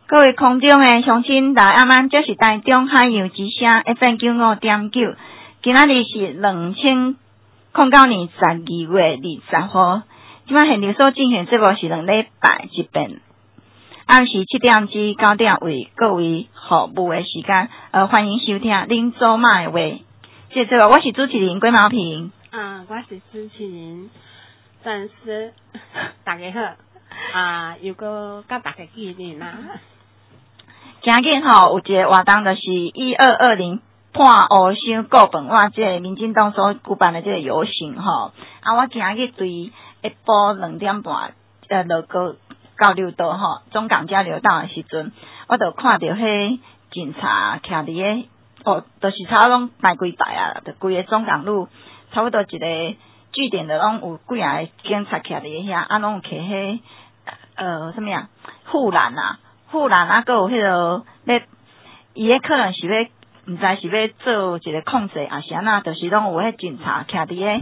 各位空中的乡亲，大家晚安，这是台中海洋之声 FM95.9，今仔日是2009年12月20号，即摆现场所进行节目是2礼拜一遍，暗时7点至9点为各位服务的时间，欢迎收听恁祖妈的话。这节目我是主持人郭毛平， 我是主持人郑思，大家好，又搁甲大家见面啦。 今日有一个活动，就是1220判黑箱顾饭碗，这个民进党所举办的这个游行我今日对下晡2点半路过交流道中港交流道的时阵，我就看到迄警察徛伫个就是差不多拢排几排啊，就规个中港路差不多一个据点的拢有几啊个警察徛伫遐，拢有摕迄什么啊护栏啊，还有迄个伊个可能是要毋知是要做一个控制啊是安那，就是拢有迄警察徛伫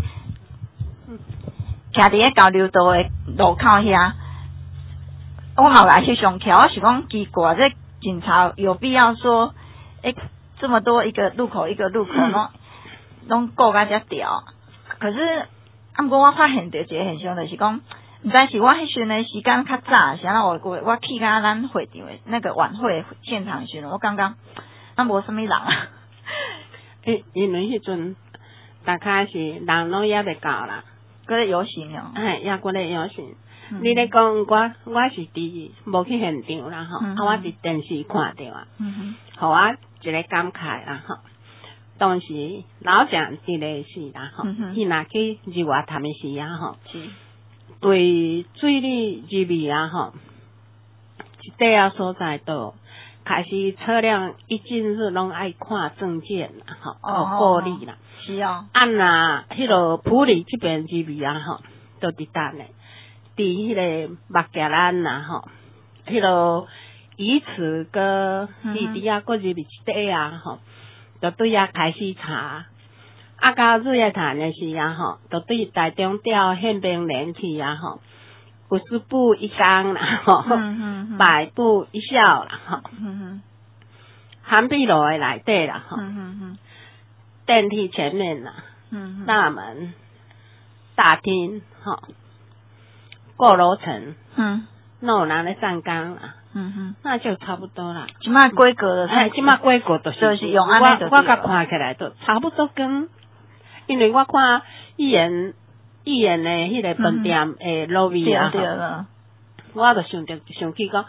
个交流道的路口遐。我嘛来去上桥，我是讲奇怪，这警察有必要说这么多一个路口拢顾甲遮调？可是不过我发现到一个现象，就是讲毋知是我迄时阵的时间较早，是安那我去到咱会场的那个晚会现场时阵，我感觉无什么人啊。 因为迄阵大概是人拢也未到啦， 搁咧游行哦。 也搁咧游行。你咧讲我是无去现场啦我伫电视看到啊，互我一个感慨啦当时老蒋伫咧时啦伊若去日外潭的时是对水利入面一块啊所在都开始车辆一进入拢爱看证件啦过滤啦， 是哦。 若迄个普里这边入面都伫等咧。伫迄个目镜栏啦迄个鱼池个弟弟个入面一块就对开始查，到日月潭的时就对台中调宪兵连去有时步一岗啦百步一笑啦涵碧楼的内底啦电梯前面啦大门大厅过楼层那有人咧上岗啦那就差不多啦。 即摆规格即摆规格就是用安尼， 我甲看起来都差不多跟，因为我看议员的迄个饭店的路边我就想起讲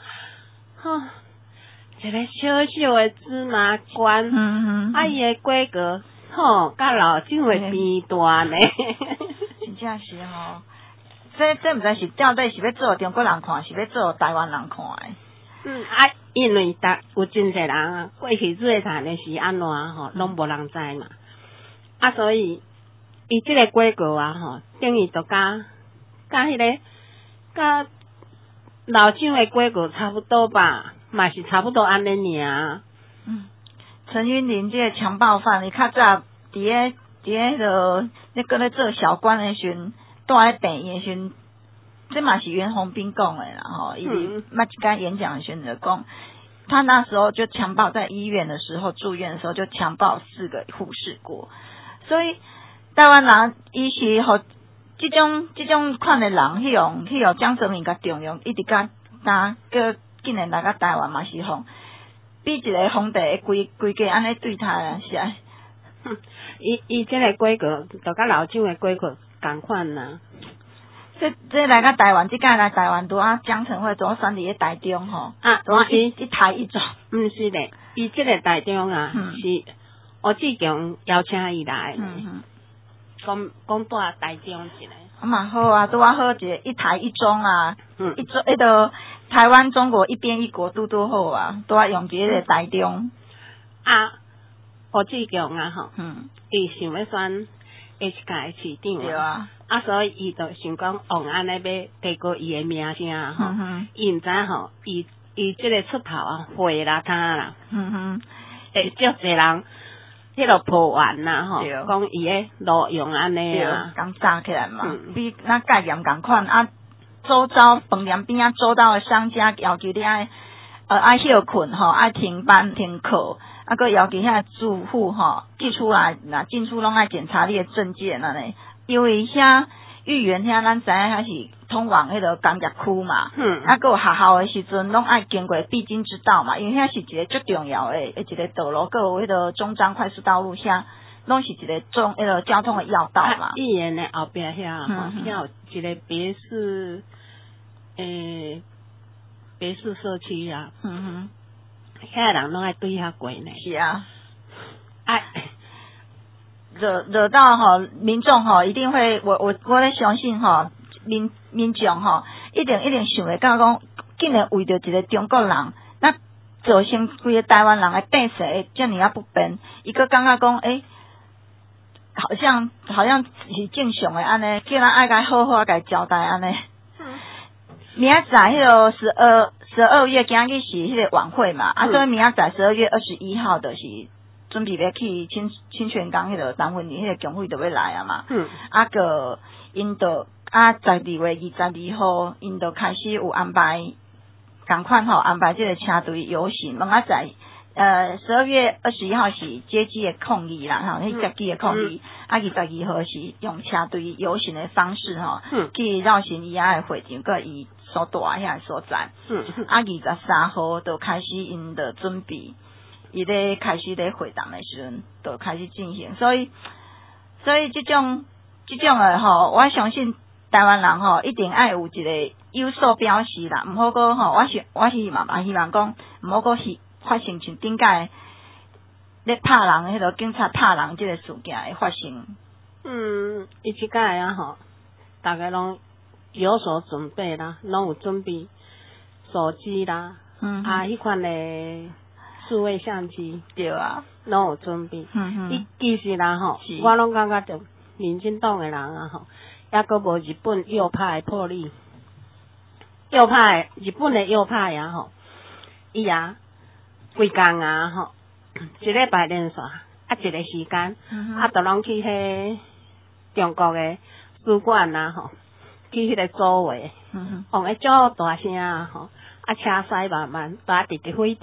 一个小小的芝麻官伊的规格甲老蒋的边大呢真正是这毋知是到底是要做中国人看，是要做台湾人看的。 因为有真侪人过去日月潭的是安怎拢无人知嘛。所以伊即个规格等于就甲迄个甲老蒋的规格差不多吧，嘛是差不多安尼尔。 陈云林这个强暴犯，伊较早伫个咧搁咧做小官的时阵。住在病院的时阵，这嘛是袁宏斌讲的啦伊捌一间演讲的时候就讲，他那时候就强暴，在医院的时候住院的时候就强暴4个护士过，所以台湾人伊是互这种款的人，迄种江泽民甲重用，一直甲个竟然来到台湾嘛是互比一个皇帝规家安尼对他是啊。 伊这个规格就甲老蒋的规格同款啦。 这来到台湾，这届来台湾拄江城会拄选伫咧台中一台一种。 毋是咧，伊这个台中是吴志强邀请伊来的。讲住台中一个。 嘛好啊，拄好一个一台一中啊，迄个台湾中国一边一国拄好啊，拄用一个台中。 吴志强伊想要选下一届市长对啊。 所以伊就想讲往安尼要提高伊的名声伊毋知伊即个出头会啦他啦会足侪人迄个破完啦讲伊的路用安尼刚炸起来嘛比那概念同款周遭饭店边周遭的商家要求你爱休困吼，爱停班停课，啊，佮要求遐住户吼寄出来，若进出拢爱检查你的证件安尼，因为遐豫园遐咱知影遐是通往迄个工业区嘛，啊，佮有学校的时阵拢爱经过必经之道嘛，因为遐是一个最重要的一个道路，佮有迄个中彰快速道路遐。拢是一个迄个交通的要道嘛。 豫园的后壁遐，遐有一个别墅，别墅社区啊。遐人拢爱对遐过呢。 是啊。惹到民众一定会，我咧相信民众一定想会到讲，竟然为着一个中国人，那造成规个台湾人的病死会遮尔不便，伊个感觉讲好像是正常的安尼，叫咱爱甲好好甲交代安尼。明仔载迄个12月今日是迄个晚会嘛，所以明仔载12月21号就是准备要去清泉岗迄个陈文林迄个경会就要来啊嘛。个因就12月22号因就开始有安排，共款安排这个车队游行，明仔载。12月21号是街机的抗议啦，迄街机的抗议，22号是用车队游行的方式去绕行伊遐的会场，佮伊所住遐所在。23号就开始因的准备，伊咧开始咧会谈的时阵就开始进行，所以这种的我相信台湾人一定爱有一个有所表示啦，毋好讲我是嘛希望讲毋好讲是。发生像顶届咧拍人迄个警察拍人即个事件会发生。 伊即届大家拢有所准备啦，拢有准备手机啦，迄款诶数位相机， 对啊， 拢有准备。伊其实啦我拢感觉着民进党诶人抑阁无日本右派诶魄力，日本诶右派伊规工一礼拜连续一个时间，都拢去迄中国诶使馆去迄个座位，放个足大声车驶慢慢，直飞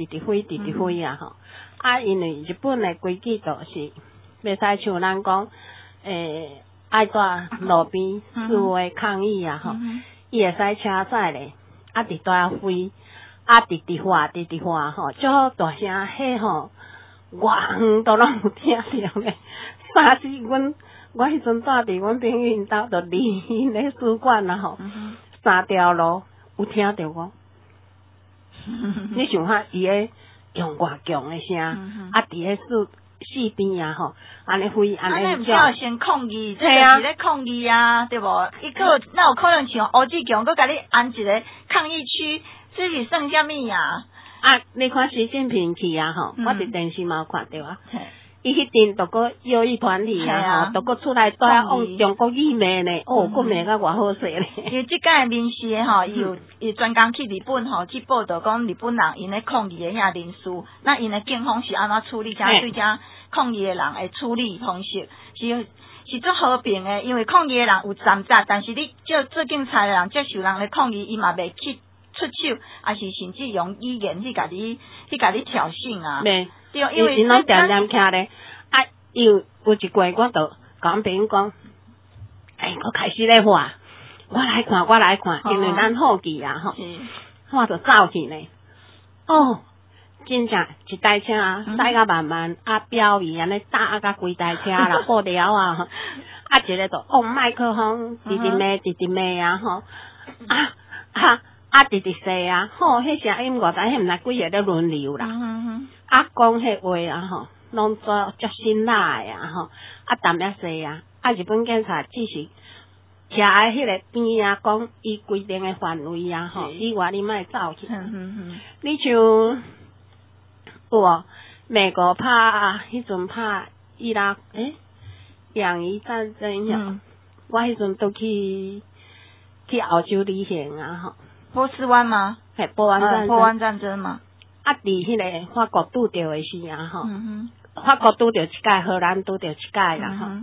因为日本诶规矩就是袂使像咱讲爱在路边示威抗议伊会使车驶咧，伫遐飞。直滑，足大声，迄外远都拢有听着咧。但是我迄阵住伫阮朋友因兜，就离因咧使馆3条路有听着我。你想下，伊咧用偌强诶声，伫咧四边安尼飞，安尼叫先抗议，这是咧抗议啊，对无？伊个那有可能像欧志强，佮甲你安一个抗议区。这是算啥物啊？ 你看习近平去我伫电视嘛有看到伊迄阵都个右翼团体都个出来带往中国语骂呢，个骂甲偌好势咧。 因为即届民视伊专工去日本去报道讲日本人因咧抗议的遐人数，那因的警方是安怎处理对遮抗议的人的处理方式是足和平的，因为抗议的人有站在，但是你做警察的人接受人的抗议，伊嘛袂去。出手，还是甚至用语言去甲你挑衅啊？ 对， 因为因拢常常徛咧，有一过我就讲朋友讲，我开始咧画，我来看，因为咱好奇我就走去呢。真正一台车驶甲慢慢，标语安尼打甲规台车啦，布条一个就麦克风，直骂直说迄声音我知迄毋知几个咧轮流啦。讲迄话拢做足辛辣诶淡仔说日本警察只是徛喺迄个边讲伊规定诶范围以外你莫走去。你像有美国拍迄阵拍伊拉两伊战争我迄阵都去澳洲旅行波斯湾吗？ 波湾战争嘛。 伫迄个法国拄着诶时法国拄着一届，荷兰拄着一届啦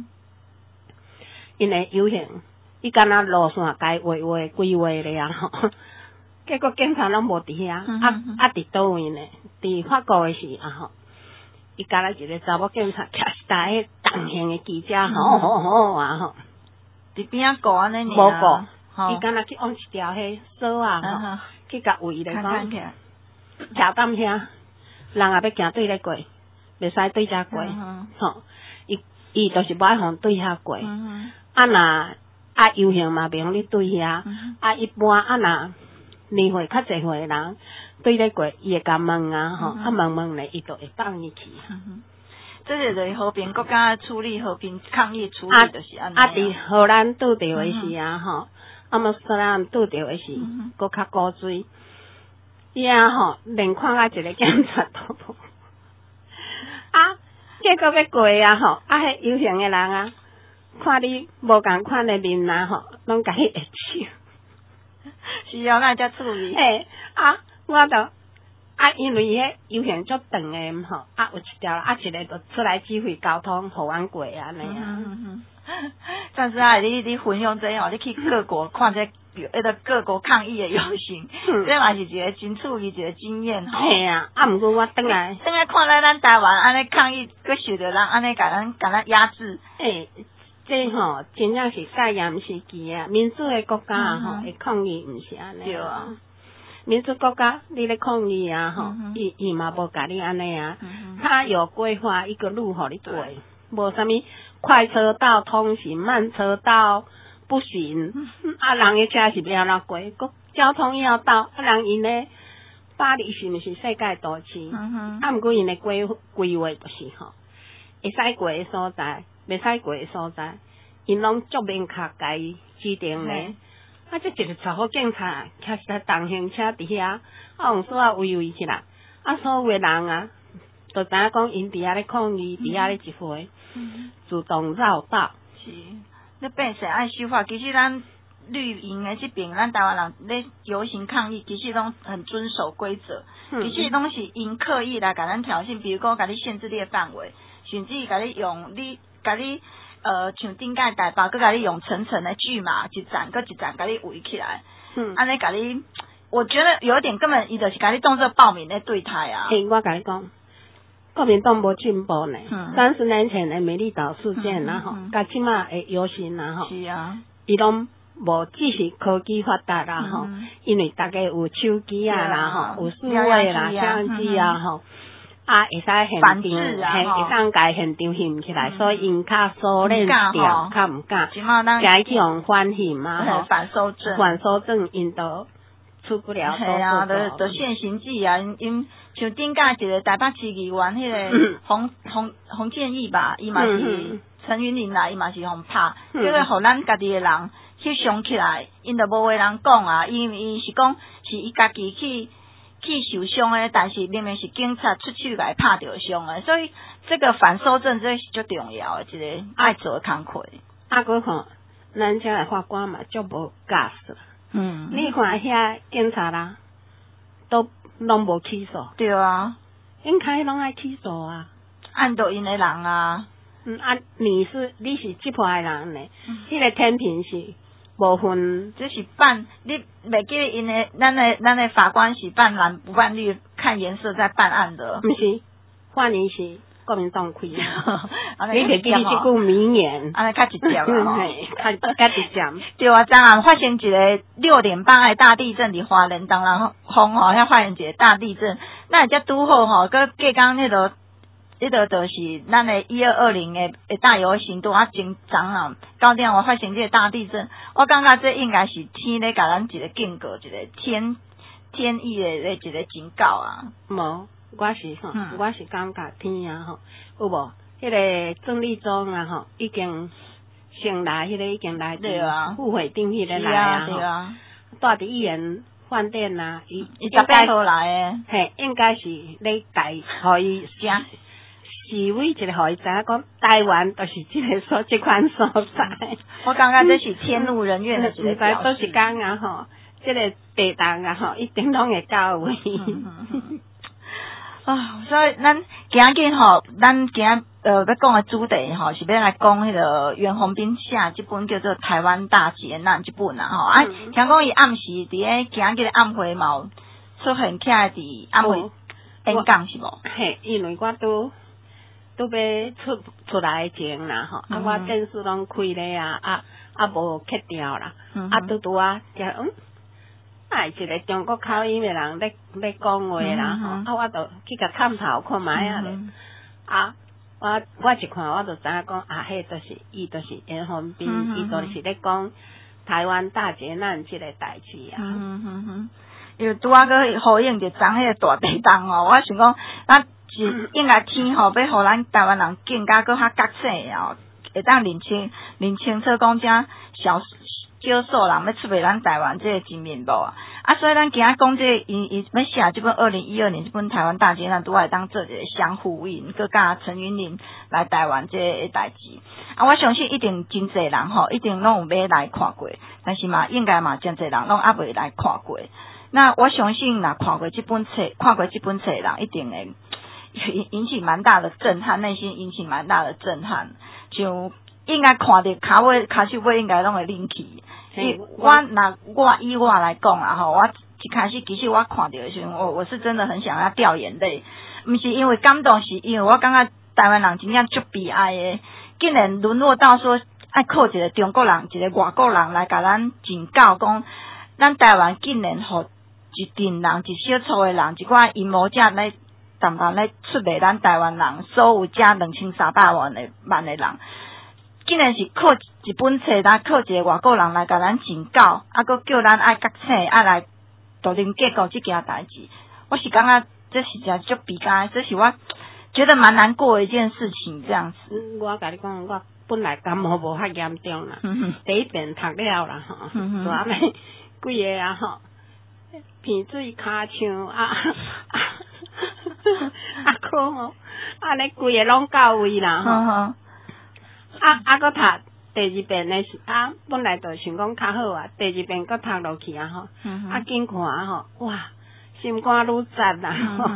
因为游行，伊敢若路线该画规划咧结果警察拢无伫遐，伫倒位呢？伫法国诶时吼，伊加来一个查某警察，徛一台迄重型诶机车，吼， 伫边仔顾安尼无顾，伊敢若去往一条迄锁啊，去甲围咧讲，徛踮遐，人也要行对咧过，袂使对遮过，吼，伊就是无爱互对遐过，若游行嘛，袂用你对遐，一般若年岁较侪岁人对咧过，伊会甲问啊，问咧，伊就会放伊去。 这就是和平国家处理和平抗议处理就是安尼。 伫荷兰拄着诶时姆斯特丹拄着诶时，搁较古锥。伊连看啊一个警察都无。结果要过迄游行诶人看你无共款诶面拢甲迄个笑。 是啊，那才处理。 我就因为迄游行足长诶有一条一个就出来指挥交通，互阮过安尼但是你分享这你去各国看这各国抗议的游行，这嘛是一个真趣味一个经验嘿啊，毋过我转来看咱台湾安尼抗议，佮受着人安尼甲咱压制。 这真正是戒严时期啊！民主的国家会抗议，毋是安尼。 对啊， 民主国家你咧抗议伊嘛无甲你安尼啊。他有规划一个路互你过，无啥物快车道通行，慢车道不行。人的车是要哪过？佮交通要道，人因咧巴黎是毋是世界都市？毋过因咧规划就是会使过的所在。袂使过诶所在，因拢足明确甲伊指定咧。这一个查甫警察徛一台重型车伫遐，用锁围起来。所有诶人就知影讲因伫遐咧抗议，伫遐咧集会，自动绕道。 是，你变成爱守法。其实咱绿营诶这边，咱台湾人咧游行抗议，其实拢很遵守规则。其实拢是因刻意来甲咱挑衅，比如讲甲你限制你诶范围，甚至甲你用你。甲你像顶界台北，佮甲你用层层的巨马一站佮一站甲你围起来，安尼甲你，我觉得有点根本伊就是甲你当作暴民咧对待啊。 我甲你讲，国民党无进步呢。30年前的美丽岛事件甲即马的游行是啊， 伊拢无只是科技发达啦因为大家有手机有数位啦、相机会使现场，会当甲现场翕起来，所以因较收敛掉，较毋敢。加去用反翕反收证因都出不了。 系啊，就现行记啊，因像顶届一个台北市议员，迄个洪建义吧，伊嘛是陈云林啦，伊嘛是互拍，结果互咱家己的人去伤起来，因就无话人讲啊，因为伊是讲是伊家己去受伤诶，但是明明是警察出去来拍着伤诶，所以这个反收证这是最重要诶，一个爱做工课。 搁咱遮诶法官嘛，足无假死。你看遐警察啦，都拢无起诉。 对啊， 应该拢爱起诉啊， 按到因诶人啊。 你是即派诶人呢？迄个天平是。无分， 这是办你袂记得因诶，咱诶法官是办蓝不办绿，看颜色在办案的。 不是，法院是国民党开的。你袂记得这句名言？ 安尼较直接啦， 较直接。 对啊，昨暗发生一个6.8的大地震伫花莲，当然风遐发生一个大地震，那才拄好佮隔讲迄个就是咱的1220的大游行拄真长啊，9点我发生这个大地震，我感觉这应该是天咧甲咱一个警告，一个天意的一个警告啊。 无，我是感觉天啊有无？迄个郑丽中已经先来，迄个已经来副会长迄个来对啊， 住伫议员饭店伊 18号来诶， 嘿，应该是咧带互伊啥？示威一个，互伊知影讲，台湾就是即款所在。 我感觉这是天怒人怨的一个表示。 都是讲即个地动一定拢会到位。 所以咱今日咱今日要讲的主题吼，是要来讲迄个袁宏斌写这本叫做《台湾大劫难》这本啊吼。听讲伊暗时伫咧今日的暗会嘛出现起来伫暗会演讲是无？ 嘿，因为我都要出来前啦吼，我电视拢开咧无切掉啦，拄啊，一个中国口音的人咧讲话啦吼，我就去甲探头看卖我一看我就知影讲迄就是伊就是袁宏斌，伊就是咧讲台湾大劫难即个代志啊。 因为拄啊个呼应着昨迄个大地震哦，我想讲，咱是应该天吼，要互咱台湾人更加搁较觉醒哦，会当认清楚讲遮少数人要出卖咱台湾这个真面目啊！所以咱今仔讲这伊要写这本2012年这本台湾大劫难，拄会当做一个相呼应，搁甲陈云林来台湾这个代志我相信一定真侪人吼，一定拢有要来看过，但是嘛，应该嘛真侪人拢还未来看过。那我相信若看过这本册的人，一定会引起蛮大的震撼，内心引起蛮大的震撼，就应该看到骹手尾应该拢会拎起。我来讲啦吼，我一开始其实我看到的时候，我是真的很想要掉眼泪，不是因为感动，是因为我感觉台湾人真正足悲哀的，竟然沦落到说爱靠一个中国人、一个外国人来甲咱警告讲，咱台湾竟然互一群人、一小撮的人、一寡阴谋者来淡淡来出卖咱台湾人，所有遮2300万的人。竟然是靠一本册来靠一个外国人来甲咱警告，搁叫咱爱觉醒，爱来独临结果这件代志。我是感觉这是真足悲哀，这是我觉得蛮难过的一件事情。这样子， 我甲你讲，我本来感冒无遐严重啦，第一遍读了啦吼，就安尼几个吼，鼻水骹枪可吼，安尼规个拢到位啦吼。搁读第二遍的是本来就想讲较好啊，第二遍搁读落去吼，紧看吼，哇，心肝愈赞啦吼。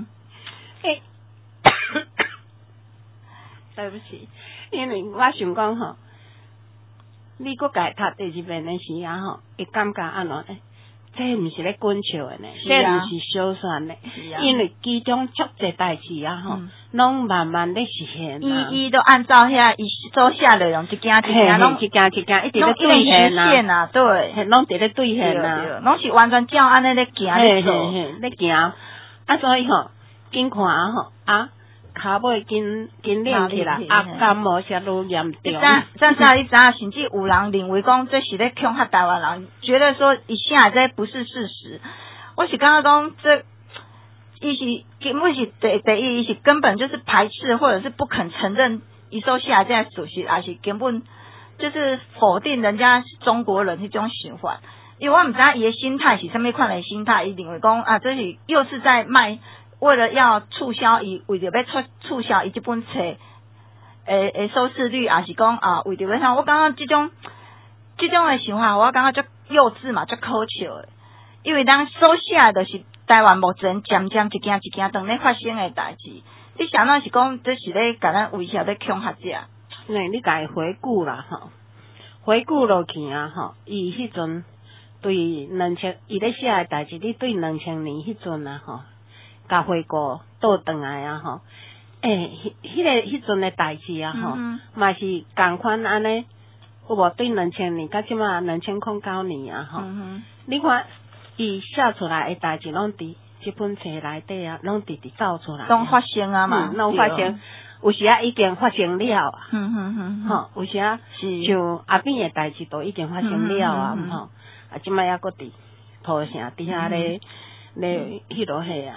对不起，因为我想讲吼，你搁家读第二遍的时吼，会感觉安怎呢？这毋是咧滚笑的呢，这毋是小算的，因为其中足侪代志吼，拢慢慢咧实现伊都按照遐伊所写内容一件一件，拢一件一直咧兑现啊，对， 拢直咧兑现拢是完全照安尼咧行咧做， 咧行。所以吼，紧看吼骹尾紧练起来，感冒才愈严重。 咱你知影，甚至有人认为讲这是咧恐吓台湾人，觉得说伊写这不是事实。我是感觉讲这，伊是根本是第一，伊是根本就是排斥或者是不肯承认伊所写这个事实，还是根本就是否定人家中国人迄种想法。因为我唔知伊的心态是什么款的心态，伊认为讲这是又是在卖。为了要促销伊，为着要促销伊这本册收视率，也是讲为着要啥？我感觉这种的想法，我感觉足幼稚嘛，足可笑的。因为咱所写的就是台湾目前渐渐一件一件当咧发生的代志。你想那是讲这是咧甲咱威胁咧恐吓者？ 你家回顾啦吼，回顾落去吼，伊迄阵对伊咧写的代志，你对2000年迄阵吼。甲回顾倒转来吼，迄阵的代志吼，嘛是共款安尼，有无对2000年到即马2009年吼，你看伊写出来的代志，拢伫即本册内底拢直走出来， 拢发生嘛， 拢发生，有时已经发生了吼，有时像阿扁的代志都已经发生了吼，即马还搁伫土城底下咧。迄落去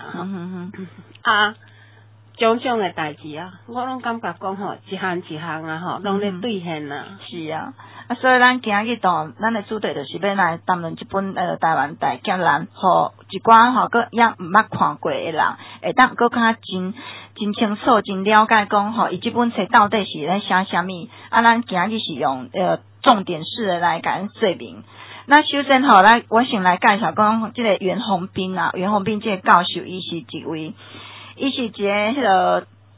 种种的代志我拢感觉讲吼，一项一项吼，拢咧兑现是啊，所以咱今日咱的主题就是要来谈论这本台湾大劫难，互一寡吼佫也毋捌看过的人，会当佫较真清楚、真了解讲吼，伊这本册到底是咧写啥物？咱今日是用重点式的来甲咱说明。那首先吼，我先来介绍讲这个袁宏斌这个教授，伊是一个迄个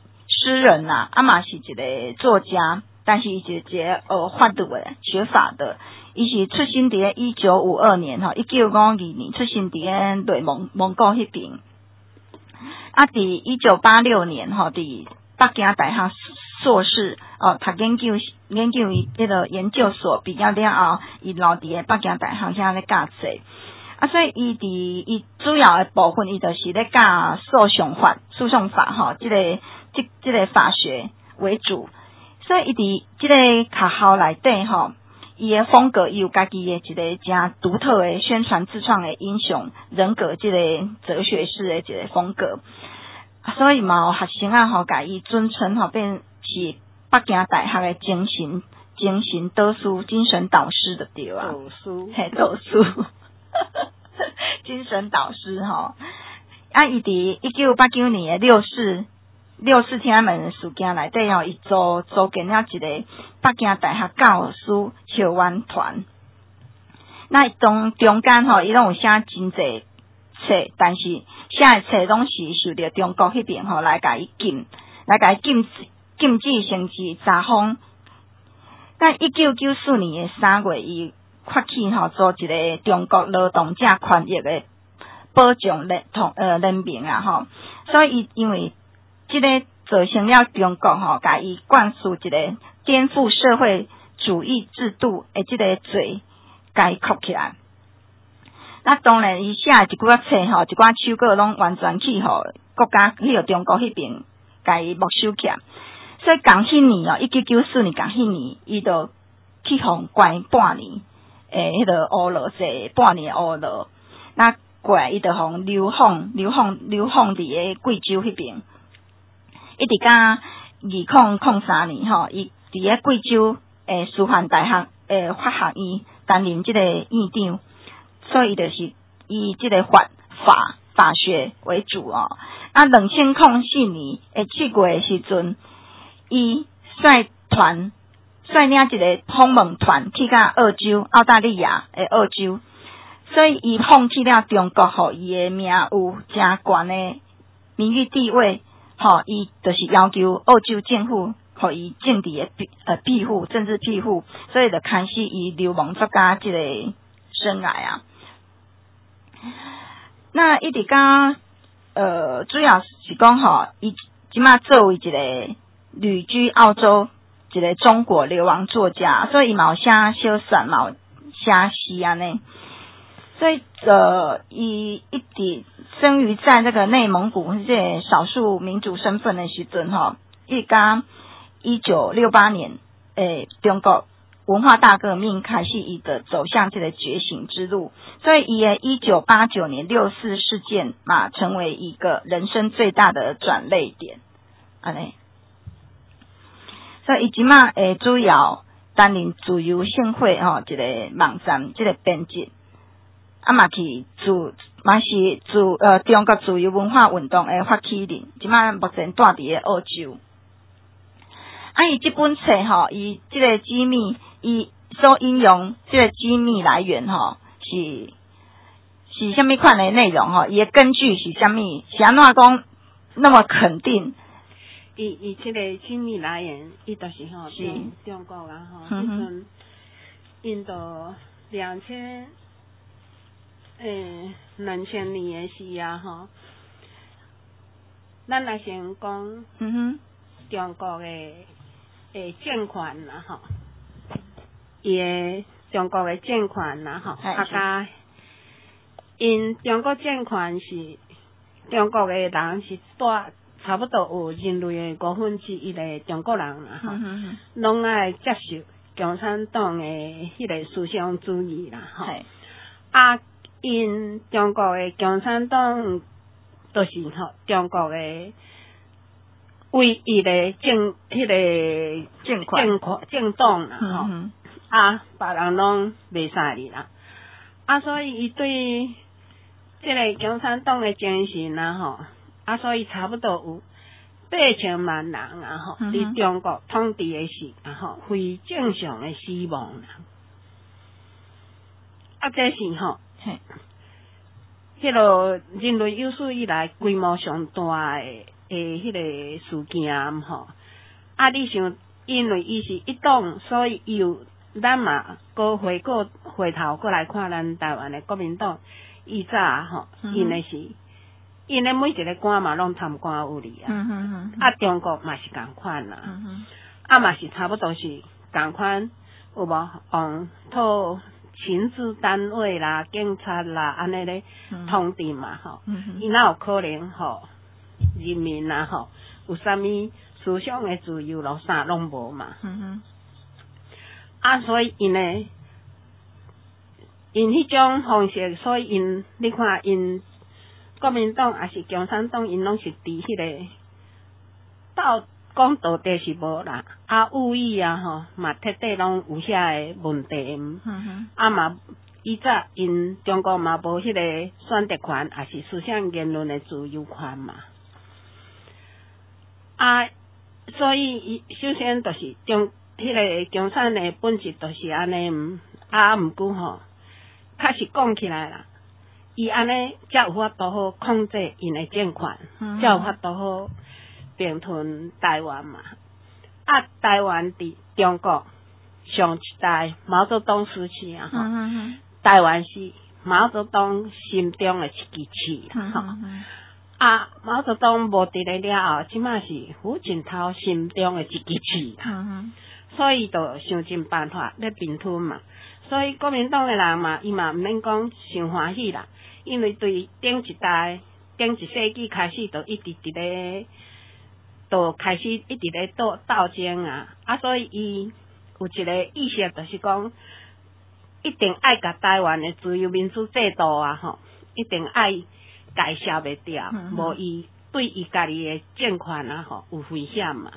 诗人呐，嘛是一个作家，但是伊是一个法律的学法的，伊是出生伫1952年1952年出生伫内蒙古迄边，伫1986年伫北京大学硕士读研究伊迄个研究所毕业了后，伊留伫北京大学遐咧教册。所以伊主要的部分，伊就是咧教诉讼法这个法学为主。所以伊伫这个学校内底伊的风格，伊有家己的一个真独特的宣传自创的英雄人格，这个哲学式的一个风格。所以嘛有学生甲伊尊称变是北京大学的精神导师、精神导师的对啊，导师。精神导师伊伫1989年的六四天安门事件内底伊组建了一个北京大学教师校园团。那中间伊拢有写真侪册，但是写的册拢是受到中国迄边来甲伊禁止成绩查封。但1994年的3月伊发起做一个中国劳动者权益的保障联盟所以伊因为这个造成了中国甲伊灌输一个颠覆社会主义制度的这个罪，甲伊扣起来。那当然伊写的一寡册一寡手稿拢完全去国家中国迄边甲伊没收起来。所以同迄年1994年同迄年伊就去互关半年。迄个乌牢坐半年乌牢，那过来伊就互流放伫贵州迄边，一直到2003年伊伫贵州师范大学法学院担任这个院长，所以就是以这个法学为主2004年7月时阵，伊率领一个访问团去到澳大利亚的澳洲，所以伊放弃了中国互伊的名有真悬的名誉地位，伊就是要求澳洲政府互伊政治的庇护，政治庇护，所以就开始伊流亡作家这个生涯啊。那一直到主要是讲伊即马作为一个旅居澳洲。一个中国流亡作家，所以伊嘛有写小说，嘛有写诗安尼。所以伊一直生于在这个内蒙古这个少数民族身份的时阵一直到1968年中国文化大革命开始，伊的走向这个觉醒之路。所以伊的1989年6四事件嘛，成为一个人生最大的转捩点安尼。所以伊即马主要担任自由信会一个网站这个编辑，嘛是中国自由文化运动的发起人，即马目前住伫澳洲。伊这本册伊这个机密，伊所引用这个机密来源是虾米款的内容伊的根据是虾米？是安怎讲那么肯定？ 伊这个机密来源，伊就是中国啊迄阵因到2000年的时啊咱来先讲中国的政权啦伊的中国的政权啦甲因中国政权是中国的人是差不多有人类的1/5的中国人啦拢爱接受共产党的迄个思想主义啦因中国的共产党就是中国的唯一的政党啦别人拢袂使哩啦所以伊对这个共产党的精神啦所以差不多有8,000万人伫中国统治的时非正常的死亡这是迄个人类有史以来规模上大的迄个事件吼。啊，你想，因为伊是一党，所以咱嘛，回头过来看咱台湾的国民党，伊早吼，因的是，因的每一个官嘛拢贪官污吏啊。啊，中国嘛是共款啦。啊，嘛是差不多是共款，有无？套情治单位啦、警察啦，安尼咧通敌嘛吼。伊哪有可能吼？人民啊吼，有啥物思想的自由咯？啥拢无嘛。啊，所以因迄种方式，所以你看因国民党也是共产党，因拢是伫迄个讲道德是无啦，啊有意啊吼，嘛彻底拢有遐个问题。啊嘛，以早因中国嘛无迄个选择权，也是思想言论的自由权嘛。啊，所以伊首先就是迄个共产的本质就是安尼，啊，毋过吼，确实讲起来啦，伊安尼才有法度好控制因的政权，才有法度好并吞台湾嘛。啊，台湾伫中国上一代毛泽东时期啊，吼，台湾是毛泽东心中的一支刺啦，吼。啊，毛泽东无伫咧了后，即马是胡锦涛心中的一支刺啦。所以就想尽办法咧并吞嘛，所以国民党的人嘛，伊嘛毋免讲伤欢喜啦，因为对顶一世纪开始就一直伫咧，就开始一直咧斗争啊，啊，所以伊有一个意识，就是讲一定爱甲台湾的自由民主制度啊，吼，一定爱改消袂掉，无伊对伊家己的政权啊，吼，有危险嘛。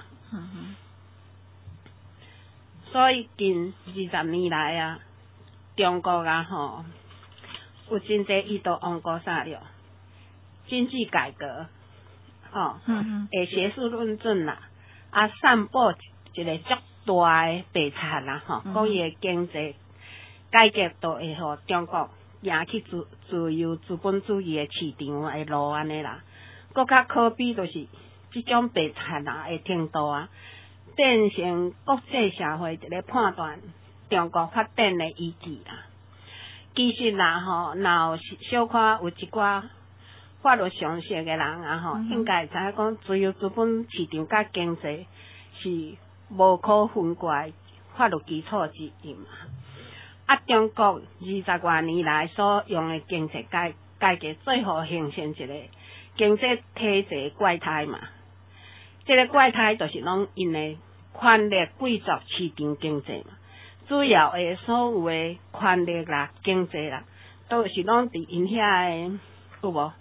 所以近20年来啊，中国啊吼，有真侪伊都往过啥了，经济改革，吼，会学术论证啦，啊，散布一个足大的白菜啦，吼，讲伊的经济改革都会互中国赢去自由资本主义的市场的路安尼啦，搁较可比就是即种白菜啊的程度啊。变成国际社会一个判断中国发展的依据啦。其实啦吼，若有小可有一寡法律常识的人啊吼，应该知影讲自由资本市场甲经济是无可分割法律基础之一嘛。啊，中国20多年来所用的经济改革，最后形成一个经济体制怪胎嘛。这个怪胎就是拢因的权力贵族市场经济嘛，主要的所有的权力啦、经济啦，都是拢伫因遐的有无？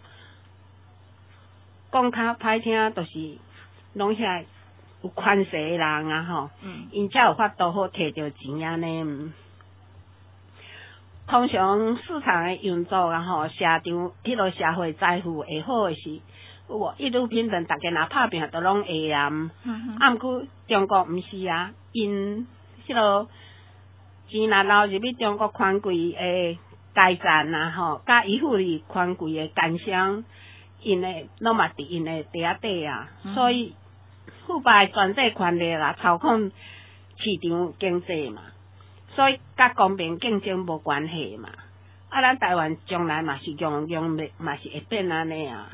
讲较歹听，就是拢遐有权势的人啊吼，因才有法度好摕到钱安尼。通常市场的运作啊吼，社场迄落社会财富会好的是。有无？一路平等，大家若拍拼，都拢会啊。啊，毋过中国毋是啊，因迄落钱若流入去中国权贵的财产啊，吼，甲伊富里权贵的奸商，因的拢嘛伫因的地下底啊，所以腐败专制权力啦，操控市场经济嘛，所以甲公平竞争无关系嘛。啊，咱台湾将来嘛是用嘛是会变安尼啊。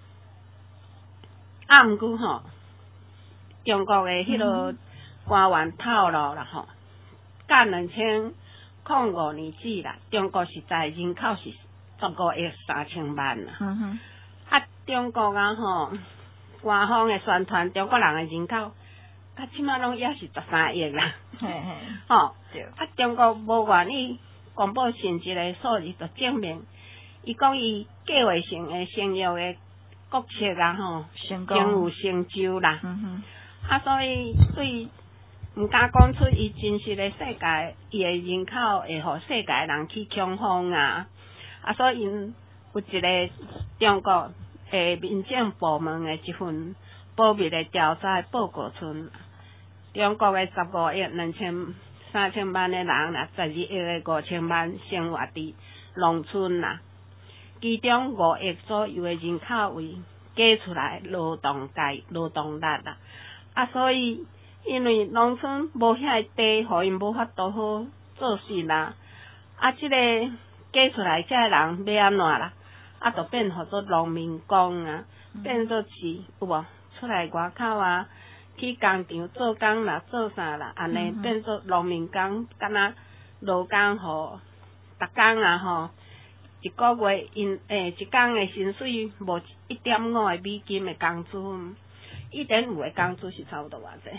啊，毋过吼，中国的迄落官员透露啦吼，甲2005年止啦，中国实在人口是15亿3千万啦。啊，中国啊吼，官方的宣传中国人的人口，到即马拢也是13亿啦。吼，啊，中国无愿意公布实际的数字，就证明伊讲伊计划性的生育的国策啊吼，真有成就啦。啊，所以对毋敢讲出伊真实的世界，伊的人口会互世界人去恐慌啊。啊，所以因有一个中国的民政部门的一份保密的调查报告称，中国的15亿3千万的人啦，12亿的5千万生活伫农村啦。其中5亿左右的人口为加出来劳动力啦。所以因为农村无遐地，互因无法度好做事啦。即个加出来遮人要安怎啦？就变互做农民工啊，变做是有无？出来外口啊，去工厂做工啦，做啥啦？安尼变做农民工，敢若劳工互逐工啊吼，一个月一工的薪水无1.5个美金的工资，1.5个工资是差不多偌济？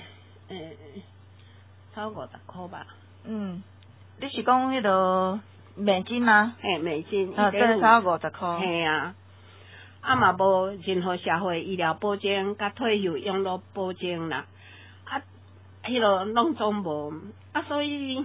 超50块吧。 你是讲迄个美金吗？ 嘿，美金 ，1.5差50块。 嘿啊，嘛无任何社会医疗保障甲退休养老保障啦，迄落拢总无，所以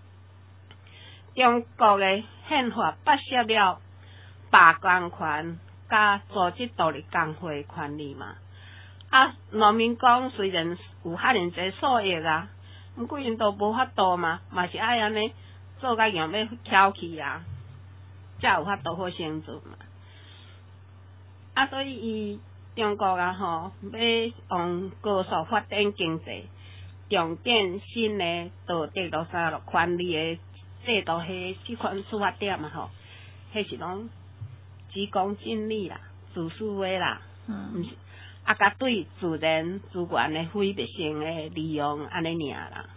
中国的宪法剥削了罢工权甲组织独立工会权利嘛。农民工虽然有遐尼济数亿啊，毋过因都无法度嘛，嘛是爱安尼做甲样要翘起啊，才有法度好生存嘛。所以伊中国啊吼，要用高速发展经济，重建新的道德咯啥咯权利的制度，迄款出发点嘛吼，迄是拢急功近利啦，自私的啦，毋是甲对自然资源的毁灭性的利用安尼尔啦。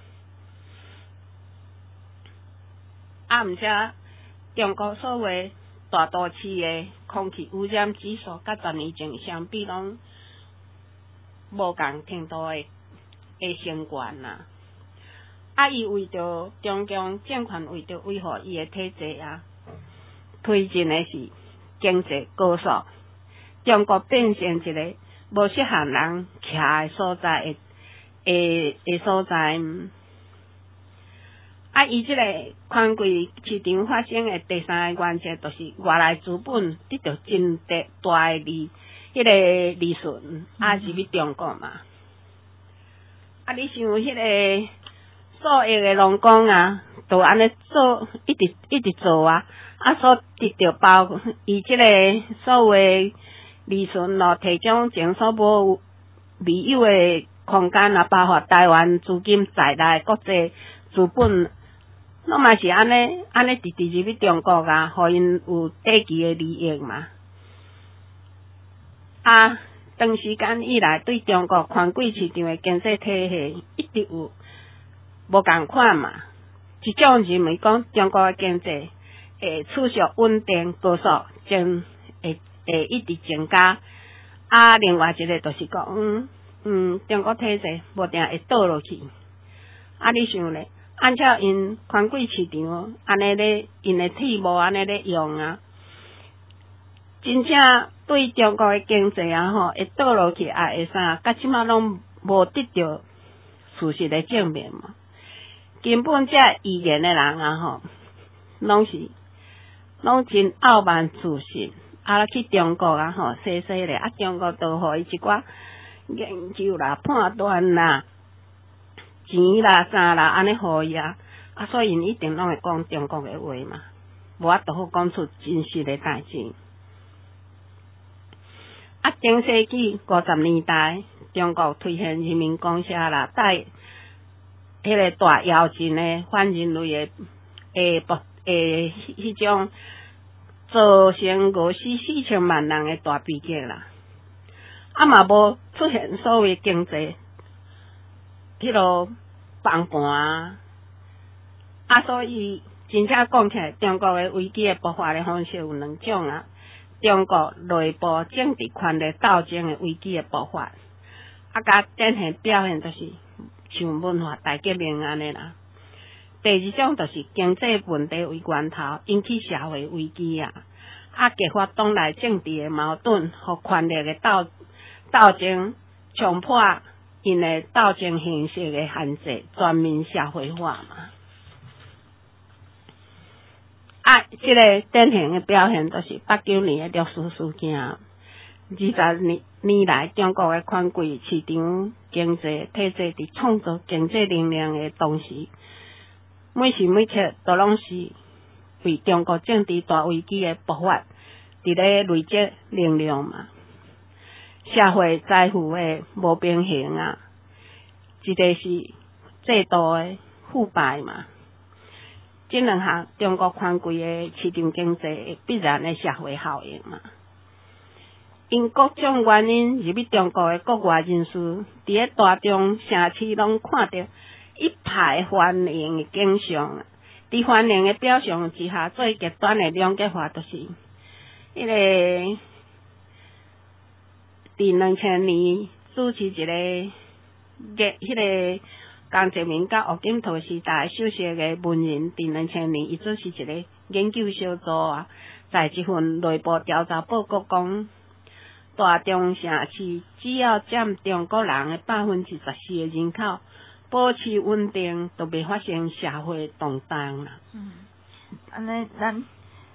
毋且中国所谓大都市的空气污染指数，甲10年前相比，拢无共程度的升悬啦。伊为着中共政权为着维护伊的体制啊，推进的是经济高速，中国变成一个无适合人徛的所在的所在。伊即个权贵市场发生的第三个原则，就是外来资本得到真大的利润，入去中国嘛。你想迄个数亿的农工啊，都安尼做，一直做啊，所得到包伊即个所谓利润咯，提供前所无未有的空间啊，包括台湾资金在内国际资本。拢嘛是安尼直入去中国啊，互因有短期的利益嘛。长时间以来，对中国权贵市场的经济体系一直有无共款嘛。一种认为讲中国的经济会持续稳定高速，会一直增加。另外一个就是讲，中国体制无定会倒落去。你想咧？按照因权贵市场安尼咧，因的铁幕安尼咧用啊，真正对中国的经济啊吼会倒落去会啥？甲即马拢无得到事实的证明嘛。根本这预言的人啊吼，拢真傲慢自信，去中国啊吼，说咧，中国都互伊一寡研究啦、判断啦。钱啦、啥啦，安尼互伊所以因一定拢会讲中国的话嘛，无法度好讲出真实的代志。前世纪50年代，中国推行人民公社啦，带迄个大跃进的反人类的迄种造成54,000万人的大悲剧啦，嘛无出现所谓经济。迄落崩盘所以真正讲起来，中国的危机的爆发的方式有两种啊。中国内部政治权力斗争的危机的爆发，甲典型表现就是像文化大革命安尼啦。第二种就是经济问题为源头，引起社会危机激发党内政治的矛盾和权力的斗争，冲破因的斗争形式的限制，全面社会化嘛。这个典型的表现就是89年的六四事件。20年来，中国的权贵市场经济体制伫创造经济能量的同时，每时每刻都拢是为中国政治大危机的爆发伫咧累积能量嘛。 社会财富的无平衡啊，一个是制度的腐败嘛。这两项中国宽贵的市场经济必然的社会效应嘛。因各种原因入去中国的国外人士，伫咧大中城市拢看到一派欢迎的景象。伫欢迎的表象之下，最极端的两极化就是迄个伫2000年主持一个迄个江泽民甲胡锦涛时代首席的文人，伫2000年伊主持一个研究小组啊，在一份内部调查报告讲，大中城市只要占中国人的14%的人口，保持稳定，都袂发生社会动荡啦。 安尼咱，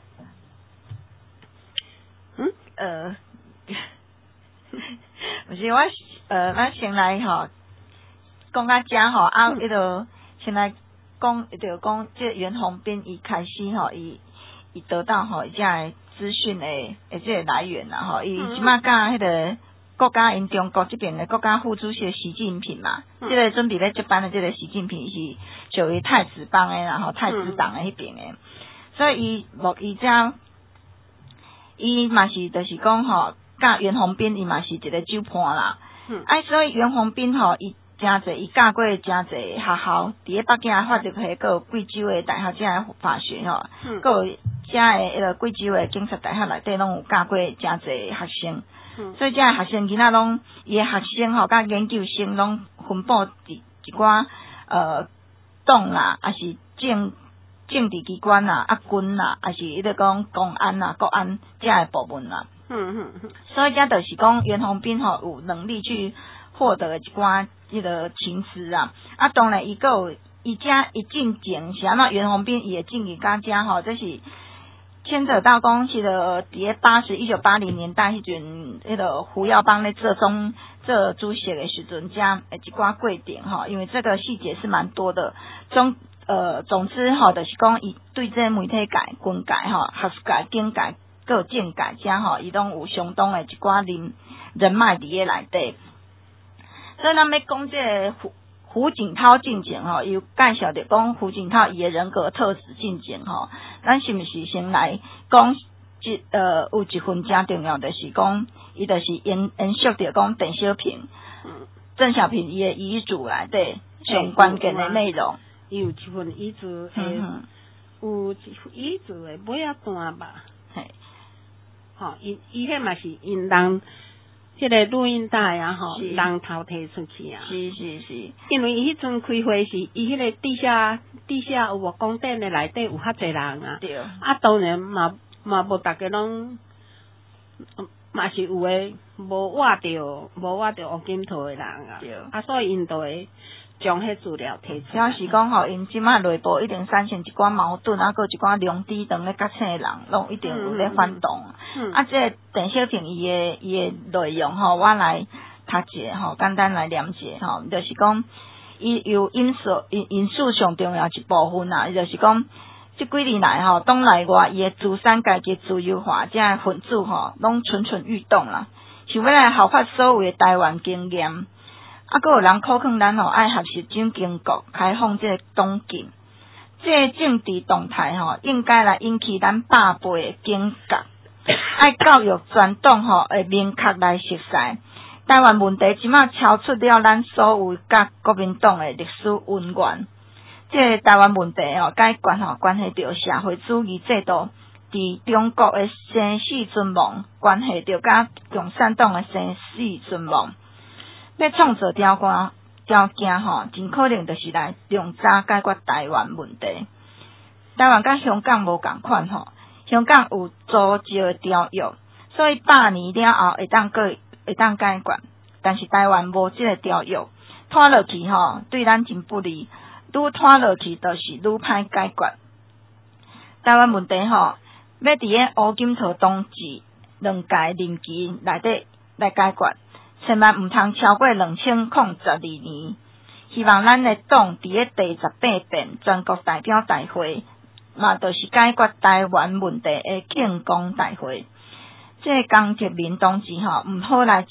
不是我咱先来吼，讲到遮吼，迄个先来讲，就讲这袁宏斌伊开始吼，伊得到吼伊遮个资讯的这个来源啦吼，伊即马甲迄个国家因中国这边的国家副主席习近平嘛，这个准备咧接班的这个习近平是属于太子帮的，然后太子党的迄边的，所以伊遮伊嘛是就是讲吼，甲袁宏斌伊嘛是一个酒盘啦，所以袁宏斌吼伊真侪，伊教过真侪学校，伫咧北京法律系，佮有贵州的大学遮个法学吼，佮有遮个迄个贵州的警察大学内底拢有教过真侪学生。所以遮个学生囡仔拢，伊个学生吼，甲研究生拢分布伫一寡党啦，还是政治机关啦、军啦，还是迄个讲公安啦、国安遮个部门啦。所以遮就是讲袁宏斌吼有能力去获得一寡迄个情资啊。当然伊佫有伊遮一进前是安怎袁宏斌伊会进去甲遮吼，这是牵扯到讲迄个伫咧1980年代迄阵，迄个胡耀邦咧做主席的时阵，遮一寡过程吼，因为这个细节是蛮多的。总之吼，就是讲伊对这媒体界、军界吼、学术界、警界、各政界遮吼，伊拢有相当的一寡人脉伫咧内底。所以咱要讲这个胡锦涛进前吼，伊有介绍着讲胡锦涛伊的人格特质进前吼，咱是毋是先来讲有一份真重要的是讲，伊就是延续着讲邓小平、邓小平伊的遗嘱内底上关键的内容。 伊有一份遗嘱有一遗嘱的尾仔段吧。吼，伊迄嘛是因人。迄个录音带啊，吼，人头摕出去啊。 是。 因为伊迄阵开会是，伊迄个地下有无宫殿的内底有较侪人啊。 对。 当然嘛无大家拢，嘛是有诶无挖着胡锦涛的人啊。对。所以因就会将迄资料摕出来。 主要是讲吼，因即摆内部一定产生一寡矛盾，还有一寡两低长咧决策的人，拢一定有咧反动。这邓小平伊的内容吼，我来读一下吼，简单来念一下吼，就是讲伊有因素上重要一部分啊，就是讲这几年来吼，党内外伊的资产阶级自由化这样分子吼，拢蠢蠢欲动啦，想要来效法所有的台湾经验。佫有人口劝咱吼爱学习蒋经国，开放这个党禁，这个政治动态吼，应该来引起咱百倍的警觉，爱教育全党吼会明确来熟悉。台湾问题即马超出了咱所有甲国民党的历史恩怨，这个台湾问题吼解决吼关系到社会主义制度伫中国的生死存亡，关系到甲共产党的生死存亡。要创造条件吼，真可能就是来用早解决台湾问题。台湾甲香港无共款吼，香港有组织的条约，所以100年了后会当解决。但是台湾无这个条约，拖落去吼，对咱真不利。愈拖落去，就是愈歹解决。台湾问题吼，要伫咧胡锦涛当治2届任期内底来解决。千万毋通超过2012年。希望咱的党伫咧第18遍全国代表大会，嘛就是解决台湾问题的庆功大会。这个江泽民同志吼，毋好来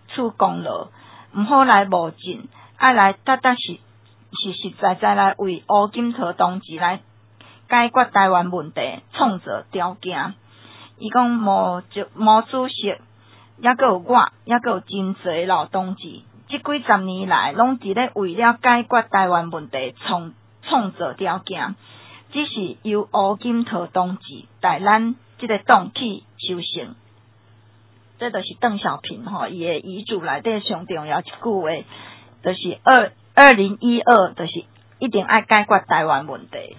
处功劳，毋好来无尽，爱来踏踏实在来为胡锦涛同志来解决台湾问题创造条件。伊讲毛主席，抑阁有我，抑阁有真侪老同志，即几十年来拢伫咧为了解决台湾问题创造条件，只是由胡锦涛同志带咱即个党去修成。这就是邓小平伊的遗嘱内底上重要一句话，就是2012，就是一定爱解决台湾问题。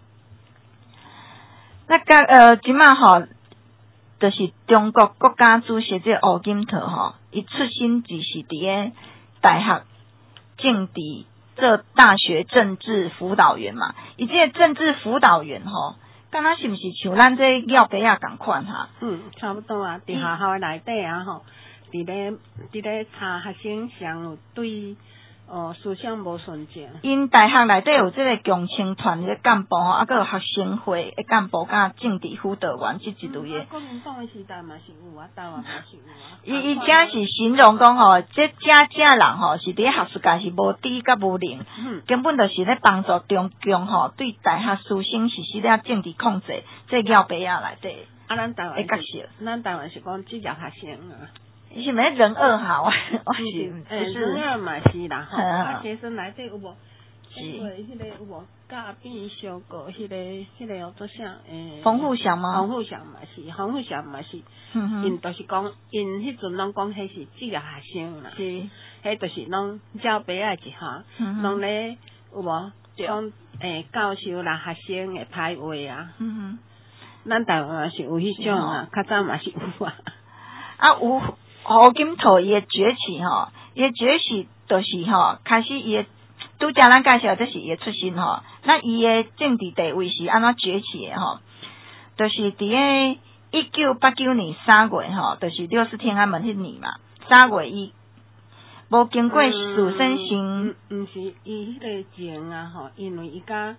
那即马就是中国国家主席这胡锦涛伊出身就是伫个大学政治做大学政治辅导员嘛，伊这个政治辅导员敢若是毋是像咱这廖伯仔共款差不多啊，伫学校内底啊伫咧查学生上有对思想无纯正。 因大学内底有这个共青团的干部啊，还有学生会的干部甲政治辅导员这一类的。 国民党的时代嘛是有啊，台湾嘛是有啊。 伊只是形容讲这人是伫学术界是无知甲无能，根本就是咧帮助中共对大学师生实施了政治控制，这廖伯仔内底。 咱台湾的角色， 咱台湾是讲职业学生啊。 伊是毋是人二号啊？ 人二嘛是啦吼，学生内底有无？迄个有无？甲变小过迄个叫做啥？ 冯富祥吗？ 冯富祥嘛是，因就是讲，因迄阵拢讲迄是职业学生啦， 是， 迄就是拢照白仔一下，拢咧有无？讲教授啦学生的歹话啊，咱台湾是有迄种啊，较早嘛是有啊。 有胡锦涛伊的崛起伊的崛起就是开始伊的拄则咱介绍这是伊的出身那伊的政治地位是安怎崛起的就是伫个1989年3月就是64天安门迄年嘛，3月伊无经过史身行， 毋是伊迄个情啊因为伊甲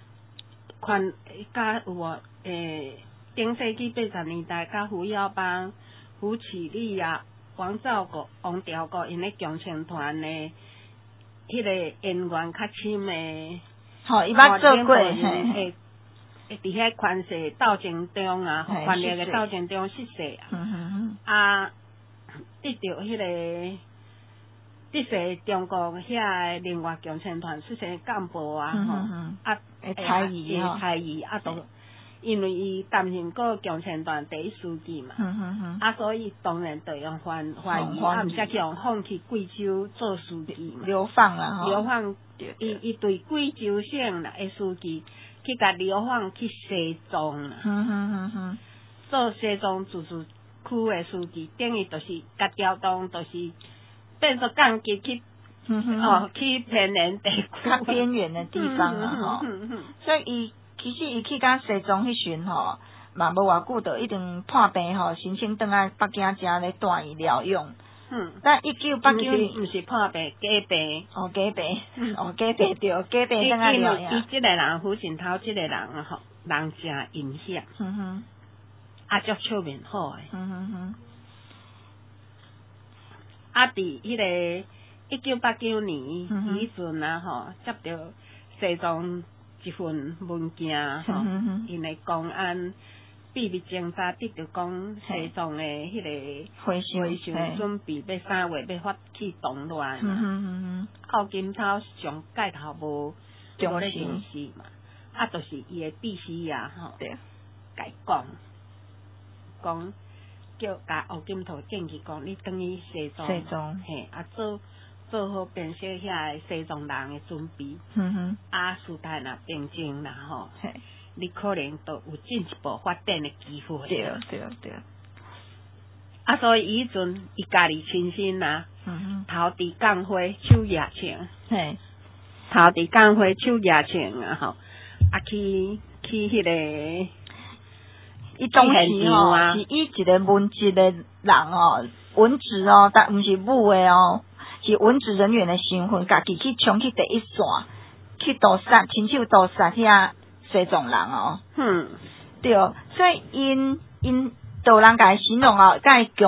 有无顶世纪80年代甲胡耀邦、胡启立啊。王兆国、王兆国，因咧共青团的迄个演员较深的， 伊捌做过， 伫遐权势斗争中啊，权力的斗争中失势啊，得到迄个这些中国遐另外共青团出身干部啊， 猜疑都。因为伊担任过共青团第一书记嘛，所以当然就用怀疑，毋则去用放弃贵州做书记嘛， 流放啦， 流放，伊对贵州省的书记去甲流放去西藏啦，做西藏自治区的书记，等于就是甲调动，就是变作降级去，去偏远地区， 较边缘的地方啦，所以其实伊去到西藏迄阵嘛无偌久就一定破病申请倒来北京遮咧住院疗养。但1989年毋是破病，假病。 假病对，假病倒来疗养。 伊即个人胡锦涛即个人人真影响。足笑面好诶。伫迄个1989年迄阵接到西藏一份文件因为公安秘密侦查得到讲西藏的迄个回旋准备要3月要发起动乱胡锦涛上界头无咧重视嘛，就是伊的必须甲讲叫甲胡锦涛建议讲，你等于西藏做好编写遐西藏人的准备，事态若平静啦你可能都有进一步发展的机会。 对。 所以迄阵伊家己亲身啦，头伫钢花手压枪，去迄个。 伊当时是以一个文职的人文职但毋是武的是文职人员的身份，家己去冲去第一线，去屠杀，亲手屠杀遐西藏人对，所以因都人甲伊形容甲伊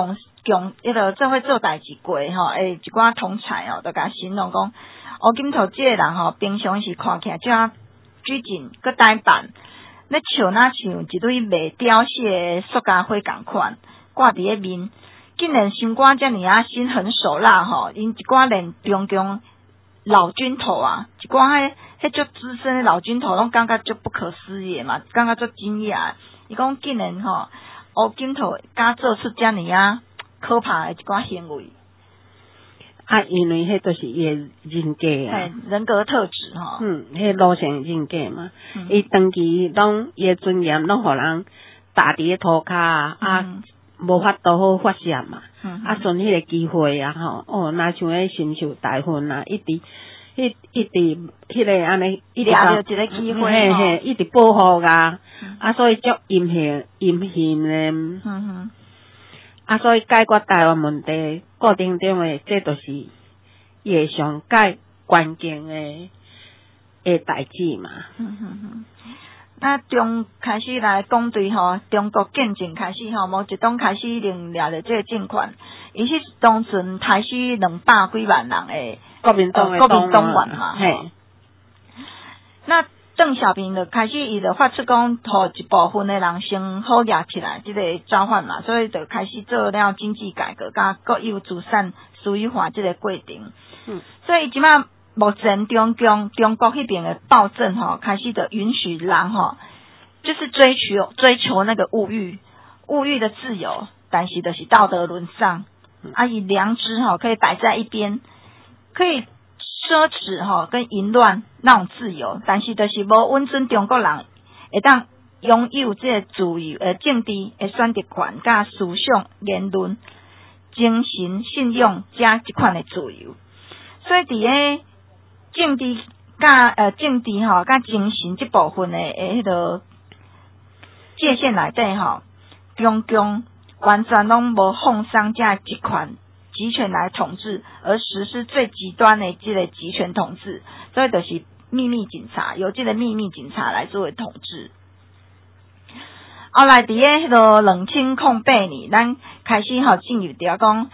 共迄个做伙做代志过吼，一寡同才哦，都甲形容讲，乌金头即个人吼，平常时看起来就啊拘谨，佮呆板，咧笑哪像一堆未凋谢塑胶花共款，挂伫咧面，竟然心肝遮尔心狠手辣吼，因一寡连中共老军头啊，一寡迄足资深的老军头拢感觉足不可思议嘛，感觉足惊讶。伊讲竟然吼，乌金头敢做出遮尔可怕的一寡行为。 啊，因为迄都是伊的人格啊， 人格特质吼。 迄路线人格嘛，伊长期拢伊的尊严拢互人打伫咧涂骹啊，无法度好发泄嘛，啊，顺迄个机会啊吼，若像咧深受大婚啊，一直迄个安尼，一直抓着一个机会， 嘿，一直保护啊，所以足阴险咧，所以解决台湾问题过程中诶，这都是伊会上解关键诶代志嘛。 那从开始来讲对吼，中国建政开始吼，毛泽东开始领掠着这个政权，伊迄当阵台西200几万人诶国民党员嘛，嘿。那邓小平就开始伊就发出讲，互一部分诶人先好压起来，即个召唤嘛，所以就开始做了经济改革，甲国有资产私有化即个过程。所以即马目前中国迄边的暴政吼，开始的允许人吼，就是追求那个物欲的自由，但是就是道德沦丧，以良知吼可以摆在一边，可以奢侈吼跟淫乱那种自由，但是就是无温准中国人会当拥有这个自由政治的选择权，甲思想言论、精神信用加即款的自由，所以伫咧政治吼，甲精神即部分的迄个界限内底吼，中共完全拢无放松这集权来统治，而实施最极端的这个集权统治，所以就是秘密警察，由这个秘密警察来作为统治。后来伫咧迄个2008年，咱开始吼进入着讲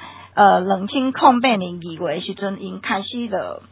2008年2月时阵，因开始了。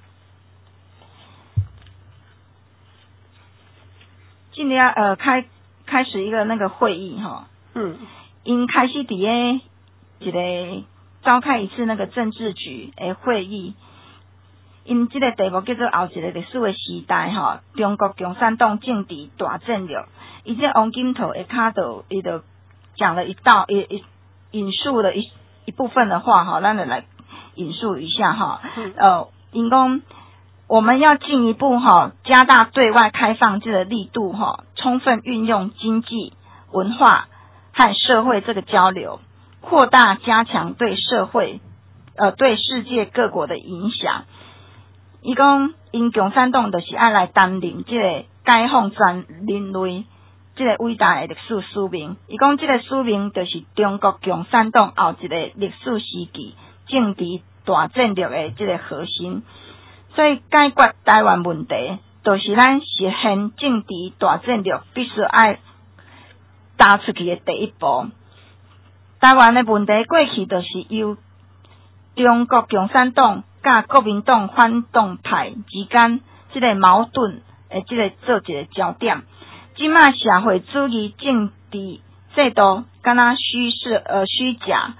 今年开始一个那个会议哈，因开始伫咧一个召开一次那个政治局的会议，因这个题目叫做后一个历史的时代哈，中国共产党政治大战略。伊这王金头的卡头，伊就讲了引述了一部分的话哈，咱就来引述一下哈，因讲。我们要进一步加大对外开放这个力度充分运用经济、文化和社会这个交流，扩大加强对社会对世界各国的影响。伊讲因共产党就是爱来担任这个解放全人类这个伟大的历史使命。伊讲这个使命就是中国共产党后一个历史时期政治大战略的这个核心。所以解决台湾问题，就是咱实现政治大战略必须爱踏出去的第一步。台湾的问题过去就是由中国共产党甲国民党反动派之间这个矛盾这个做一个焦点。即卖社会主义政治制度敢若虚假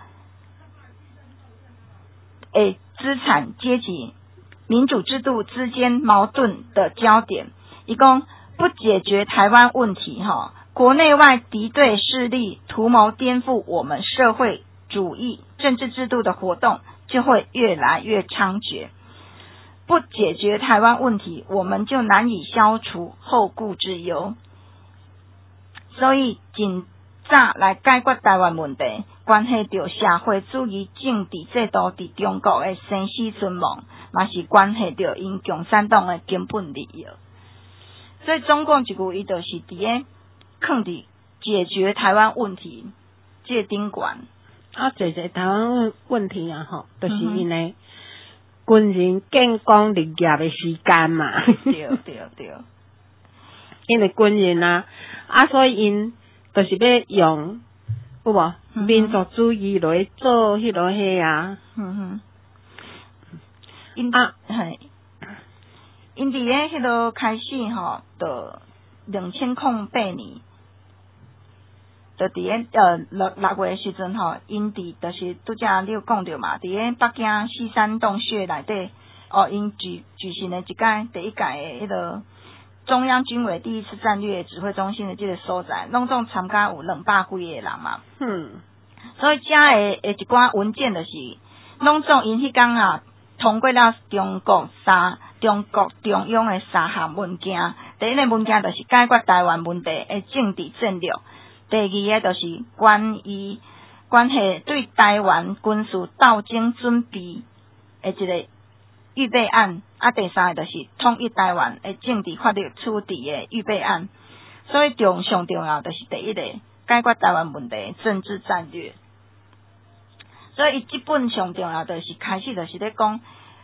资产阶级民主制度之间矛盾的焦点，一共不解决台湾问题国内外敌对势力图谋颠覆我们社会主义政治制度的活动就会越来越猖獗。不解决台湾问题，我们就难以消除后顾之忧。所以尽早来解决台湾问题，关系到社会主义政治制度伫中国的生死存亡，嘛是关系到因共产党的根本利益。所以中共一句伊就是伫咧放伫解决台湾问题这顶悬。 解决台湾问题就是因为军人建功立业的时间嘛。 对。 因为军人所以因就是要用有无？民族主义来做迄落迄啊。 因伫咧迄落开始吼，就2008年，就伫咧6月时阵吼，因伫就是拄则你有讲着嘛，伫咧北京西山洞穴内底，因举行了第一届的迄个中央军委第一次战略指挥中心的这个所在，拢总参加有200几个人嘛。所以遮的一寡文件就是，拢总因迄天啊，通过了中国中央的3项文件。第一个文件就是解决台湾问题的政治战略，第二个就是关系对台湾军事斗争准备的一个预备案，第三个就是统一台湾的政治法律处置的预备案。所以上重要就是第一个解决台湾问题的政治战略。所以伊这本上重要就是开始就是咧讲，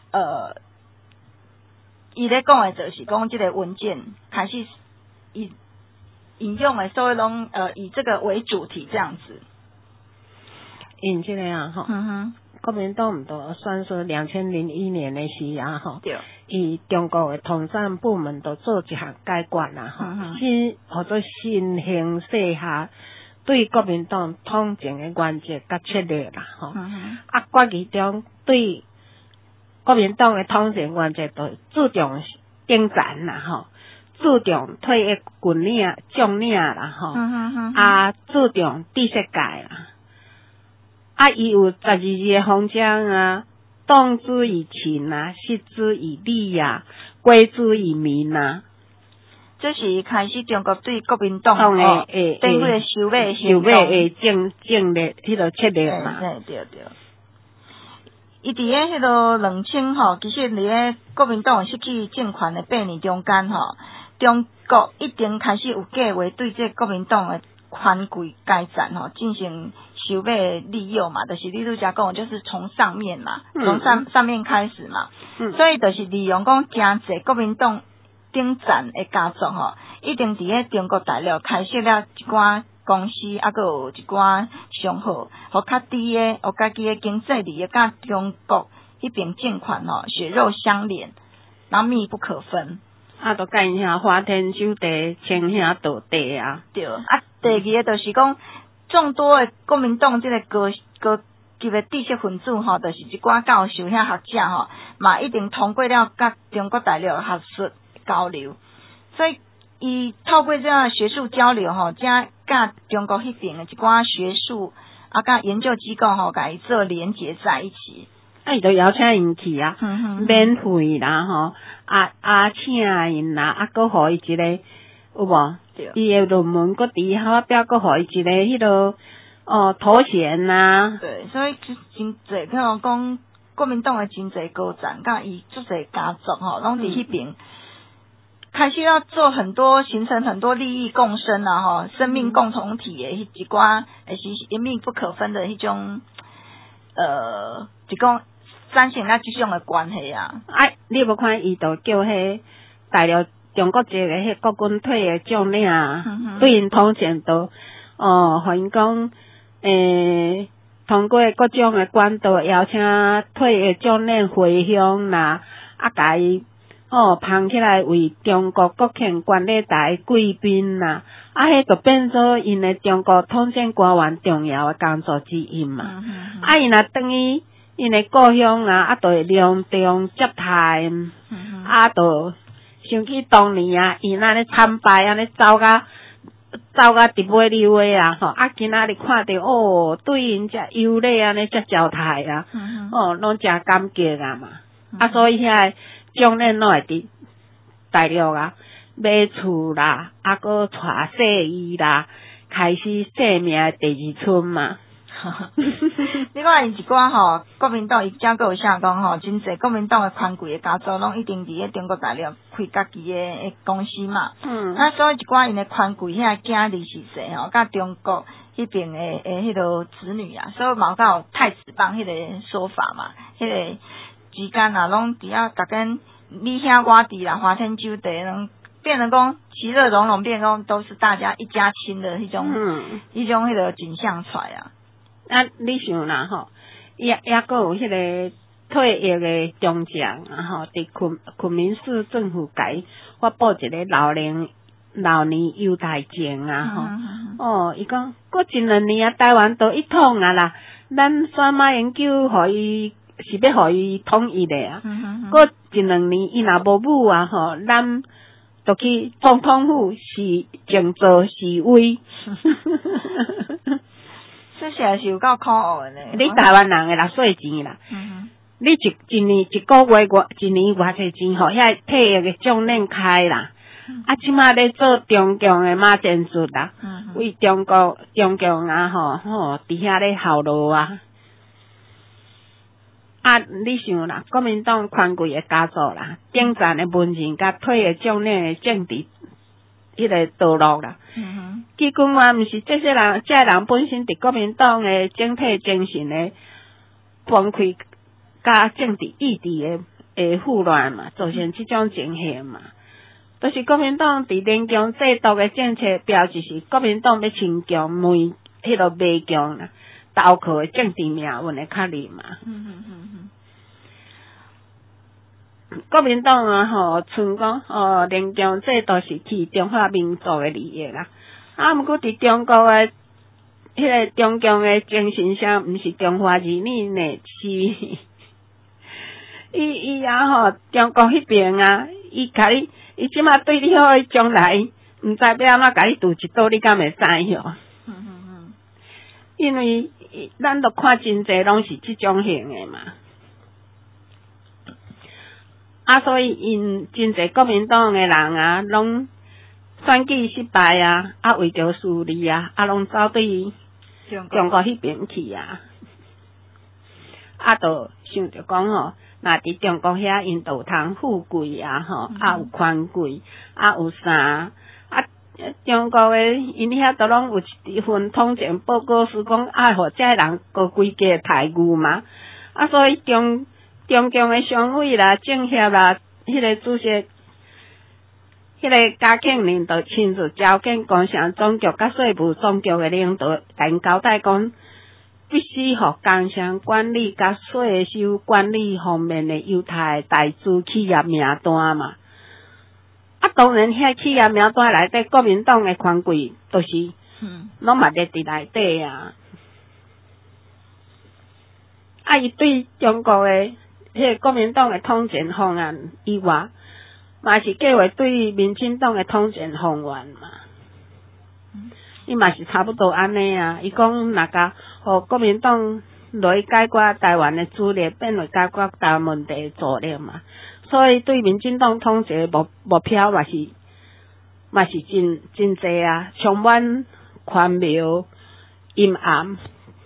伊咧讲的就是讲这个文件开始引用的所有拢以这个为主题这样子。 因这个啊吼，国民党毋都算说2001年的时啊吼，伊中国的统战部门都做一项改革啦吼，或者新形势下对国民党统战的原则甲策略啦吼，决议中对国民党的统战原则都注重征战啦吼，注重退役军领将领啦吼，注重知识界啦。伊有12个方针啊，动之以情啊，失之以理啊，归之以民啊。 这是开始中国对国民党的对迄个收买的政略迄个策略嘛。 对。伊伫咧迄个2000吼，其实伫咧国民党失去政权的8年中间吼，中国一定开始有计划对这国民党的权贵阶层吼进行收买利诱嘛，就是你拄则讲，就是从上面嘛，从上面开始嘛，所以就是利用讲真济国民党顶层的家族吼，一定伫咧中国大陆开设了一寡公司，还有一寡商号，互较低的，互家己的经济利益甲中国迄边政权吼血肉相连，然后密不可分。 都甲因遐花天酒地、称兄道弟啊。 对，第二个就是讲，众多的国民党这个高级的知识分子吼，就是一寡教授遐学者吼，嘛一定通过了甲中国大陆学术交流，所以伊透过这样学术交流吼，加甲中国迄边的一寡学术甲研究机构吼，甲伊做连结在一起。 伊就邀请因去啊，免费啦吼，请因啦，搁互伊一个有无？伊的论文搁伫发表，搁互伊一个迄个头衔呐。 对，所以真侪，譬如讲国民党的真侪高层，甲伊足侪家族吼，拢伫迄边开始要做很多，形成很多利益共生啊吼，生命共同体的一寡是密不可分的迄种一种产生了这种的关系啊。 你无看伊就叫迄大陆中国籍的迄国军退的将领啊，对因统战都互因讲通过各种的管道邀请退的将领回乡啦，甲伊捧起来为中国国庆观礼台贵宾啦，迄就变做因的中国统战官员重要的工作之一嘛。因若等于因的故乡就会隆重接待，就想起当年因安尼参拜安尼走甲伫尾溜的吼，今仔日看到对因遮优礼安尼遮招待拢真感激嘛。所以遐将领拢会伫大陆买厝啦，搁娶细姨啦，开始生命的第二春嘛。 你看一寡吼，国民党伊遮个有啥讲吼，真侪国民党的权贵的家族拢一定伫咧中国大陆开家己的公司嘛。所以一寡因的权贵遐囝儿是谁吼，甲中国迄边的迄个子女啊，所以嘛有太子帮迄个说法嘛，迄个之间拢伫遐甲跟你兄我弟啦，花天酒地拢变成讲其乐融融，变成都是大家一家亲的迄种迄个景象出来啊。 啊，你想啦吼，也阁有迄个退役的中将啊吼，伫昆明市政府改发布一个老年优待证啊吼，伊讲过一两年啊，台湾都一统啊啦，咱选马英九互伊是要互伊统一的啊，过一两年伊若无武啊吼，咱就去总统府是静坐示威。 这实是有够可恶的呢。 你台湾人的纳税钱啦，你一年一个月一年偌济钱，吼，遐退役的奖领开啦。啊，即马咧做中共的马战术啦，为中共啊吼，伫遐咧效劳啊。啊，你想啦，国民党权贵的家族啦，顶站的文人甲退役将领的政治迄个道路啦。基本上毋是这些人本身伫国民党的整体精神的崩溃，甲政治意志的混乱嘛，造成即种情形嘛。都是国民党伫联强制度的政策标志是国民党要清强每迄个媚强啦，投靠的政治命运的较厉嘛。国民党啊吼，像讲联强制度是替中华民族的利益啦。啊，毋过伫中国的迄个中共的精神上，毋是中华儿女呢，是伊啊吼，中国迄边啊，伊即马对你好，将来毋知要安怎甲你渡一刀，你敢会知哟？因为咱都看真济拢是即种型的嘛。啊，所以因真济国民党的人啊，拢选举失败啊，啊为着私利啊，啊拢走对中国迄边去啊，啊就想着讲吼。若伫中国遐，因都有通富贵啊吼，啊有权贵，啊有啥啊？中国诶，因遐都拢有一份统战报告书，讲爱互遮人高规家待遇嘛。啊，所以中共诶常委啦、政协啦，迄个主席，迄个嘉庆领导亲自召见工商总局甲税务总局诶领导，但交代讲。必须互工商管理甲税收管理方面的优待大资企业名单嘛。啊，当然遐企业名单内底，国民党的权贵都是，拢嘛列伫内底啊。啊，伊对中国的迄个国民党的统战方案以外，嘛是计划对民进党的统战方案嘛。伊嘛是差不多安尼啊！伊讲若甲互国民党来解决台湾的主力，变为解决台湾问题的助力嘛。所以对民进党统治的目标嘛是真济啊，充满荒谬阴暗。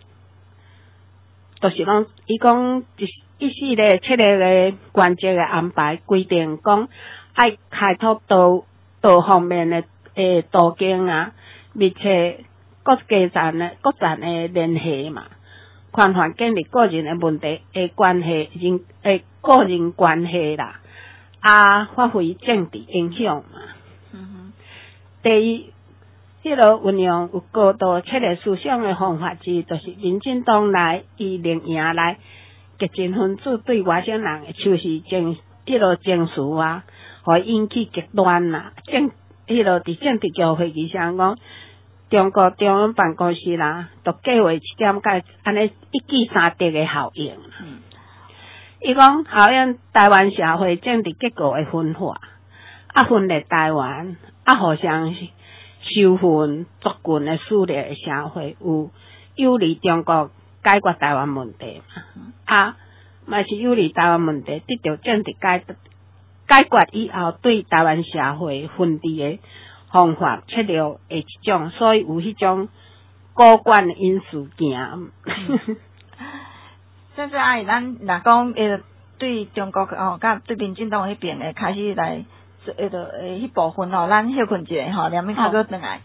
就是讲，伊讲一系列7个的关键的安排，规定讲爱开拓多方面的途径啊。密切国站的联系嘛，宽泛建立个人的问题的关系个人关系啦，啊，发挥政治影响嘛。第二，迄个运用有高度切实思想的方法之一，就是民进党内以连营来激进分子对外省人的手势情绪啊，互引起极端啦。迄个伫政治局会议上讲，中国中央办公室啦，都计划7点解安尼一举3得的效应。伊讲效应台湾社会政治结构的分化，啊分裂台湾，啊互相仇恨族群的撕裂的社会，有利中国解决台湾问题嘛，嘛是有利台湾问题得到政治解决以后，对台湾社会分治的方法策略的一种，所以有迄种高管的因素行。 甚至阿姨，咱若讲对中国甲对民进党迄边的开始来做迄部分咱休困一下2秒差不多转来。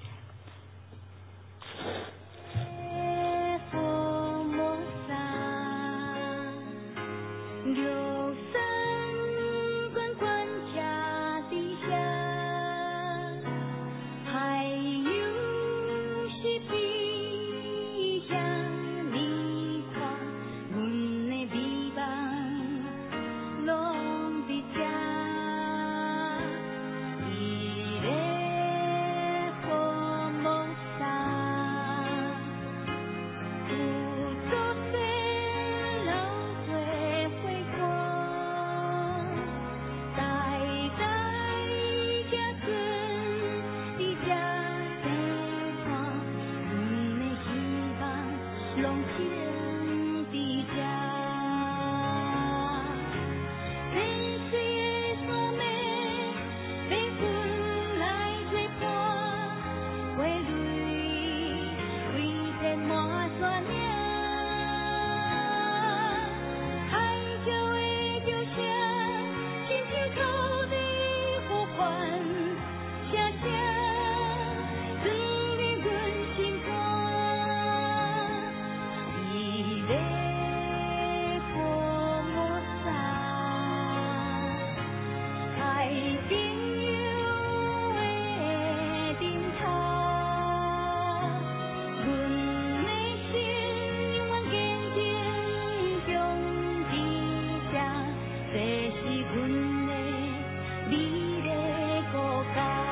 阮的美丽国家。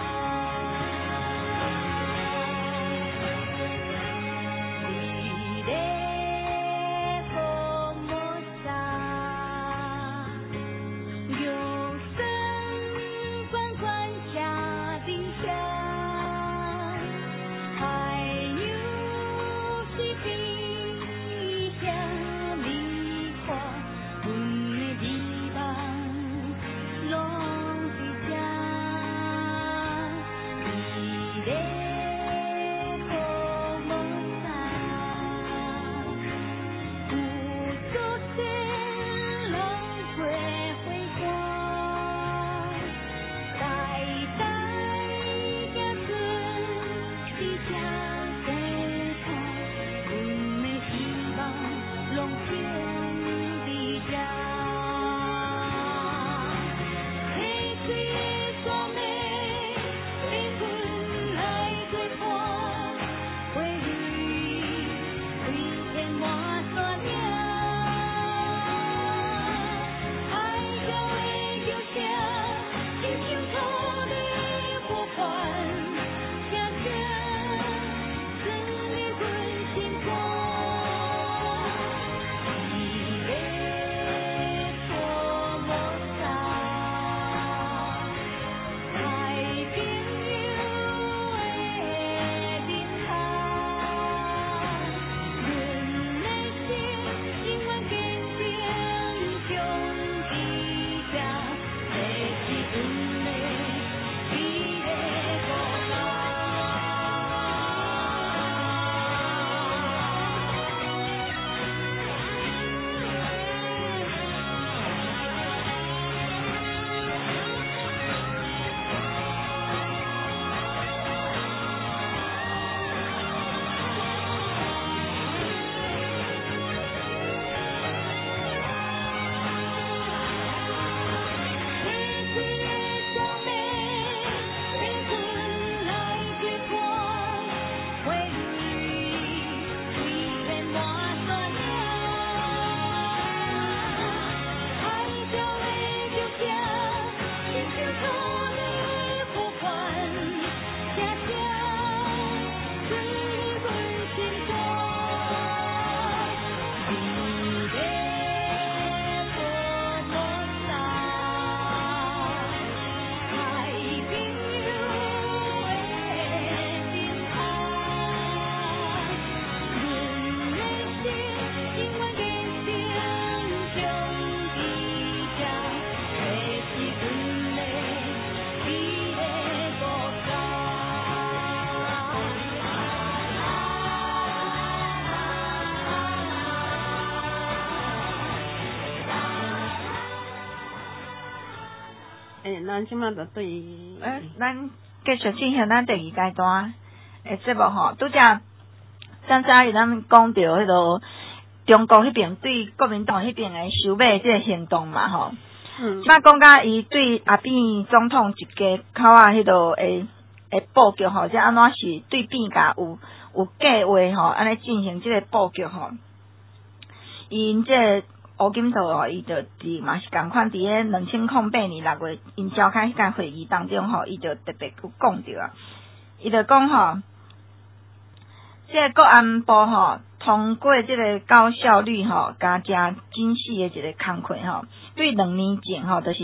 咱即马就对， 咱继续进行咱第二阶段诶节目吼，拄则刚才咱讲到迄个中国迄边对国民党迄边诶收买即个行动嘛吼，即摆讲甲伊对阿扁总统一家口啊迄个诶布局吼，即安怎是对变甲有计划吼，安尼进行即个布局吼，因即个乌金兔吼，伊就伫嘛是共款伫咧2008年6月因召开迄间会议当中吼，伊就特别有讲着啊，伊就讲吼，即个国安部吼通过即个高效率吼加诚精细的一个工课吼，对2年前吼就是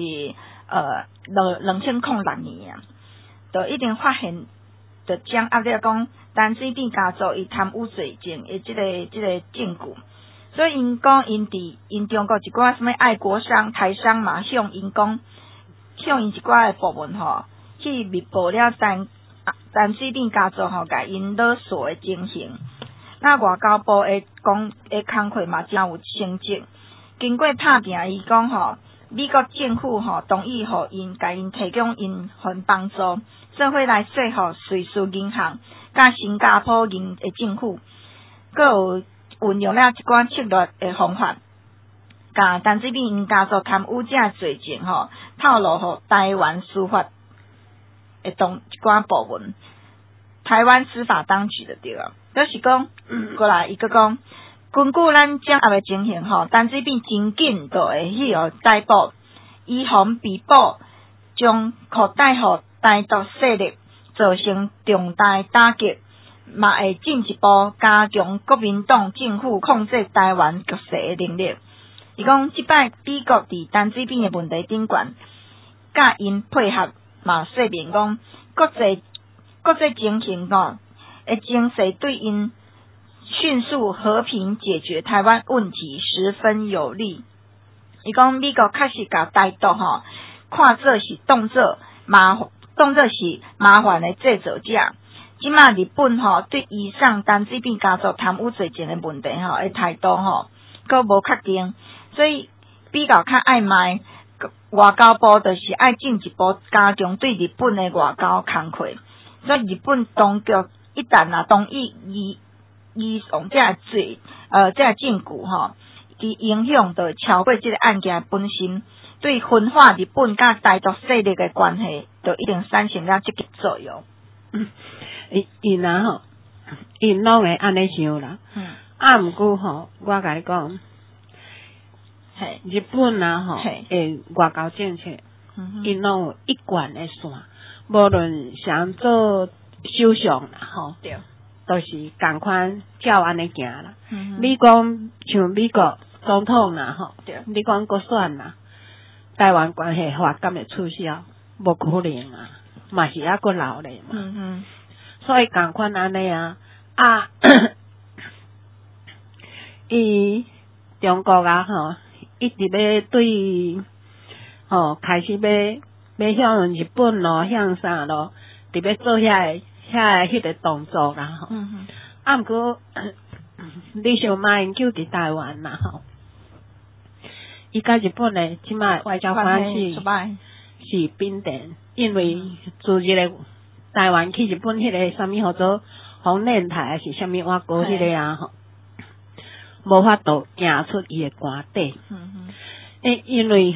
2006年啊，就已经发现，就将压力讲陈水扁家族伊贪污罪证的即个证据。所以因讲因中国一寡什么爱国商、台商嘛，向因一寡的部门吼，去密报了陈水扁家族吼，甲因勒索的情形。那外交部的工课嘛，真有成绩。经过拍拼，伊讲吼，美国政府吼同意互因甲因提供因帮助，做伙来说服瑞士银行、甲新加坡的政府，阁有运用了一寡策略的方法，甲陈水扁因家族贪污这罪证吼，透露互台湾司法的一寡部门，台湾司法当局就对了。就是讲，过来伊阁讲，根据咱掌握的情形吼，陈水扁真紧就会去逮捕以防被捕，将扩大互台独势力造成重大打击，嘛会进一步加强国民党政府控制台湾局势的能力。伊讲，即摆美国伫陈水扁的问题顶悬，甲因配合嘛说明讲，国际情形的情势对因迅速和平解决台湾问题十分有利。伊讲，美国确实甲台独看做是当作是麻烦的制造者。即马日本对以上陈水扁家族贪污罪前的问题的态度佫无确定，所以比较较暧昧。外交部就是爱进一步加强对日本的外交工作，所以日本当局一旦同意移送这罪这证据其影响就超过这个案件本身，对分化日本甲台独势力的关系，就一定产生了积极作用。 因拢会安尼想啦。毋过我甲你讲。日本诶外交政策，因拢有一贯的线，无论想做首相啦对， 都是共款照安尼行啦。你讲像美国总统啦对， 你讲国选啦，台湾关系法敢会取消？无可能啊，嘛是还佫留咧嘛。所以共款安尼伊中国一直要对开始要向日本咯，向啥咯，特别做迄个动作啦毋过你想马英九伫台湾啦伊甲日本的即摆外交关系是冰点，因为自一个台湾去日本迄个啥物叫做红链台还是啥物外国迄个无法度行出伊的官邸。因为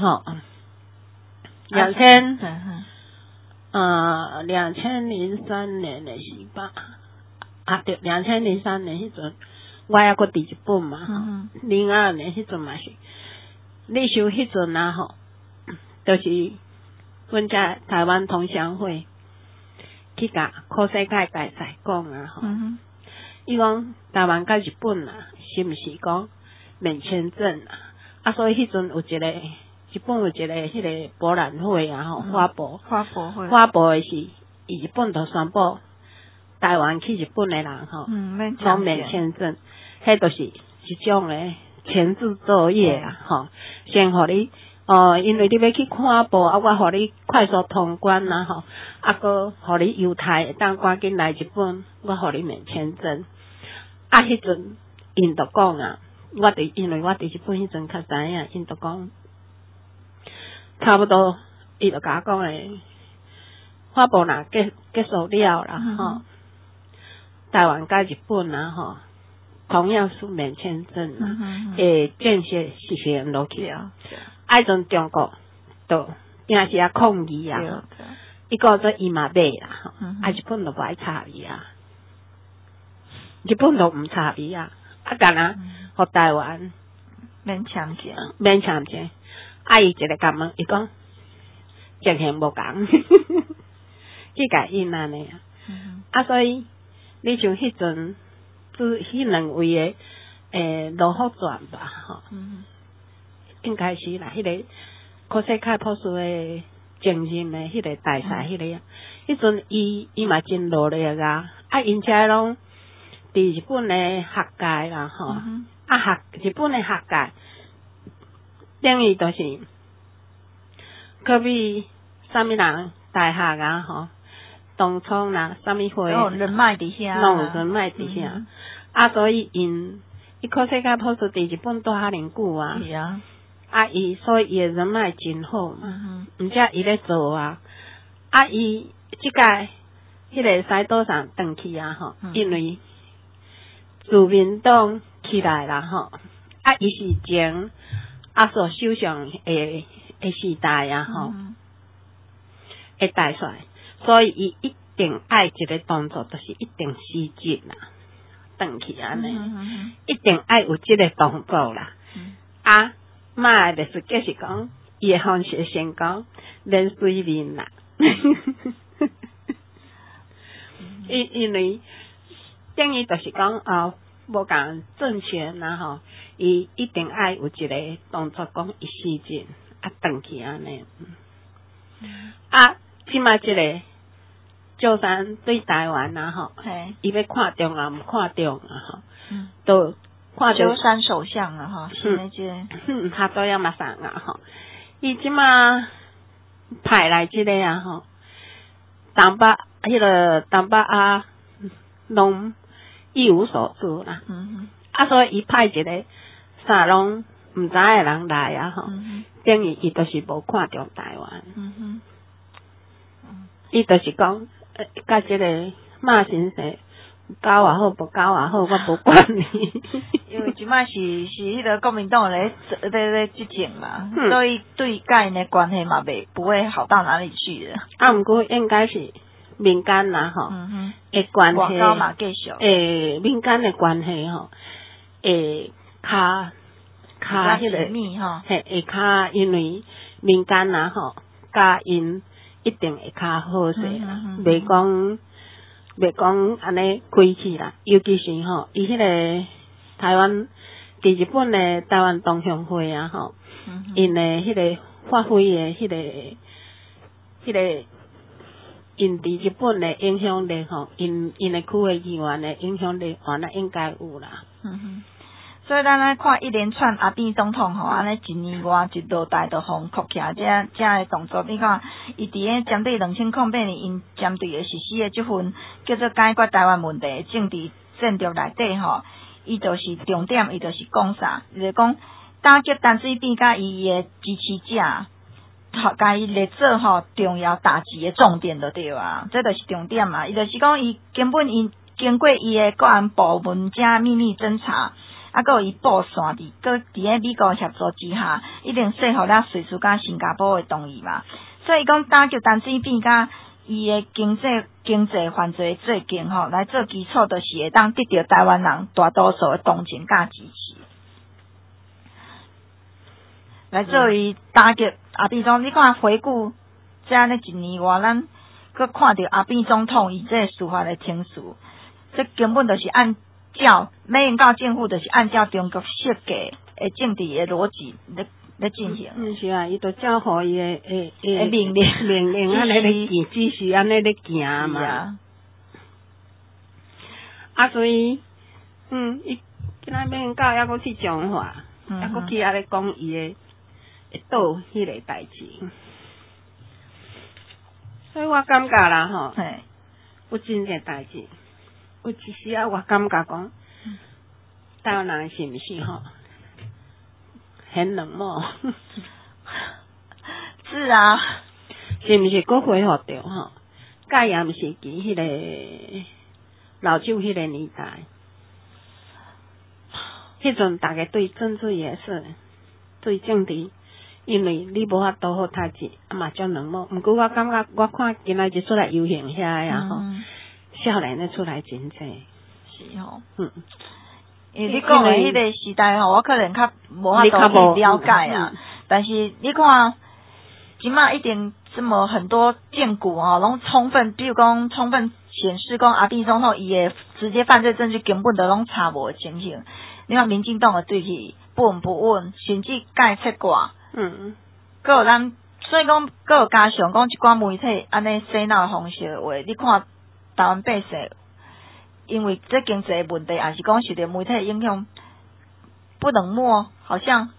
2003年的时吧，对，2003年迄阵我还佫伫日本嘛，02年迄阵嘛是，你想迄阵就是阮遮台湾同乡会去甲靠世界大赛讲伊讲台湾甲日本是毋是讲免签证所以迄阵有一个日本有一个迄个博览会花博的是日本就宣布台湾去日本的人拢免签证，迄就是一种的前置作业先互你因为你要去看报我互你快速通关佫互你犹太会当赶紧来日本，我互你免签证。迄阵因就讲因为我伫日本迄阵较知影，因就讲差不多，伊就甲我讲诶，发布若结束了啦台湾甲日本同样是免签证会正式实行落去迄阵中国就定时抗议伊讲说伊嘛买啦日本就不爱插伊日本就毋插伊干若互台湾免签证， 伊一个甲问，伊讲情形无共，去甲因安尼所以你像迄阵迄两位的罗福传吧应该是啦，迄个科西卡普斯的前任的迄个大赛迄阵伊嘛真努力因遮拢伫日本的学界啦日本的学界等于就是可比啥物人大学东冲啦啥物会人脉伫遐拢有人脉伫遐所以伊考世界普斯伫日本住遐尼久伊所以伊的人脉真好毋则伊咧做伊即届迄个西岛上转去因为自民党起来啦伊是前所首相的时代的大帅，所以伊一定爱一个动作，就是一定辞职啦，转去安尼一定爱有即个动作啦马的就是讲伊会方式先讲免水面啦。因为等于就是讲无共政权啦吼，伊一定爱有一个动作讲一时阵转去安尼。即卖即个赵三对台湾啦吼，伊要看中啊，毋看中啊吼，都看鸠山首相啊吼，是那个他都要马上啊吼，伊即卖派来即个啊吼，东北啊，拢一无所知啦。所以伊派一个啥拢毋知诶人来啊吼，等于伊就是无看中台湾。伊就是讲，甲即个马先生搞也好，无搞也好，我无管你。 因为即摆是迄个国民党咧执政嘛，所以对甲因的关系嘛不会好到哪里去的。 毋过应该是民间啦吼，诶关系， 外交嘛继续。 民间的关系吼，较迄个密吼， 会较因为民间啦吼，甲因一定会较好势啦，袂讲安尼开去啦。尤其是吼，伊迄个台湾伫日本的台湾同乡会啊吼，因的迄个发挥的迄个因伫日本的影响力吼，因的区的议员的影响力，原来应该有啦。 所以咱来看一连串阿扁总统吼，安尼一年外一落台就互扣起来，这的动作，你看，伊伫咧针对2008年因针对的实施的这份叫做解决台湾问题的政治战略内底吼，伊就是重点，伊就是讲啥，就是讲打击陈水扁甲伊的支持者，甲伊列做吼重要打击的重点就对啊，这就是重点嘛，伊就是讲伊根本因经过伊的国安部门加秘密侦查。还有伊布线伫咧美国协助之下，一定说服了瑞士甲新加坡的同意嘛。所以讲打击陈水扁甲伊的经济犯罪罪行吼，来做基础，就是会当得到台湾人大多数的同情甲支持，来做伊打击阿扁总。你看回顾这样的一年外，咱佮看到阿扁总统伊这司法的情绪，这根本就是按照美英告政府就是按照中国设计的政治的逻辑来进行。 是啊，伊就照互伊的命令安尼咧行，只是安尼咧行嘛。所以，伊今仔美英告还佫去讲话，还佫去咧讲伊的会倒迄个代志。所以我感觉啦吼，有真个代志。有一时啊，我感觉讲，台湾人是毋是吼，很冷漠？ 是啊， 是毋是佫恢复着吼？戒严时期迄个老旧迄个年代，迄阵大家对政治也是，对政治，因为你无法度好读书，嘛较冷漠。毋过我感觉，我看今仔日出来游行遐啊吼。少年咧出来真济， 是吼，因为你讲的迄个时代吼，我可能较无法度去了解啊。但是你看，即马一定这么很多证据吼，拢充分，比如讲充分显示讲阿扁总统伊的直接犯罪证据根本都拢查无的情形。你看民进党的对去不稳不稳，甚至盖切挂，佮有咱，所以讲佮有加上讲一寡媒体安尼洗脑的方式话，你看。台湾百姓因为这经济问题，还是讲受到媒体影响，不冷漠，好像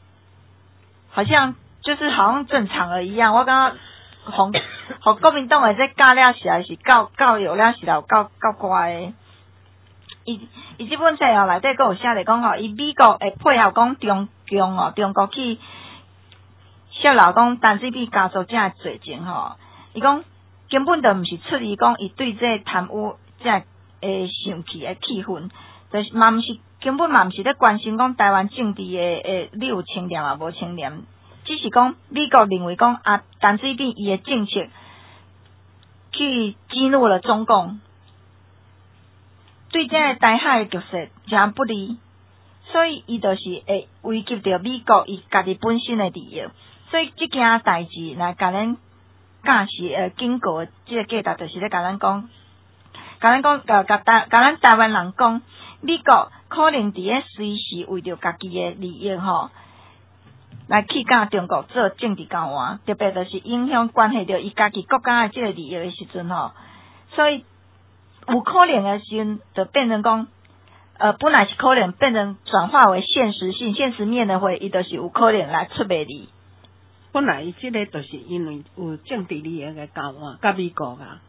就是好像正常了一样。我感觉互国民党的这教了实在是教育了实在有够乖的。伊这本册哦内底佫有写咧讲吼，伊美国会配合讲中国去泄露讲陈水扁家族这的罪情吼，伊讲。根本就毋是出于讲伊对这贪污这生气的气氛，就是嘛毋是根本嘛毋是咧关心讲台湾政治的你有清廉啊无清廉，只是讲美国认为讲陈水扁伊的政策去激怒了中共，对这个台海的局势真不利，所以伊就是会危及到美国伊家己本身的利益。 所以即件代志来甲咱假是警告即个价值，就是咧甲咱讲，甲咱台湾人讲，美国可能伫咧随时为着家己的利益吼，来去甲中国做政治交换，特别就是影响关系到伊家己国家的即个利益的时阵吼，所以有可能的时阵就变成讲。本来是可能变成转化为现实面的话，伊就是有可能来出卖你。 本来伊即个就是因为有政治利益的交换，甲美国啊。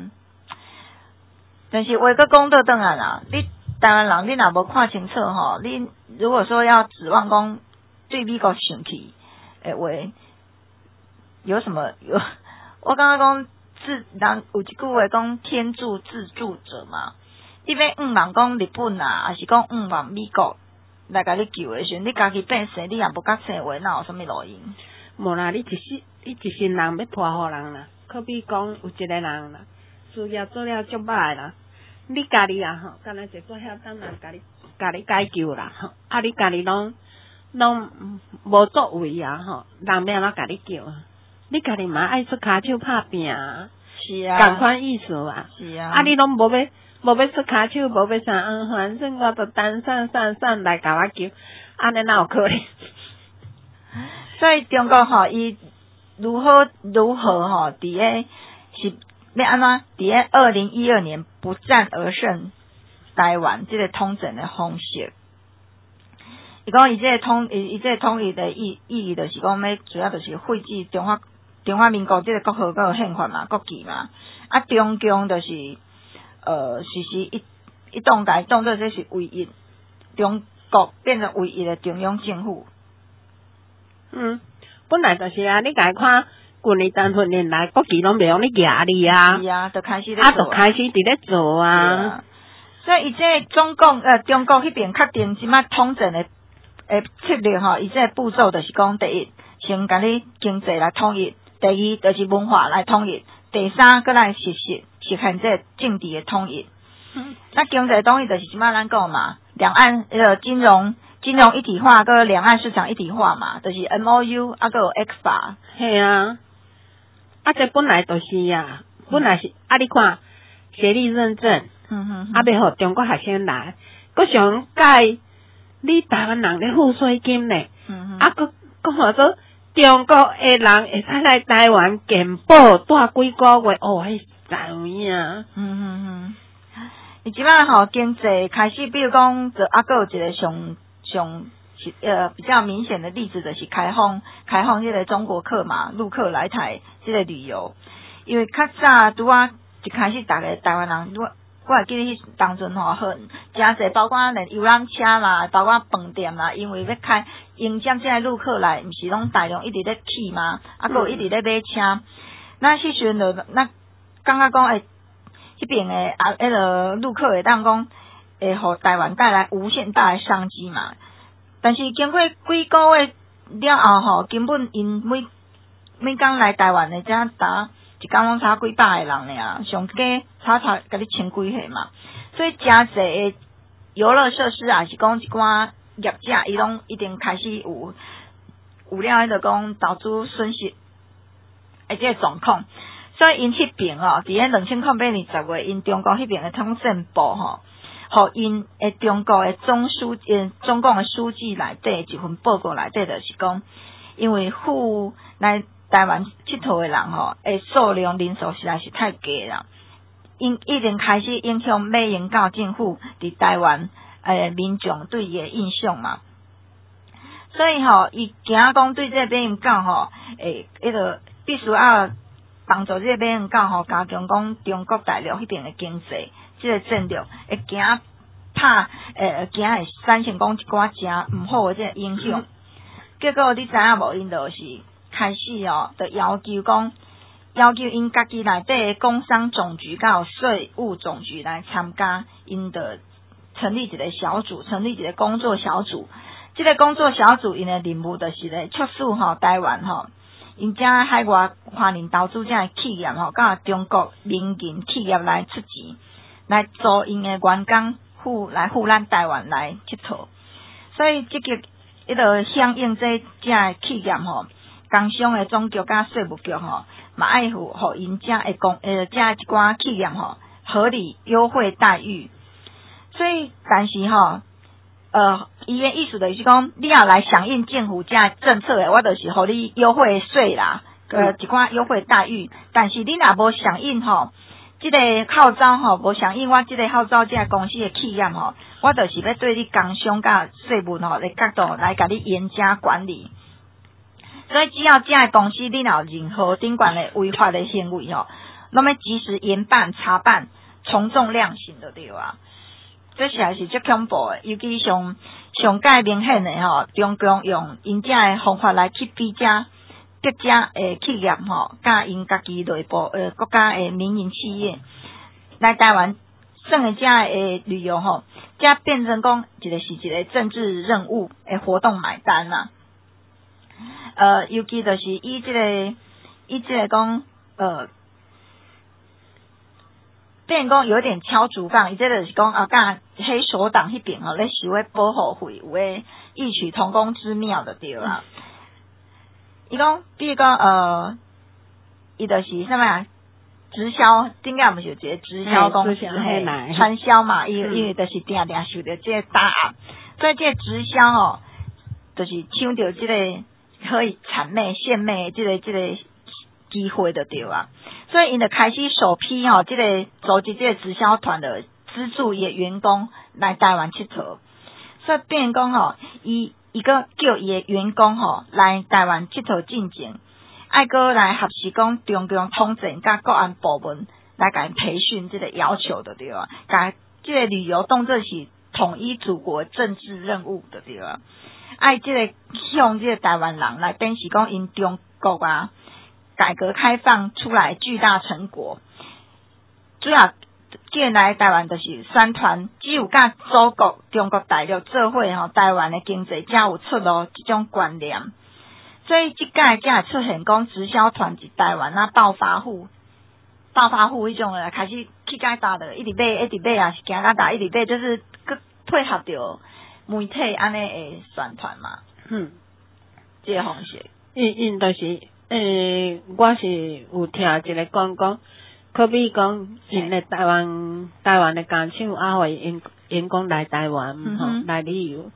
但是话搁讲倒转来啦，你台湾人你若无看清楚吼，你如果说要指望讲对美国生气诶话，有什么有？我刚刚讲人有一句话讲天助自助者嘛。你要望讲日本啊，还是讲望美国来甲你救的时阵，你家己变生，你也无甲生话，哪有啥物路用？ 无啦，你一世人要拖互人啦，可比讲有一个人啦，事业做了足歹啦，你家己啊吼，干那一个晓当人家己解救啦吼，啊你家己拢无作为啊吼，人要安怎甲你救啊？你家己嘛爱出骹手拍拼啊， 是啊， 同款意思啊， 是啊， 啊你拢无要出骹手，无要啥，反正我都单上来甲我救，安尼哪有可能？ 所以中国吼，伊如何吼，伫咧是要安怎？伫咧2012年不战而胜台湾这个统整的方式。伊讲伊这个统一的意义就是讲，要主要就是废止中华民国这个国号、个宪法嘛、国旗嘛。啊，中共就是时一动改动作，这是唯一中国变成唯一的中央政府。 本来就是啊，你家看近年单训练来，国旗拢袂用你压你啊， 是啊，就开始咧做， 就开始伫咧做啊。 所以伊这中国迄边确定即摆统整的策略吼，伊这步骤就是讲，第一，先甲你经济来统一；第二，就是文化来统一；第三，搁来实现这政治的统一。那经济统一就是即摆咱讲嘛，两岸金融一体化，个两岸市场一体化嘛，就是 MOU 啊，个有 ECFA。 系啊，这本来就是啊，本来是你看学历认证，要互中国学生来，佮上届你台湾人咧付税金咧，佮讲做中国的人会使来台湾健保住几个月，迄在有影。 伊即摆吼经济开始，比如讲，个有一个上比较明显的例子，就是开放这个中国客嘛，陆客来台这个旅游。因为较早拄啊一开始，大家台湾人，我会记得迄当阵吼，真侪，包括连游览车啦，包括饭店啦，因为要迎接这个陆客来，毋是拢大量一直咧去嘛，有一直咧买车。那迄时阵就感觉讲迄边的陆客会当讲会互台湾带来无限大的商机嘛。但是经过几个月了后吼，根本因每工来台湾的，才打一工拢差几百个人尔，上加差甲你千几岁嘛。所以诚济的游乐设施啊，是讲一寡业者伊拢一定开始有了迄个讲投资损失即个状况。所以因迄边伫咧2008年10月，因中国迄边的统战部吼，互因中国的中共的书记内底一份报告内底，就是讲，因为来台湾佚佗的人吼，数量人数实在是太低啦，因已经开始影响美英教政府伫台湾民众对伊的印象嘛。所以吼，伊惊讲对这美英教吼，必须要帮助这个美英教吼，加强讲中国大陆迄边的经济，这个战略会惊会产生讲一寡真毋好的这个影响。结果你知影无？因就是开始就要求因家己内底的工商总局甲税务总局来参加，因的成立一个小组，成立一个工作小组。这个工作小组因的任务就是咧促使台湾因这海外欢迎投资这的企业甲中国民营企业来出钱，来租因的员工来赴咱台湾来佚佗。所以这个响应这的企业工商的总局甲税务局吼，嘛爱互因遮会遮一寡企业吼合理优惠待遇。所以，但是吼，伊的意思就是讲，你要来响应政府遮政策的，我就是互你优惠税啦，一寡优惠待遇。但是你若无响应吼，即个号召吼，无响应我即个号召遮公司的企业吼，我就是要对你工商甲税务吼的角度来甲你严加管理。所以只要遮个公司你若有任何顶管的违法的行为吼，拢要及时严办查办，从重量刑就对啊。这实在是足恐怖的，尤其上界明显的吼，中共用因遮的方法来去逼各家企业吼，甲因家己内部国家的民营企业来台湾算的遮的旅游吼，遮变成讲一个是一个政治任务的活动买单啦。尤其就是以这个讲变讲有点敲竹杠，伊这就是讲甲黑手党迄边咧想要保护费，有诶异曲同工之妙的对啦。伊讲，比如讲伊就是什么啊？直销，顶下毋是有一个直销公司传销嘛？因为就是定受到这个打压，所以这个直销哦，就是抢到这个可以谄媚、献媚这个机会的对啊。所以因就开始首批这个组织这个直销团的资助伊的员工来台湾佚佗，所以变讲伊个叫伊的员工来台湾佚佗进前，爱搁来合适讲中共统政甲国安部门来甲因培训这个要求的对啊，甲这个旅游当作是统一祖国政治任务的对啊，爱这个向这个台湾人来展示讲因中国改革开放出来巨大成果，主要进来台湾就是宣传，只有甲祖国中国大陆做伙台湾的经济才有出路这种观念。所以即届才会出现讲直销团伫台湾暴发户迄种的开始去解答的，一直买啊，是行到大一直买，就是配合着媒体安尼的宣传嘛。这个方式， 因就是。我是有听一个讲，可比讲因咧台湾的工厂互因员工来台湾来旅游，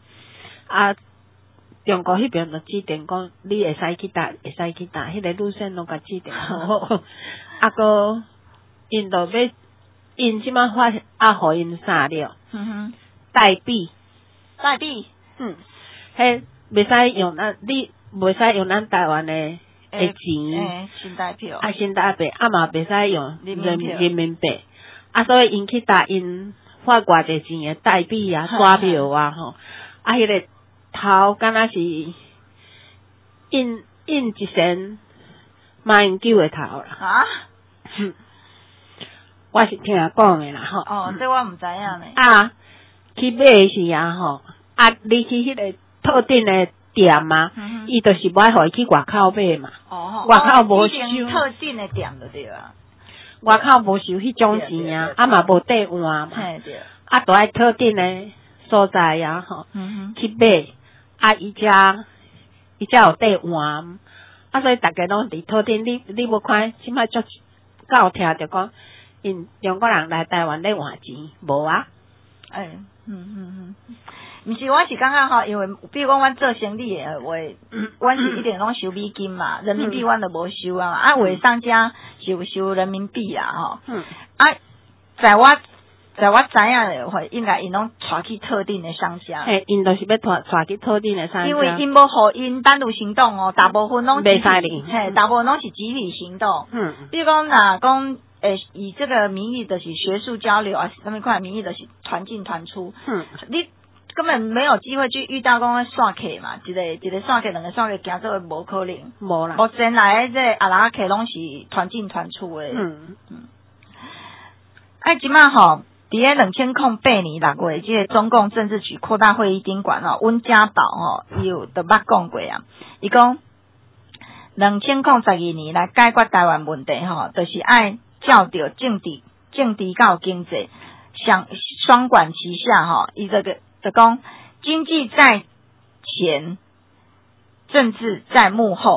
中国迄边就指定讲你会使去搭，迄个路线拢甲指定好，个因就要因即摆互因啥了？代币，迄袂使用你袂使用咱台湾的。钱， 新台票， 新台币，嘛袂使用人民币，所以因去答因发偌济钱的代币啊、纸票啊吼，迄个头敢若是印一仙9的头啦。我是听人讲的啦吼。 这我毋知影呢。 去买时吼，你去迄个特定的。店嘛，伊就是无爱互伊去外口买嘛，外口无收特定的店就对啊， 外口无收迄种钱啊，嘛无兑换嘛，都爱特定的所在吼，去买，伊才有兑换，所以大家拢伫特定，你无看，即摆足够听着讲，因中国人来台湾咧换钱，无啊， 毋是，我是感觉因为比如讲阮做生意的话，阮是一定拢收美金嘛，人民币阮就无收啊。话商家是有收人民币啦在我知影的话，应该因拢带去特定的商家。 因就是要带去特定的商家。 因为因无互因单独行动大部分拢袂使哩。 大部分拢是集体行动。比如讲讲。以这个名义就是学术交流什么款名义就是团进团出。你根本没有机会去遇到讲线客嘛，一个线客两个线客行做无可能， 无啦。 目前来这阿拉客拢是团进团出的。即摆伫咧2008年6月，这个中共政治局扩大会议顶管温家宝伊有都捌讲过啊，伊讲2012年来解决台湾问题就是爱照着政治到经济双管齐下伊就讲经济在前，政治在幕后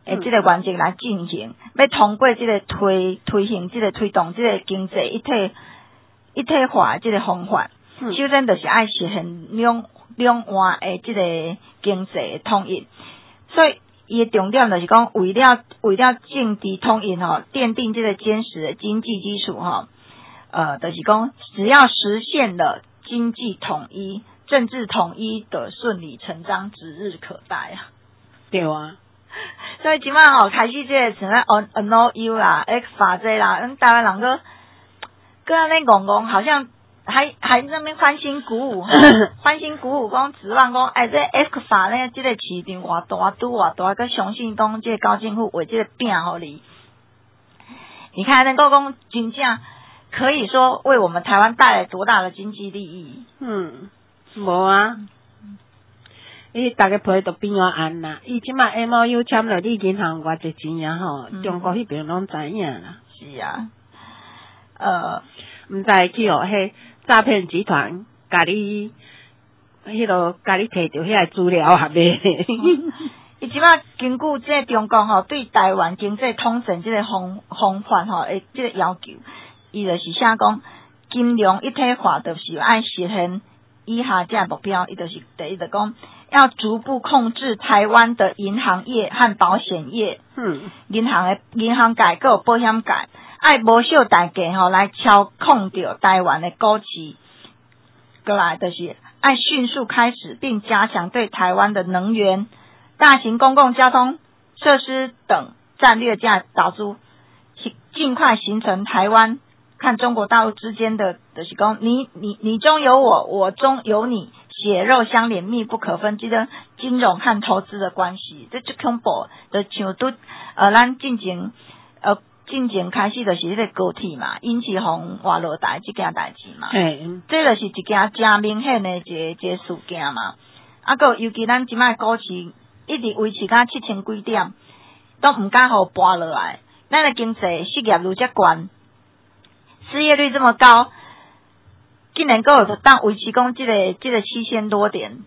这个原则来进行，要通过这个推行这个推动这个经济一体化的这个方法，首先就是爱实现两岸的这个经济统一，所以伊的重点就是讲为了政治统一奠定这个坚实的经济基础就是讲只要实现了经济统一，政治统一的顺理成章指日可待啊。 对啊。 所以即摆开始这个像NOU 啦、X 法这啦，台湾人搁安尼戆好像还那边欢欣鼓舞，讲指望讲这 X 法呢，这个市场偌大拄偌大，佮相信讲这个高政府为这个拼互你看能够讲真正可以说为我们台湾带来多大的经济利益？ 无啊。伊大家陪都变啊安啦，伊即摆 MOU 签了，你银行偌济钱啊中国迄边拢知影啦。 是啊， 毋知去迄诈骗集团甲你摕到遐资料啊袂？ 伊即摆根据这中国对台湾经济统战这个方法的这个要求，伊就是写讲金融一体化，就是爱实现以下这目标，伊就是第一就讲要逐步控制台湾的银行业和保险业，银行界还有保险界，爱无少大家来操控着台湾的股市，过来就是爱迅速开始并加强对台湾的能源、大型公共交通设施等战略价导出，尽快形成台湾和中国大陆之间的就是讲你中有我，我中有你，血肉相连、密不可分这个金融和投资的关系，这最恐怖的像都咱进前开始就是迄个高铁嘛，引起红滑落台这件代志嘛，这就是一件真明显的一个事件嘛。还尤其咱即摆股市一直维持到7000几点，都唔敢互拔落来，咱的经济失业率这高，失业率这么高，竟然够有当维持讲这个7000多点。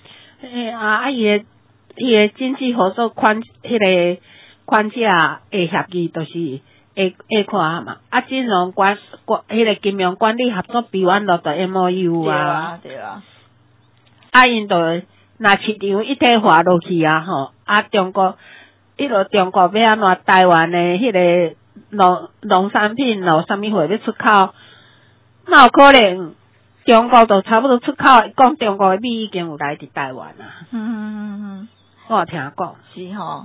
伊的经济合作框架的协议就是下看嘛，金融迄个金融管理合作备忘录的 MOU 啊， 对啊， 因就若市场一体化落去中国中国要安怎台湾的迄个农产品啥物货要出口，哪有可能？中国就差不多出口，讲中国的米已经有来伫台湾啊。我有听过。 是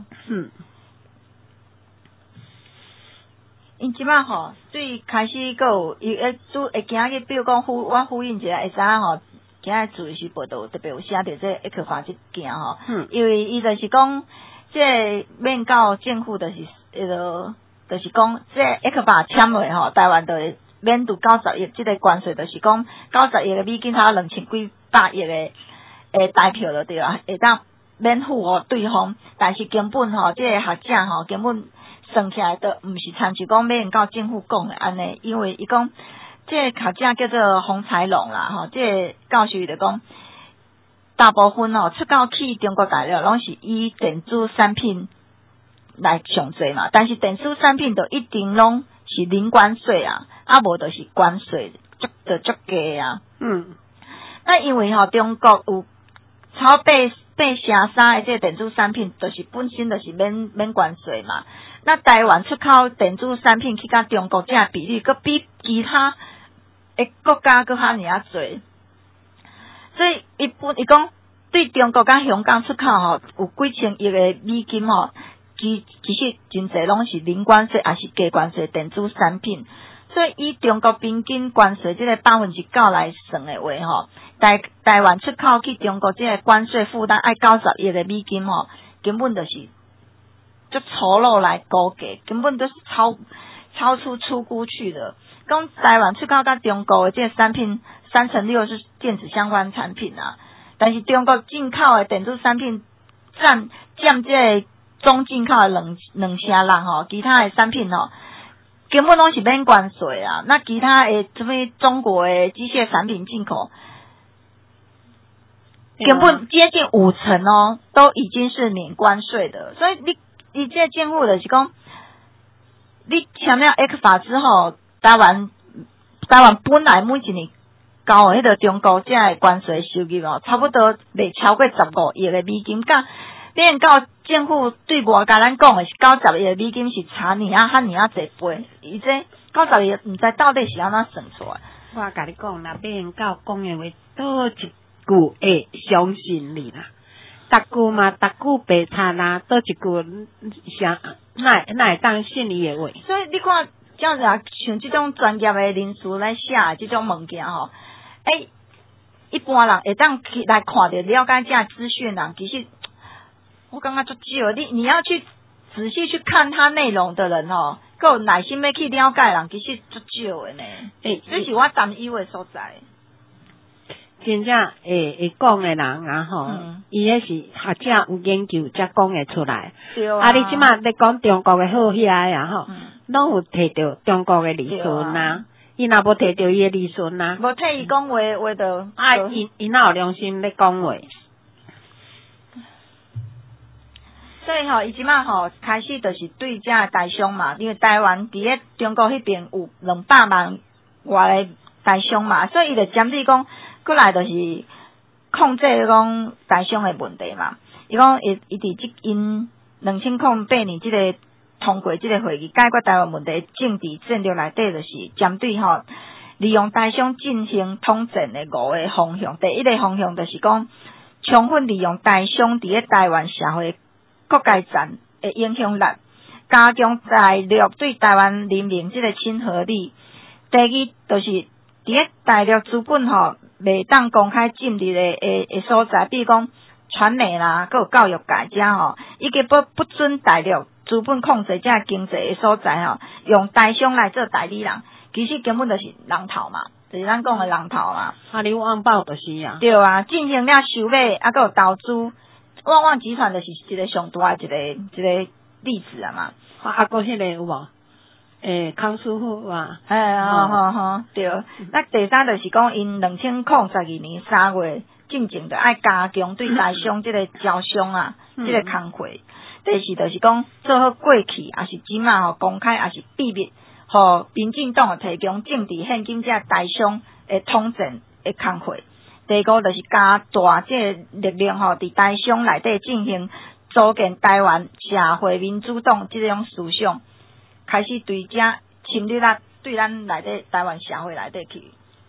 因即摆对开始还有伊拄会今日比如讲我呼应一下，会知影今日自是报道特别有写着这X法这件因为伊就是讲这免到政府就是就是讲这X法签落台湾就会免除90亿这个关税，就是讲90亿的美金差2000几百亿的代票就对啦，会当免付对方，但是根本这个学者根本算起来都毋是参照讲免到政府讲的安尼，因为伊讲这个学者叫做洪才龙啦这个教授就讲大部分出口去中国大陆拢是以电子产品来上济嘛，但是电子产品就一定拢是零关税无就是关税就足低啊。那因为中国有超83的这个电子产品，就是本身就是免关税嘛。那台湾出口电子产品去到中国这个比率，佮比其他的国家佮较尔侪，所以伊讲对中国甲香港出口有几千亿的美金其实真侪拢是零关税，也是低关税电子产品。所以以中国平均关税这个9%来算的话台湾出口去中国这个关税负担爱90亿的美金根本就是就丑陋来估计，根本都是超出出估去的。讲台湾出口到中国的这个产品6%是电子相关产品但是中国进口的电子产品占这个总进口的两成人其他的产品根本拢是免关税那其他的什么中国的机械产品进口根本接近50%都已经是免关税的，所以你伊这政府就是讲，你签了 ECFA 之后，台湾本来每一年交迄个中国这的关税收入哦，差不多袂超过15亿的美金，变到政府对外甲咱讲的是90亿的美金是差尔啊，遐尔啊侪倍，伊这90亿毋知到底是安怎算出来。 我甲你讲啦，变到讲的话，倒一句会相信你啦。逐句白读啦，倒一句啥哪会当信你的话？ 所以你看，这样子啊，像这种专业的人士来写这种物件吼，一般人会当去来看到了解这资讯人，其实我感觉足少。你要去仔细去看它内容的人吼，够有耐心要去了解的人，其实足少的呢。这是我担忧的所在。 真正会讲的人啊吼，伊迄是学者有研究才讲会出来。 对啊。 你即马咧讲中国的好遐啊吼，拢有摕到中国的理顺啊，伊若无摕到伊的理顺啊， 无替伊讲话就伊哪有良心咧讲话？ 所以伊即马开始就是对这台商嘛，因为台湾伫咧中国迄边有200万外的台商嘛，所以伊就针对讲。过来就是控制讲台商的问题嘛。伊讲伊伫因2008年即个通过即个会议解决台湾问题政治战略内底，就是针对利用台商进行统战的5个方向。第一个方向就是讲充分利用台商伫咧台湾社会各界站的影响力，加强大陆对台湾人民即个亲和力。第二就是伫咧大陆资本袂当公开进入的所在，比如讲传媒啦，佮有教育界遮以及不准大陆资本控制遮经济的所在用台商来做代理人，其实根本就是人头嘛，就是咱讲的人头嘛。 你旺报就是啊。 对啊，进行了收买，佮有投资，旺集团就是一个上大一个例子啊嘛。 搁迄个有无？康师傅啊， 对。那第三就是讲，因2002年3月进前就爱加强对台商这个招商啊，这个工作。第四就是讲，做好过去也是即马公开也是秘密，互民进党提供政治现金这台商的统战的工作。第五就是加大这个力量伫台商内底进行组建台湾社会民主党这种思想。开始对这侵略啊，对咱内底台湾社会内底去。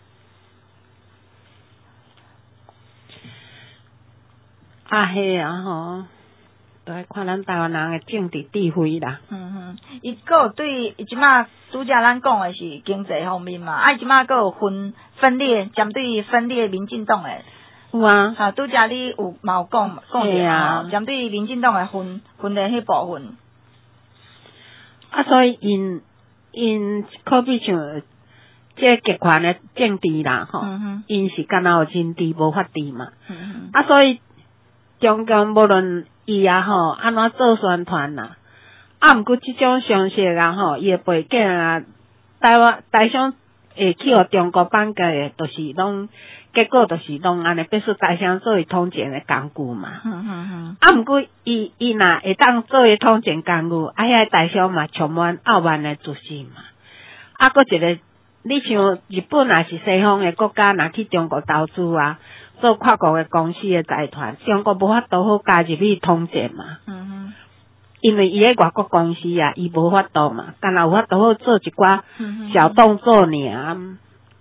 迄啊吼，都爱看咱台湾人的政治智慧啦。 伊佫有对即马拄则咱讲的是经济方面嘛，即马佫有分裂，针对分裂民进党的。 有啊。 拄则你有讲着针对民进党的分裂迄部分。 所以因可比像这集团的政治啦，因是敢若有政治无法治嘛。所以中共无论伊安怎做宣传啦，毋过即种消息伊的背景台商会去互中国绑架的，就是拢结果就是拢安尼，必须台商作为统战的工具嘛。毋过伊若会当作为统战工具，遐台商嘛充满傲慢的自信嘛。搁一个，你像日本也是西方的国家，若去中国投资啊，做跨国的公司的财团，中国无法度好加入去统战嘛。因为伊个外国公司啊，伊无法度嘛，干若有法度好做一寡小动作尔。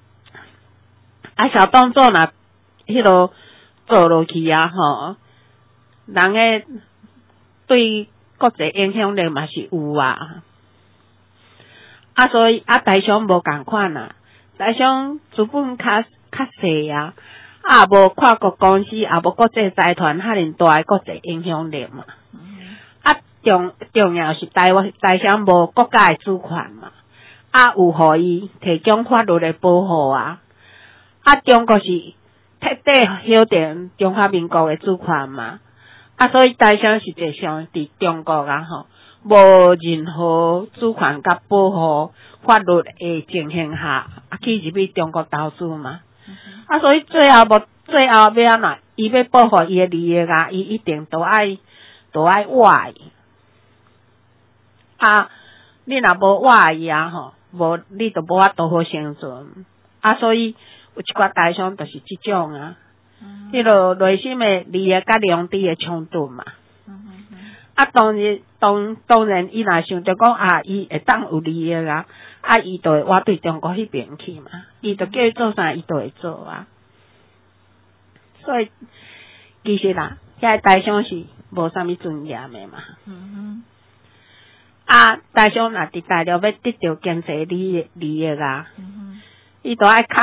小动作若迄落做落去啊，人个对国际影响力嘛是有啊。所以台商无共款啊，台商资本较细啊，无跨国公司，也无国际财团遐尼大个国际影响力嘛。重要是台商无国家的主权嘛，有互伊提供法律的保护啊。中国是彻底晓得中华民国的主权嘛，所以台商实际上伫中国无任何主权甲保护法律的情形下，去入去中国投资嘛。所以最后要安怎？伊要保护伊的利益伊一定都爱活。 啊，你若无我伊啊吼，无你就无法度好生存。啊，所以有一寡大伤就是即种啊，迄落内心的利益甲良知的冲突嘛。啊，当然，伊若想着讲啊，伊会当有利益啊，啊，伊就会活对中国迄边去嘛，伊就叫伊做啥，伊就会做啊。所以其实啦，遐大商是无啥物尊严的嘛。啊，大商若伫大陆要得到经济利益啊，伊都爱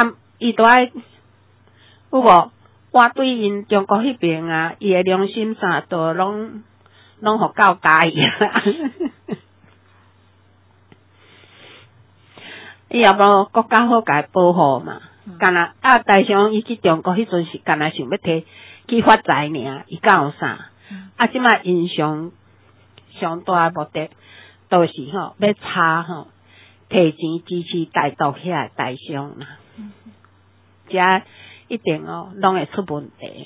有无？我对因中国迄边啊，伊的良心啥都拢互到家己啊。伊也无国家好甲伊保护嘛，干那啊大商伊去中国迄阵是干那想要摕去发财尔，伊敢有啥？啊，即摆因上大目的，都是吼要差吼，摕钱支持大陆遐大商啦，遮一定拢会出问题。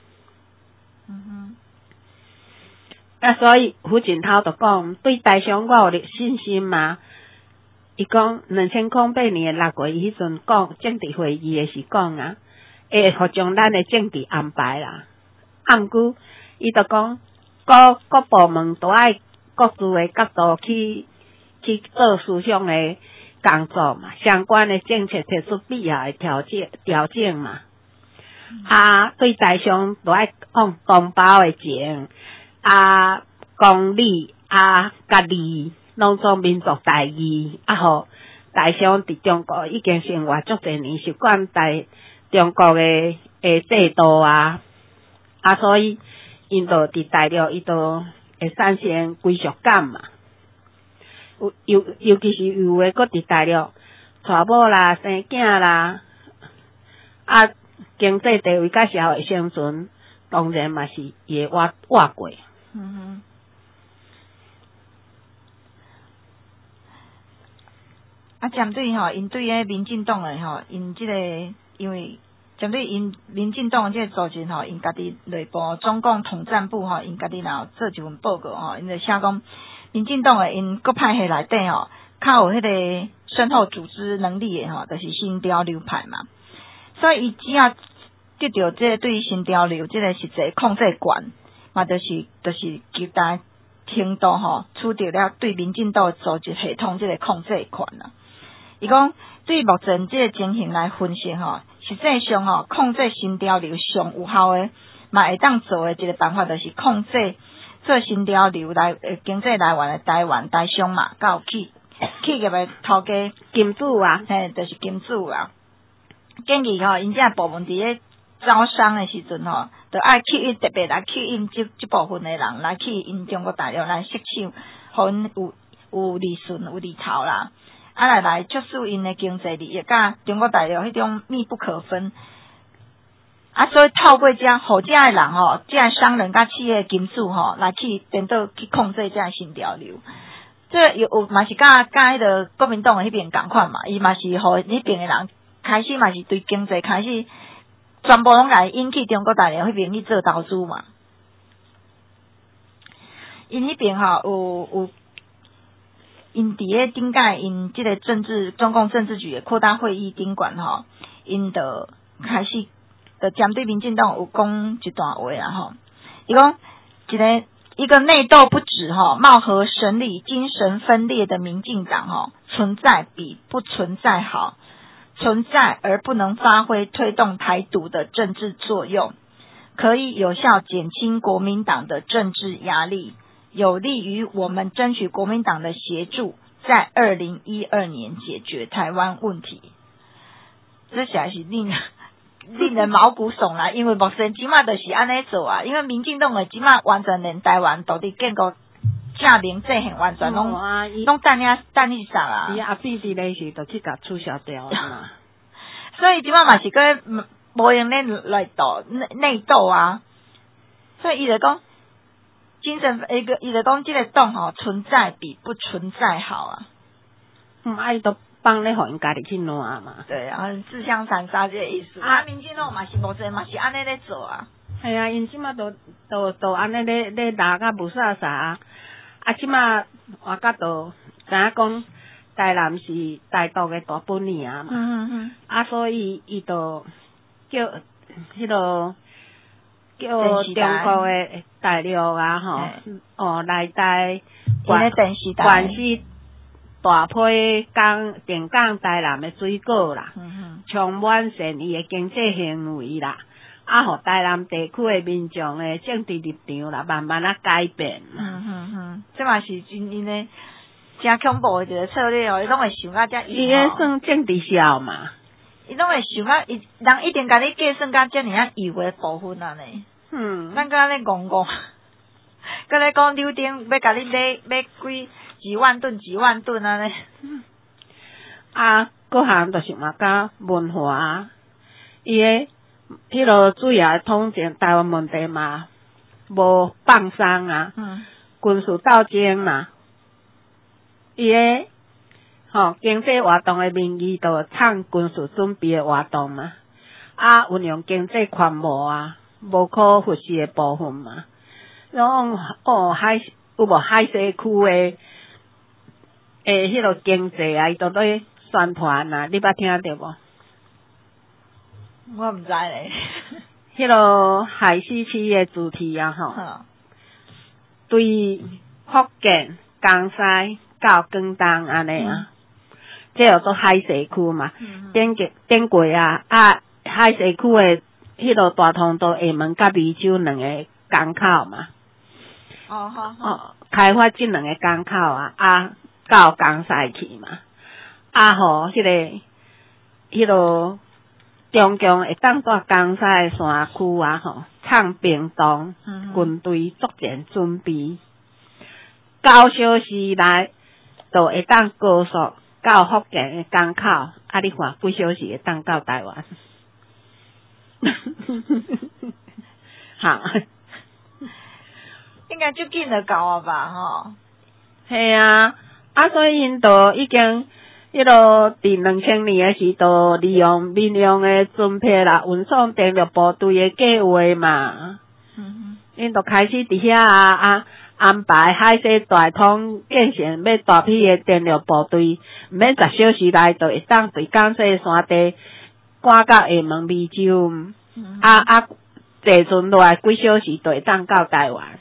啊，所以胡锦涛就讲，对大商我有信心嘛。伊讲2008年6月，伊迄阵讲政治会议的是讲啊，会互将咱的政治安排啦。啊，毋过伊就讲，各部门都爱各自的角度去做思想的工作嘛，相关的政策提出必要的调整嘛。啊，对大商都爱讲公包的情，啊，公理啊，家己拢做民族大义，啊，互大商伫中国已经生活足侪年，习惯中国的制度啊，啊，所以因就伫大陆，伊就会产生归属感嘛。尤其是有诶，搁伫大陆娶某啦、生囝啦，啊，经济地位甲社会生存，当然嘛是伊会活过。 啊，针对因对迄民进党诶因即个，因为针对因民进党诶即个组织因家己内部中共统战部因家己若做一份报告因就写讲，民进党诶因各派系内底较有迄个深厚组织能力诶就是新潮流派嘛，所以伊只要得到即个对新潮流即个实际控制权，嘛就是极大程度取得了对民进党组织系统即个控制权啦。伊讲对目前即个情形来分析实际上控制新潮流上有效诶，嘛会当做诶一个办法，就是控制做新潮流经济来源诶台湾大商嘛，甲有企业诶头家金主啊， 就是金主啊。建议因这部门伫咧招商诶时阵就爱吸引特别来吸引即部分诶人来去因中国大陆来吸收，互因有利润有利头啦。啊来促使因的经济利益甲中国大陆迄种密不可分，啊，所以透过互遮的人遮商人甲企业金主来去变到去控制遮新潮流，这有嘛是甲迄个国民党的迄边共款嘛，伊嘛是互迄边的人开始嘛是对经济开始全部拢来引起中国大陆迄边去做投资嘛，因迄边有。因伫咧顶届因即个中共政治局的扩大会议顶管因就开始就针对民进党有讲一段话啦伊讲一个内斗不止貌合神离、精神分裂的民进党存在比不存在好，存在而不能发挥推动台独的政治作用，可以有效减轻国民党的政治压力。有利于我们争取国民党的协助，在2012年解决台湾问题。这实在是令人毛骨悚然，因为目前即马就是安尼做啊，因为民进党的即马完全连台湾都伫建国正名制宪完全拢等你啥啊？ 伊阿弟伫咧时就去甲取消掉嘛。 所以即马嘛是个无用咧来斗内斗啊，所以伊就讲。伊就讲，这个党存在比不存在好啊。 伊都帮咧，互因家己去烂嘛。 对啊，自相残杀这个意思。啊，民进党嘛是目前嘛是安尼咧做啊。 系啊，因即马都安尼咧拉甲无啥啊。 即马我甲都知影讲台南是台独的大本营嘛，所以伊就叫迄落叫中国的大陆啊来台关系大批电港台南的水果啦，充满善意的经济行为啦，互台南地区的民众的政治立场啦，慢慢改变。 这嘛是因的真恐怖的一个策略哦，伊拢会想到遮严。 伊个算政治笑嘛？ 伊拢会想到，人一定甲你计算到遮尔啊有的部分啊呢。咱甲咧戆戆，甲咧讲柳丁要甲你买几万吨啊呢？ 各项就是嘛，甲文化，伊个迄落主要的统战台湾问题嘛，无放松啊，军事斗争嘛，伊个经济活动的名义就趁军事准备的活动嘛，运用经济宽模啊，无可忽视的部分嘛，拢有无海西区的迄落经济啊，伊都咧宣传啊，你捌听到无？ 我毋知咧。 迄落海西区的主题啊，对福建、江西到广东安尼啊，这叫做海西区嘛。典过啊，海西区的迄落大通道厦门甲湄洲两个港口嘛。开发这两个港口啊，到江西去嘛。迄落中共会当在江西的山区啊，唱屏东军队作战准备，9小时内就会当高速到福建的港口，你看几小时会当到台湾？好， 应该就紧就到啊吧， 系啊，所以因都已经。迄落伫2000年诶时，都利用民用诶军配啦，运送电力部队诶计划嘛。因都开始伫遐安排海西大通建成，要大批诶电力部队，毋免10小时内就会当对江西山地赶到厦门湄洲，坐船落来几小时就会当到台湾。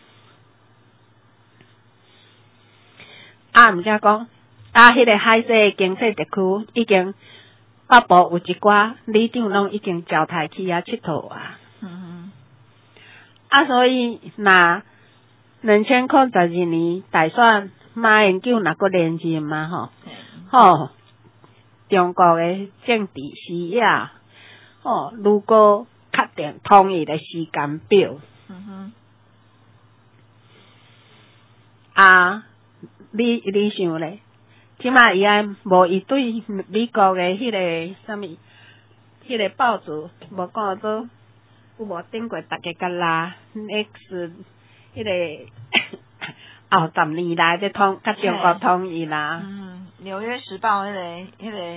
毋则讲。迄个海西经济地区已经北部有一寡里长拢已经招待去佚佗啊。所以那2022年大选马英九若个连任嘛中国的政治视野如果确定统一的时间表。你想咧？即马伊无伊对美国的迄个啥物，迄个报纸无讲做有无顶过大家甲拉 X 迄个后10年来的甲中国统一啦。 纽约时报迄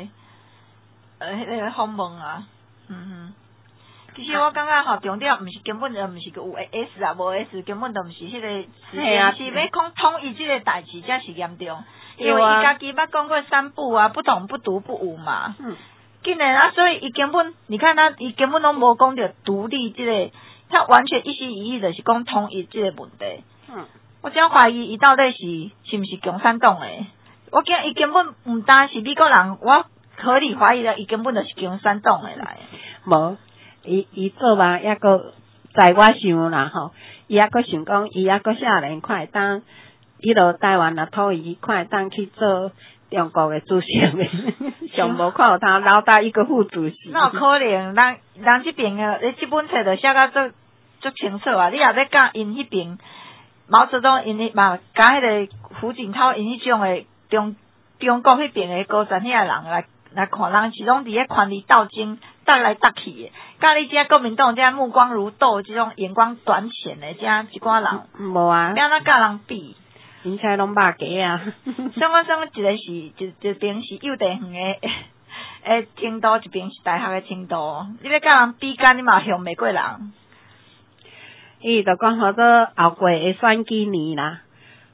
个访问啊。其实我感觉重点毋是根本就毋是有 S 啊，无 S 根本就毋是迄个时间是要讲统一即个代志才是严重。因为伊家己捌讲过3不啊，不统不独不武嘛。竟然所以伊根本，你看伊根本拢无讲到独立这个，他完全一心一意的是讲统一这个问题。我真怀疑伊到底是毋是共产党诶？我惊伊根本毋单是美国人，我合理怀疑了，伊根本就是共产党诶来。 无，伊做嘛抑个在我想啦伊抑个想讲，伊抑个少年看会当。迄落台湾若统一，看会当去做中国的主席诶，上无看有他老大一个副主席。 那有可能，人即边诶，你即本册就写甲足清楚啊！你若要甲因迄边毛泽东因迄嘛，甲迄个胡锦涛因迄种诶中国迄边诶高层遐人来看，人是拢伫咧权力斗争斗来斗去诶，甲你遮国民党遮目光如豆，即种眼光短浅诶，遮一寡人无啊， 要哪甲人比？ 因才拢肉鸡啊！ 像我一个是一边是幼稚园诶程度，一边是大学诶程度。你要甲人比干，你嘛向袂过人。 伊就讲好做后过诶选举年啦，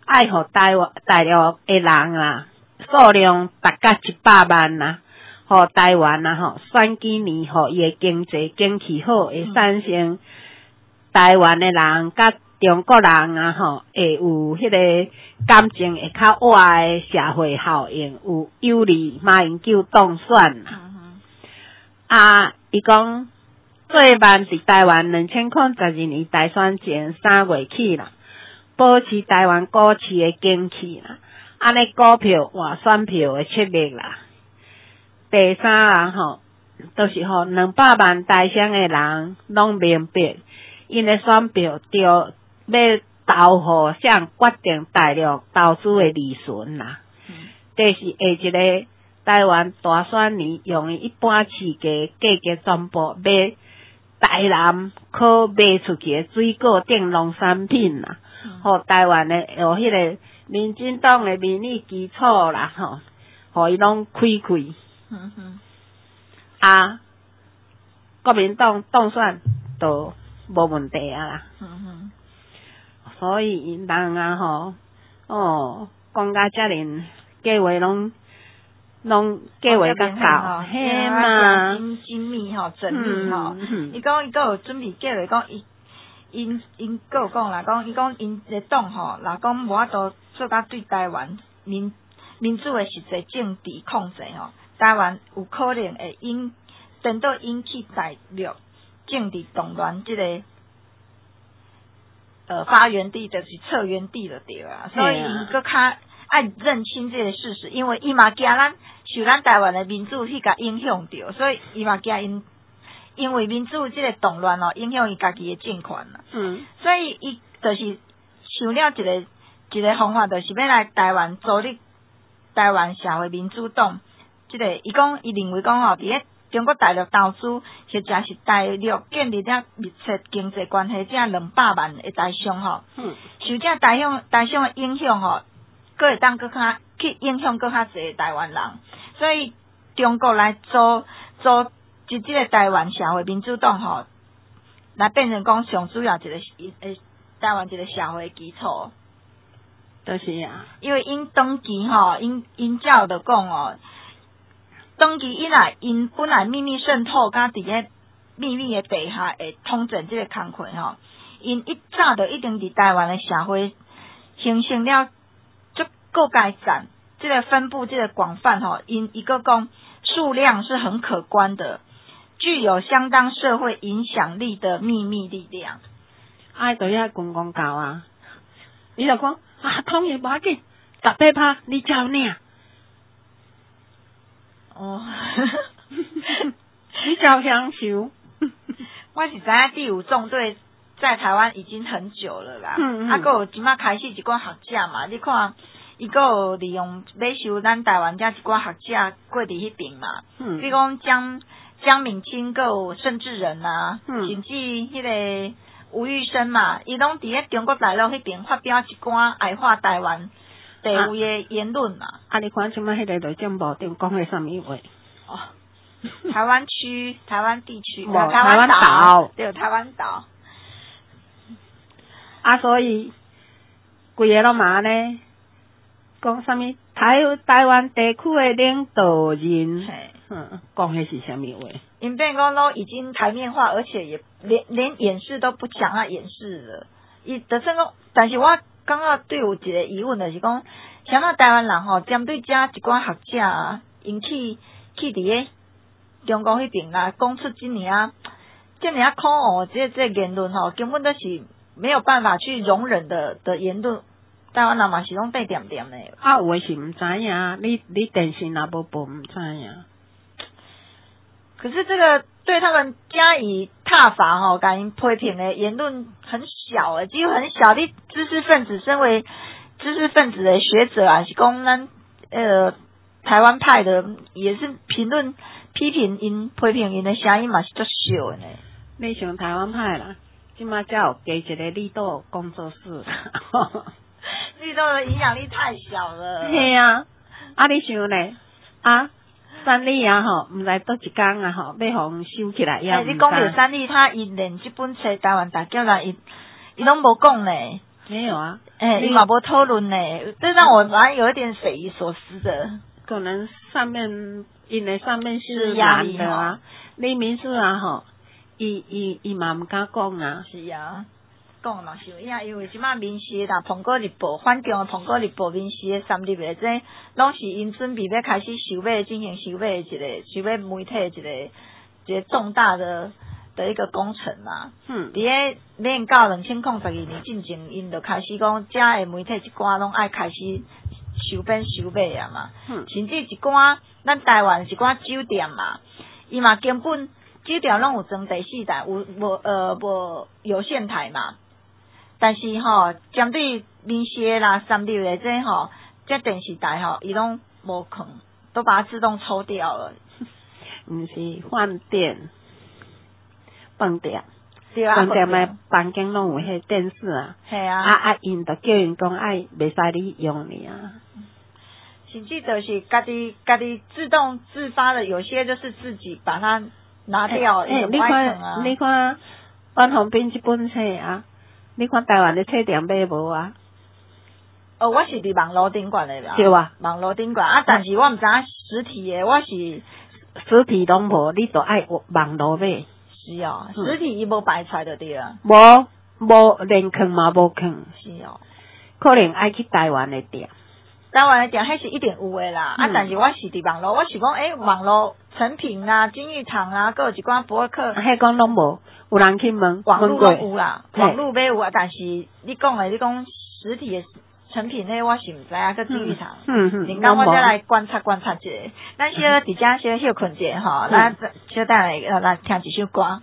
爱互大陆的人啊，数量达到100万啦，互台湾啊吼，选几年吼伊的经济景气好，会产生台湾的人甲中国人啊吼，会有迄个感情会较活的社会效应，有利马英九当选啦。伊讲最慢伫台湾2012年大选前3月起啦，保持台湾股市的景气啦，安尼股票换选票的策略啦。第三啊吼，就是吼200万台商的人拢明白，因的选票着要投互啥决定大陆投资的利润啦。第四下一个台湾大选年用一般市价价格全部买台南可卖出去的水果等农产品啦，互台湾的有迄个民进党的民意基础啦吼，互伊拢开开。国民党当选都无问题啊啦。所以人啊吼，讲甲遮尔计划拢计划较高，嘿嘛， 精密吼，缜密吼。伊讲伊佫有准备计划，讲因佫有讲啦，讲伊讲因个党吼，若讲无法度做甲对台湾民主的实际政治控制吼，台湾有可能会等到引起大陆政治动乱即个发源地，就是策源地就对啊。所以伊佫较爱认清这个事实，因为伊嘛惊受咱台湾的民主去甲影响着，所以伊嘛惊因为民主这个动乱影响伊家己的政权啦。所以伊就是想了一个方法，就是要来台湾组立台湾社会民主党。这个伊讲，伊认为讲伫咧中国大陆投资，实际是大陆建立了密切经济关系，这200万的台商受这台商的影响佫会当佫较去影响佫较侪台湾人，所以中国来组即个台湾社会民主党来变成讲上主要一个台湾一个社会基础。 就是啊， 因为因登记因照就讲登记以来，因本来秘密渗透，甲伫咧秘密的底下会统整这个工课因一早就一定伫台湾的社会形成了足够改善，这个分布这个广泛因一个讲数量是很可观的，具有相当社会影响力的秘密力量。 就遐公教啊，你就讲统一无要紧，18趴你照领。你照享受。 我是知影第5纵队在台湾已经很久了啦，还有即马开始一寡学者嘛，你看伊佫有利用买收咱台湾遮一寡学者过伫迄边嘛，比如讲江敏清佫有盛智仁啊，甚至迄个吴玉生嘛，伊拢伫咧中国大陆迄边发表一寡矮化台湾地位的言论嘛。 你看即摆迄个内政部长讲的啥物话？ 台湾区、台湾地区、 台湾岛， 对，台湾岛。 所以规个拢嘛呢，讲啥物台湾地区的领导人，讲的是啥物话？ 因变讲都已经台面化，而且也连演示都不想要演示了。伊就算讲，但是我感觉对有一个疑问，就是讲，像那台湾人针对遮一寡学者因去伫咧中国迄边啦，讲出这尔可恶这言论根本都是没有办法去容忍的言论。台湾人嘛是拢带点点的。 有诶是毋知影，你电视若无播毋知影。 可是这个对他们加以挞伐甲因批评的言论很小几乎很小。你知识分子，身为知识分子的学者啊，是讲咱台湾派的也是批评因批评因的声音嘛是足少的呢。 你像台湾派啦，即马才有加一个绿岛工作室。 绿岛的影响力太小了。 嘿啊，你想呢？三立毋知倒一天要互收起来。 你讲到三立，他因连这本册台湾大叫人伊拢无讲呢。 没有啊， 伊嘛无讨论呢，这让我蛮有一点匪夷所思的。 可能上面因为上面是压力男的啊，你民事啊吼，伊嘛毋敢讲啊。 是啊。讲嘛是有影，因为即马民视啦、苹果日报、反共的苹果日报、民视的三立的，这拢是因准备要开始收买、进行收买一个收买媒体一个重大的一个工程嘛。伫个免到2002年进前，因就开始讲，遮的媒体一寡拢爱开始收编收买啊嘛。甚至一寡咱台湾一寡酒店嘛，伊嘛根本酒店拢有装第四台，无有线台嘛。但是针对民视啦、三立的这这电视台伊拢无空，都把它自动抽掉了。 毋是饭店、饭店， 对啊， 饭店的房间拢有迄电视啊。 系啊。 因就叫因讲袂使你用尔啊。 甚至就是家己自动自发的，有些就是自己把它拿掉， 你看阮旁边这本册啊。你看台湾的册店买无啊？ 我是伫网络顶管的啦。 对啊， 网络顶管但是我毋知影实体的，我是实体拢无，你都爱网络买。 是哦，实体伊无摆出来就对啊。 无连坑嘛无坑。 是哦。 可能爱去台湾的店。 台湾的店迄是一定有的啦，但是我是伫网络，我是讲网络成品啊、金玉堂啊，各有一寡博客。 迄讲拢无。有人去问， 网络都有啦，网络买有啊，但是你讲实体的成品呢，我是毋知啊，个金玉堂。等下我再来观察一下。咱小伫遮小休困者吼，咱小等来听一首歌。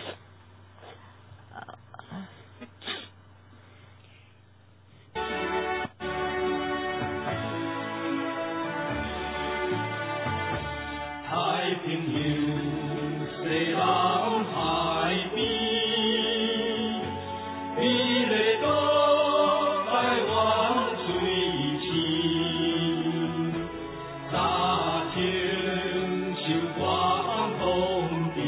太平洋，西人海边。你来到台湾水深，早清收光风地，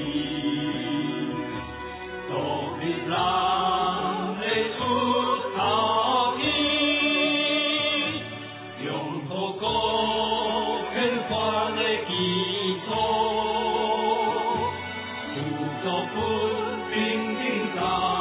独立人会出头天，拥抱国宪法的基础，富足不平等大。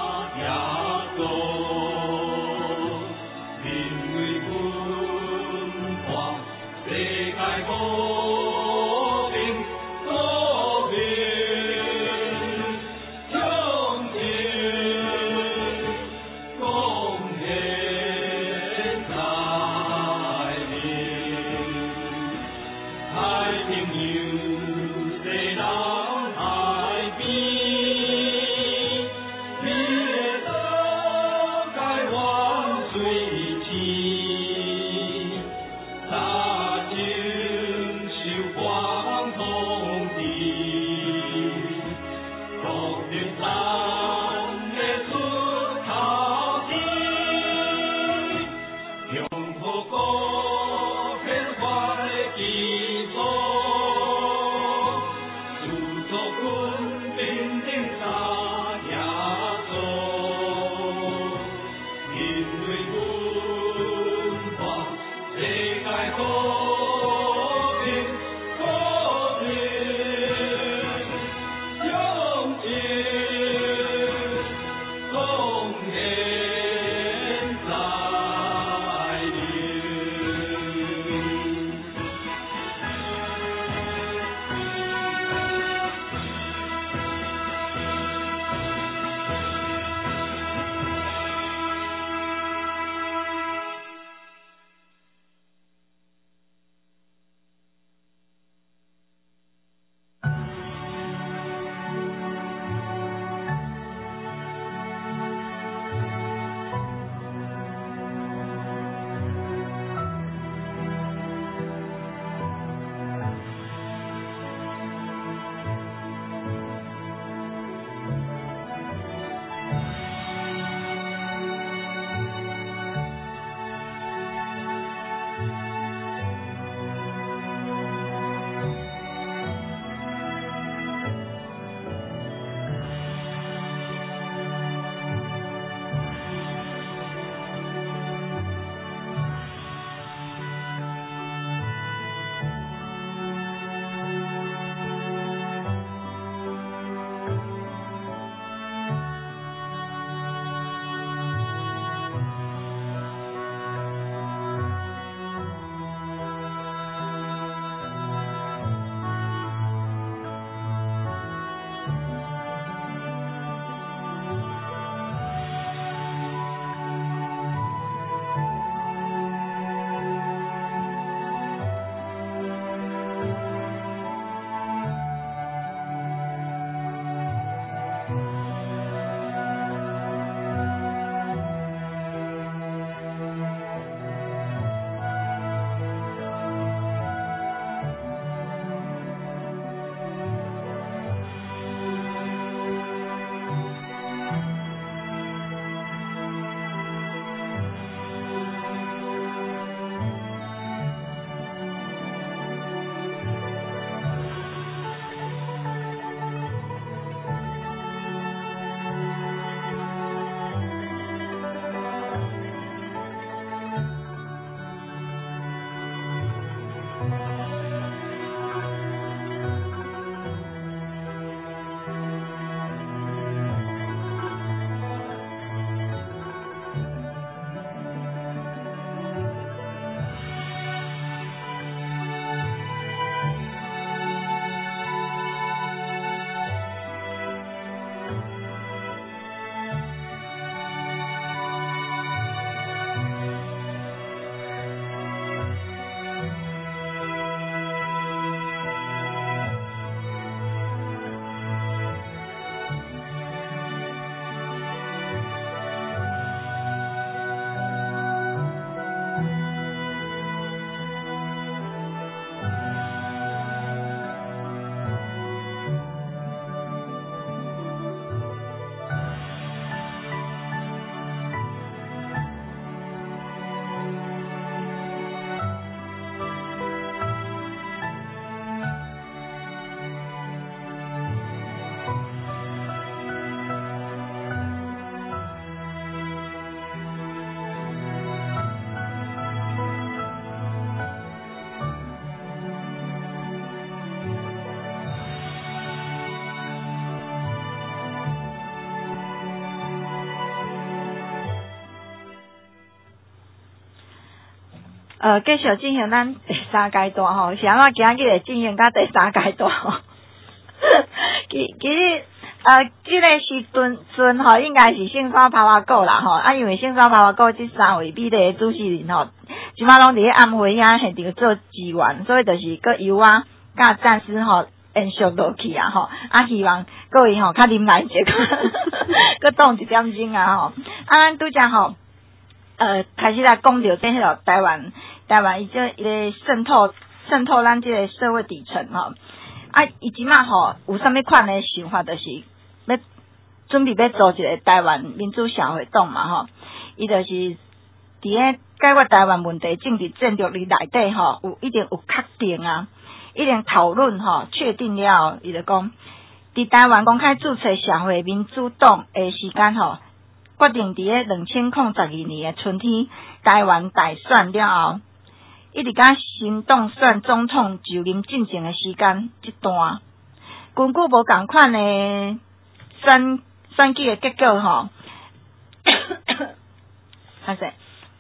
继续进行咱第三阶段吼，是安怎今日会进行到第三阶段吼？其实这个时阵吼，应该是圣山泡泡果啦吼，因为圣山泡泡果这3位美丽的主持人吼，即摆拢伫咧暗会遐现场做支援，所以就是搁由我甲战士吼延续落去啊吼，希望各位吼较啉来一个，搁动一点钟啊吼，咱拄则吼。开始来讲到这迄个台湾伊个渗透咱这个社会底层吼，伊即马吼有啥物款的想法，就是要准备要做一个台湾民主社会党嘛吼，伊就是伫咧解决台湾问题政治战略里内底吼，一定有确定啊，一定讨论吼，确定了，伊就讲伫台湾公开注册社会民主党的时间吼。决定伫咧2012年的春天，台湾大选了后，一直甲新党选总统就任进程的时间这段，根据无共款的选举的结果吼，歹势，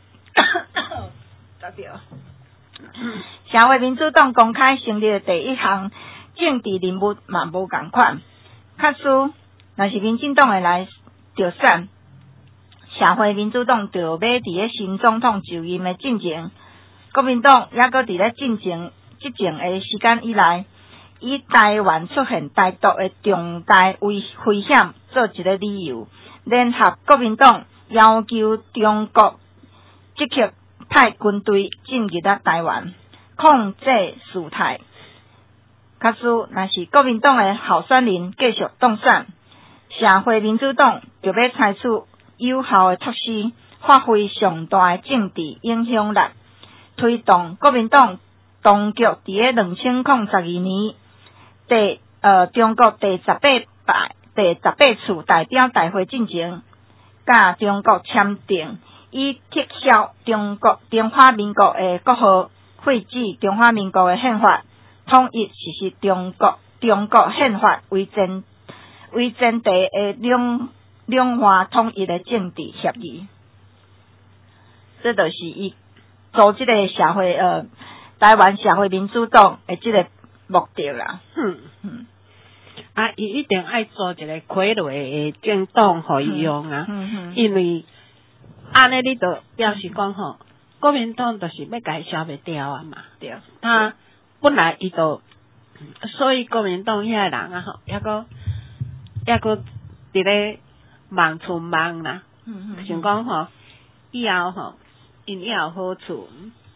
社会民主党公开成立的第一项政治人物嘛无共款，假使若是民进党的来着选。社会民主党就要伫咧新总统就任的进程，国民党也搁伫咧进程即前的时间以来，以台湾出现台独的重大危险做一个理由，联合国民党要求中国积极派军队进入到台湾，控制事态。假使若是国民党的候选人继续当选，社会民主党就要采取有效的措施，发挥上大的政治影响力，推动国民党当局伫咧2012年中国第18次代表大会进程，甲中国签订以撤销中华民国的国号，废止中华民国的宪法，统一实施中国宪法为前提的两岸统一的政治协议，这就是伊组这个社会台湾社会民主党的这个目的啦。 伊一定爱做一个傀儡的政党互伊用啊，因为安尼你就表示讲吼，国民党就是要甲伊消灭掉啊嘛。对，他本来伊就，所以国民党遐个人啊吼，抑个伫咧。忙出忙啦，想讲吼，以后吼，因也有好处。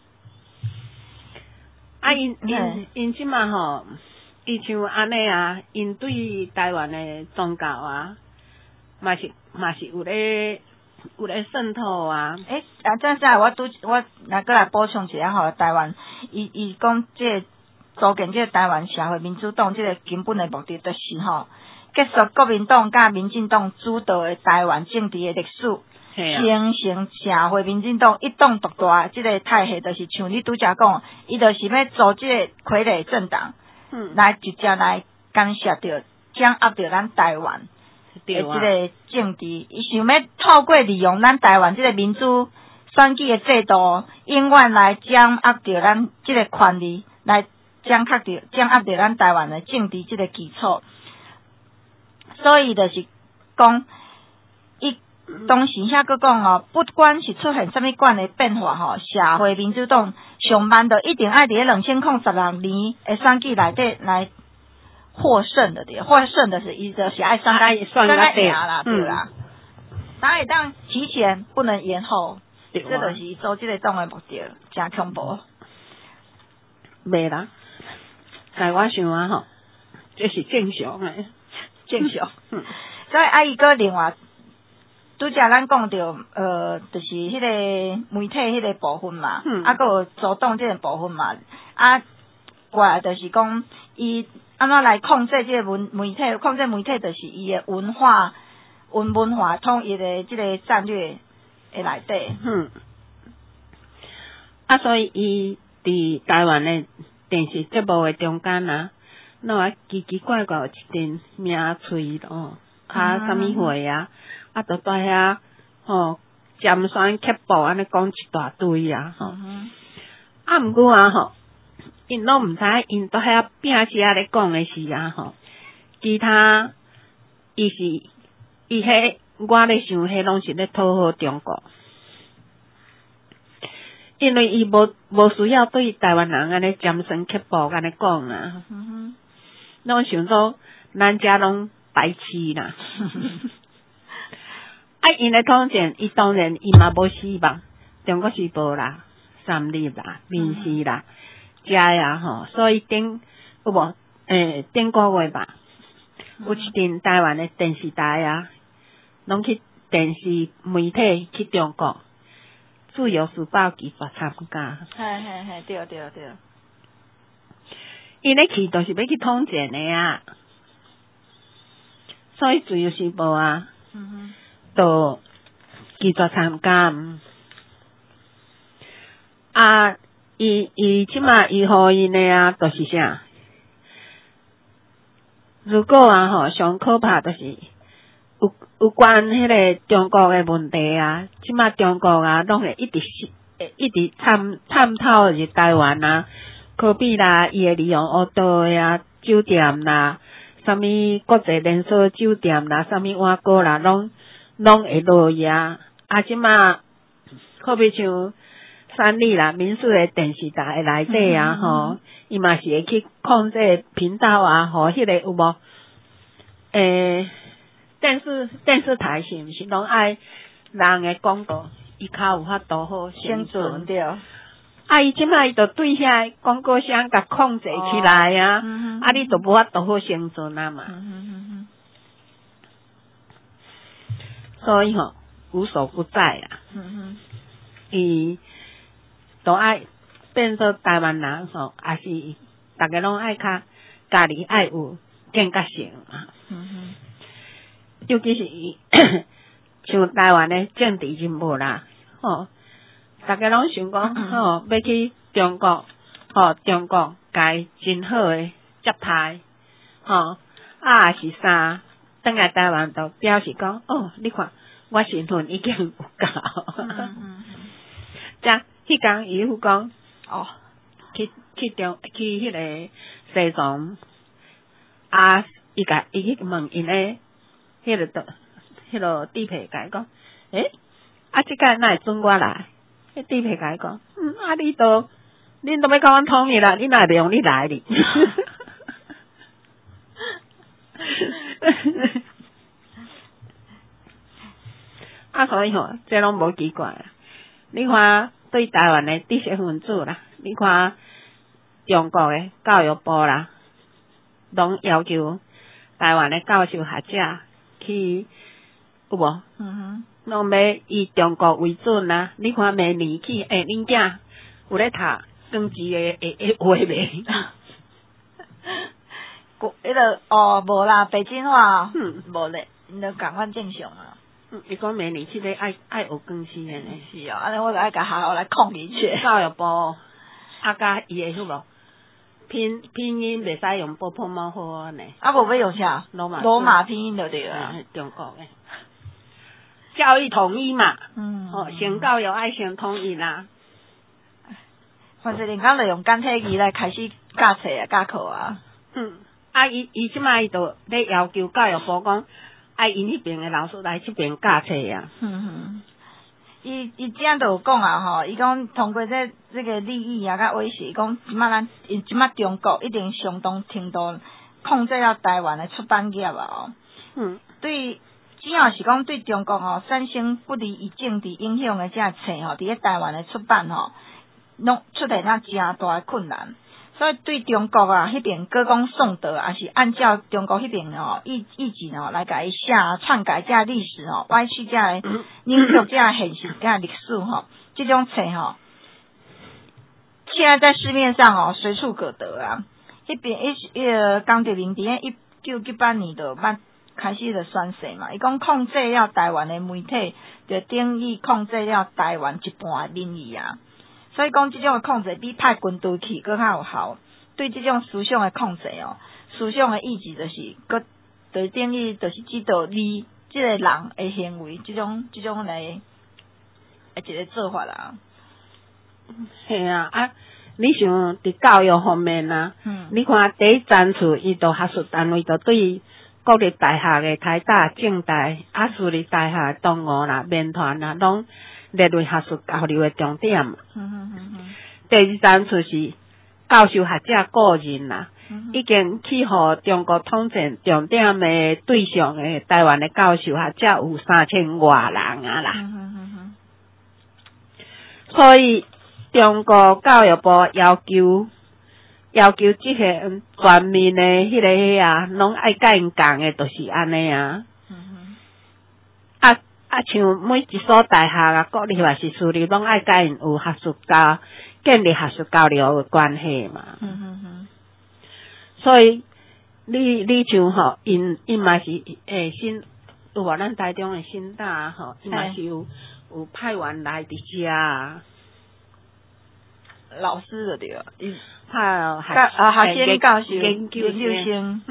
因即马吼，伊像安尼啊，因对台湾的宗教啊，嘛是有咧渗透啊。 正是我来过来补充一下吼，台湾，伊讲这组建这台湾社会民主党这个根本的目的就是吼。结束国民党甲民进党主导的台湾政治的历史，形成社会民进党一党独大这个态势，就是像你拄则讲，伊就是要组这个傀儡政党，来直接来干涉着、掌握着咱台湾的这个政治，伊想要透过利用咱台湾这个民主选举的制度，永远来掌握着咱这个权利，来掌握着咱台湾的政治这个基础。所以就是讲，伊当时遐佫讲吼，不管是出现什么款的变化吼，社会民主党上班的一定爱伫咧2016年的选举内底来获胜的，获胜的是伊就是爱选个赢啦，对啦。当然当提前不能延后，这就是伊做这个党的目的，真恐怖。 袂啦，但我想啊吼，这是正常诶。 正常，所以伊个另外，拄则咱讲到就是迄个媒体迄个部分嘛，个有主动这个部分嘛，过来就是讲伊安怎来控制这个媒体，控制媒体就是伊的文化统一的这个战略的内底。 所以伊伫台湾的电视节目的中间啊。那我奇奇怪怪有一阵名喙咯，啥物会啊，就在遐吼尖酸刻薄安尼讲一大堆啊吼。 啊，毋过啊吼，因拢毋知，因都遐拼车咧讲诶是啊吼，其他伊迄我咧想，迄拢是咧讨好中国，因为伊无需要对台湾人安尼尖酸刻薄安尼讲啊，拢想说咱遮拢白痴啦。啊，因咧统战，伊当然伊嘛无希望，中国时报啦、三立啦、民视啦，遮呀吼，所以有无顶个月吧，有一阵台湾的电视台啊，拢去电视媒体去中国，自由时报记者参加。 嘿，对。 因咧去就是要去统战的啊，所以自由时报啊。都记者参加，啊，伊即马伊互因的啊，就是啥？如果啊吼，上可怕就是有关迄个中国的问题啊，即马中国啊，拢会一直探讨是台湾啊，可比啦，伊会利用乌道的啊酒店啦，啥物国际连锁酒店啦，啥物碗糕啦，拢会落去啊！即马可比像三立啦、民视的电视台内底啊，吼，伊嘛是会去控制频道啊，吼，迄个有无？电视台是毋是拢爱人的广告，伊较有法度好生存对。 伊即马伊就对遐广告商甲控制起来啊，你就无法度好生存啊嘛。所以吼，无所不在啦。伊都爱变做台湾人吼，也是大家拢爱家己爱有建设性啊。尤其是伊像台湾的政治人物啦，吼，大家拢想讲吼，要去中国，吼，中国该真好诶接待，吼，也是啥？等来台湾就表示讲，你看我身份已经有够。即迄天伊有讲，去迄个西藏，伊去问因诶，迄个地皮甲伊讲，即个哪会准我来？迄地皮甲伊讲，恁都要甲阮统一啦，你哪会用你来哩？所以吼，这拢无奇怪啦。你看对台湾的知识分子啦，你看中国的教育部啦，拢要求台湾的教授学者去有无？拢要以中国为准啦。你看明年去，恁囝有咧读政治的话未？ 迄个无啦，北京话无咧，你就赶快正常啊。 伊讲明年去咧爱学更新的呢。 是哦，安尼我就爱甲学校来抗议去。 教育部甲伊的迄个拼音袂使用波波猫好呢。 无要用啥？ 罗马拼音就对了。 中国的教育统一嘛。先教育爱先统一啦。 反正人家就用简体字来开始教册啊、教课啊。 伊即摆伊就咧要求教育部讲，爱因迄边的老师来这边教册啊。 伊这样就有讲啊吼，伊讲通过这个利益啊，甲威胁，讲即摆中国一定相当程度控制了台湾的出版业啊。对，只要是讲对中国吼产生不利于政治影响的这册吼，伫咧台湾的出版吼，拢出现了真大的困难。所以对中国啊，迄边歌功颂德，也是按照中国迄边意志来甲伊写篡改这历史歪曲这扭曲这现实这历史这种册现在在市面上随处可得啊。迄边江泽民伫1978年就开始就宣誓嘛，伊讲控制了台湾的媒体，就等于控制了台湾一半的民意啊。所以讲，这种的控制比派军队去更较有效。对这种思想的控制思想的意志就是等于就是指导你这个人的行为，这种来一个做法啦。 系啊， 你想伫教育方面啊，你看第一站处伊都学术单位都对国立大学的台大、政大、私立大学、东吴啦、民团啦，拢列为学术交流的重点嘛。第二站处是教授学者个人啦，已经去互中国统战重点的对象的台湾的教授学者有3000外人啊啦。所以中国教育部要求即个全面的迄个啊，拢爱甲因共的，就是安尼啊。像每一所大学啊，国立还是私立，拢爱甲因有建立学术交流的关系嘛。所以你像吼，因嘛是新有无咱台中的新大吼，因嘛是有派员来伫遮啊。 老师的对啊， 学生教授研究生，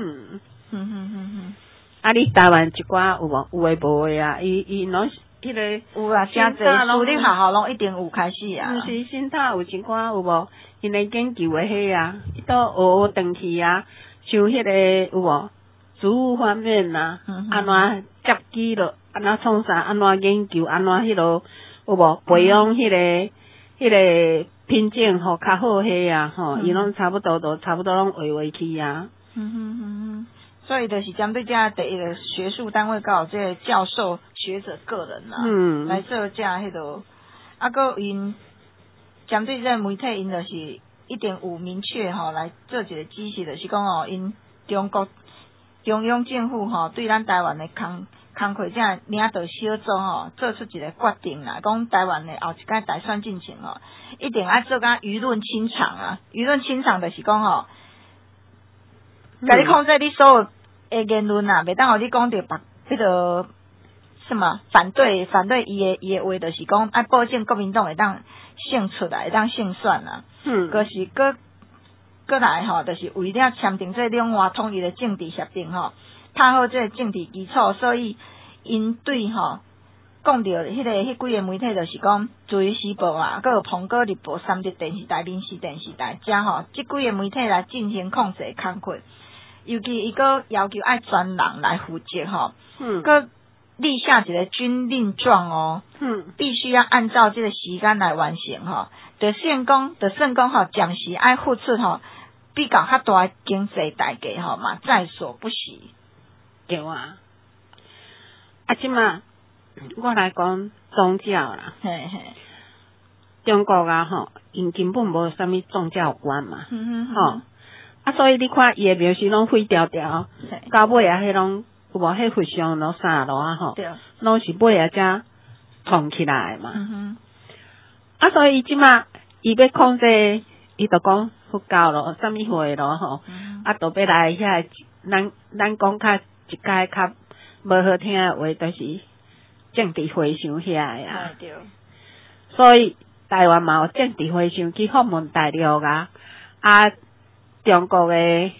你台湾一寡有无？有诶无诶啊？伊拢迄个有啊，真侪私立学校拢一定有开始啊。 毋是新大有一寡有无？因诶研究诶迄啊，伊都学转去啊，像迄个有无？植物方面啊，安怎接机咯？安怎创啥？安怎研究？安怎迄落有无？培养迄个品种吼较好迄啊吼，伊拢差不多拢画去啊。 所以就是针对这第一个学术单位，搞这个教授学者个人啦，来做这迄个，个因针对这媒体，因就是一定有明确吼来做一个指示，就是讲哦，因中央政府吼对咱台湾的工课这领导小组吼做出一个决定啦，讲台湾的后一届大选进程吼，一定要做甲舆论清场啊！舆论清场就是讲吼，甲你控制你所有的言论啊，袂当互你讲着迄个什么反对伊的话，就是讲爱保证国民党会当胜出来，会当胜选啊。就是搁来吼，就是为了签订这两岸统一的政治协定吼，打好这政治基础，所以因对吼讲到迄几个媒体，就是讲自由时报啊，佮有苹果日报、三立电视台、民视电视台，遮吼即几个媒体来进行控制工作。尤其伊个要求爱专人来负责吼，佮立下一个军令状哦，必须要按照这个时间来完成吼。就算讲吼，暂时爱付出吼，比较较大的经济代价吼嘛，在所不惜。 对啊，即马我来讲宗教啦，中国啊吼，因根本无啥物宗教观嘛，吼。所以你看伊诶庙是拢废掉，到尾啊，迄拢有无迄佛像咯啥咯啊吼，拢是尾啊才创起来嘛。所以即马伊要控制，伊就讲佛教咯，啥物会咯吼，都要来遐，咱讲较一解较无好听诶话，就是政治回想遐诶啊。所以台湾嘛有政治回想去访问大陆啊。中国诶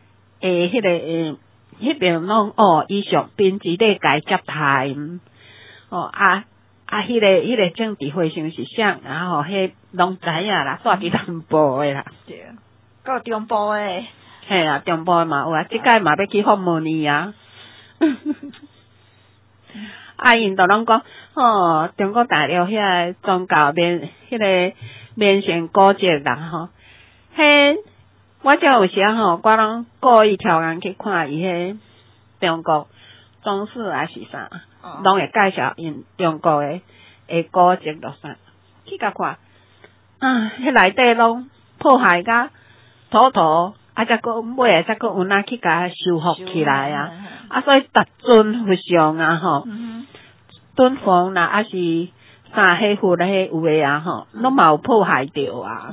迄边拢伊上宾之类改接待迄个政治回想是啥，然后迄拢知影啦，煞伫南部诶啦。 对，搁中部诶。 嘿啊，中部嘛有啊，即届嘛要去访问伊啊。因都拢讲中国大陆遐宗教面线古迹啦吼，我才有时吼，我拢故意挑人去看伊中国宗祠还是啥，拢会介绍因中国诶古迹咯啥，去甲看，迄内底拢破坏甲土，才搁尾才搁有哪去甲修复起来啊！所以逐尊佛像啊吼，敦煌啦，还是啥迄佛咧有诶啊吼，拢嘛有破坏着啊。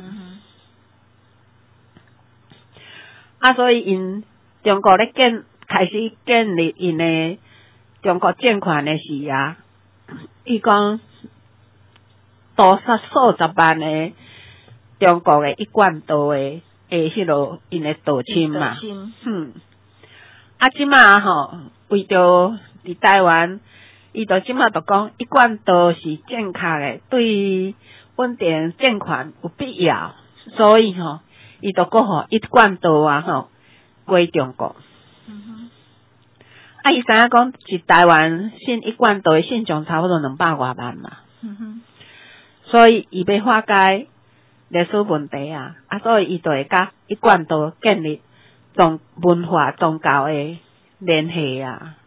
所以因中国咧开始建立因诶中国政权诶时啊，伊讲多杀数十万诶中国诶一贯道诶迄落因诶道亲嘛，即马吼为着伫台湾，伊就即马就讲一贯道是正确诶，对稳定政权有必要， 所以吼，伊就搁吼一贯道啊吼归中国。伊知影讲是台湾信一贯道的信众差不多200多万嘛。所以伊要化解历史问题啊，所以伊就会甲一贯道建立文化宗教的联系啊。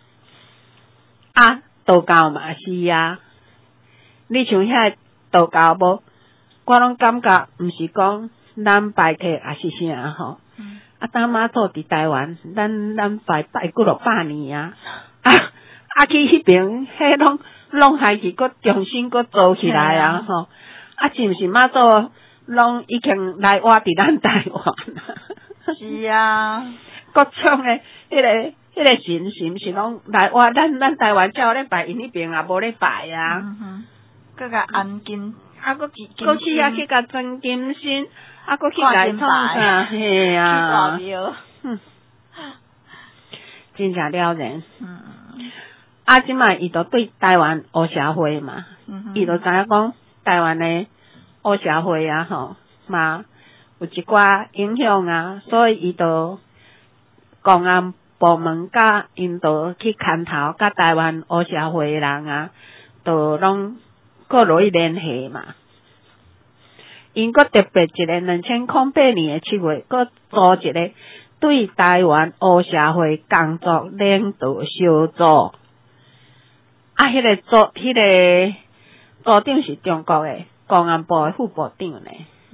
道教嘛是啊，你像遐道教无，我拢感觉毋是讲咱拜客也是啥吼。当妈祖伫台湾，咱拜几落百年啊！去迄边，迄拢还是搁重新搁做起来啊！吼，是毋是妈祖拢已经来活伫咱台湾啊？ 是啊， 各种诶，迄个神是毋是拢来活咱台湾才有咧拜，因迄边也无咧拜啊。 搁甲安金， 搁去啊去甲真金身。搁去来创啥？嘿啊！真正了然。即摆伊就对台湾黑社会嘛，伊就知影讲台湾的黑社会啊吼，嘛有一寡影响啊，所以伊就公安部门甲因就去牵头，甲台湾黑社会的人啊，就拢搁落去联系嘛。因搁特别一个2008年的7月，搁组一个对台湾黑社会工作领导小组。迄个组长是中国的公安部的副部长呢。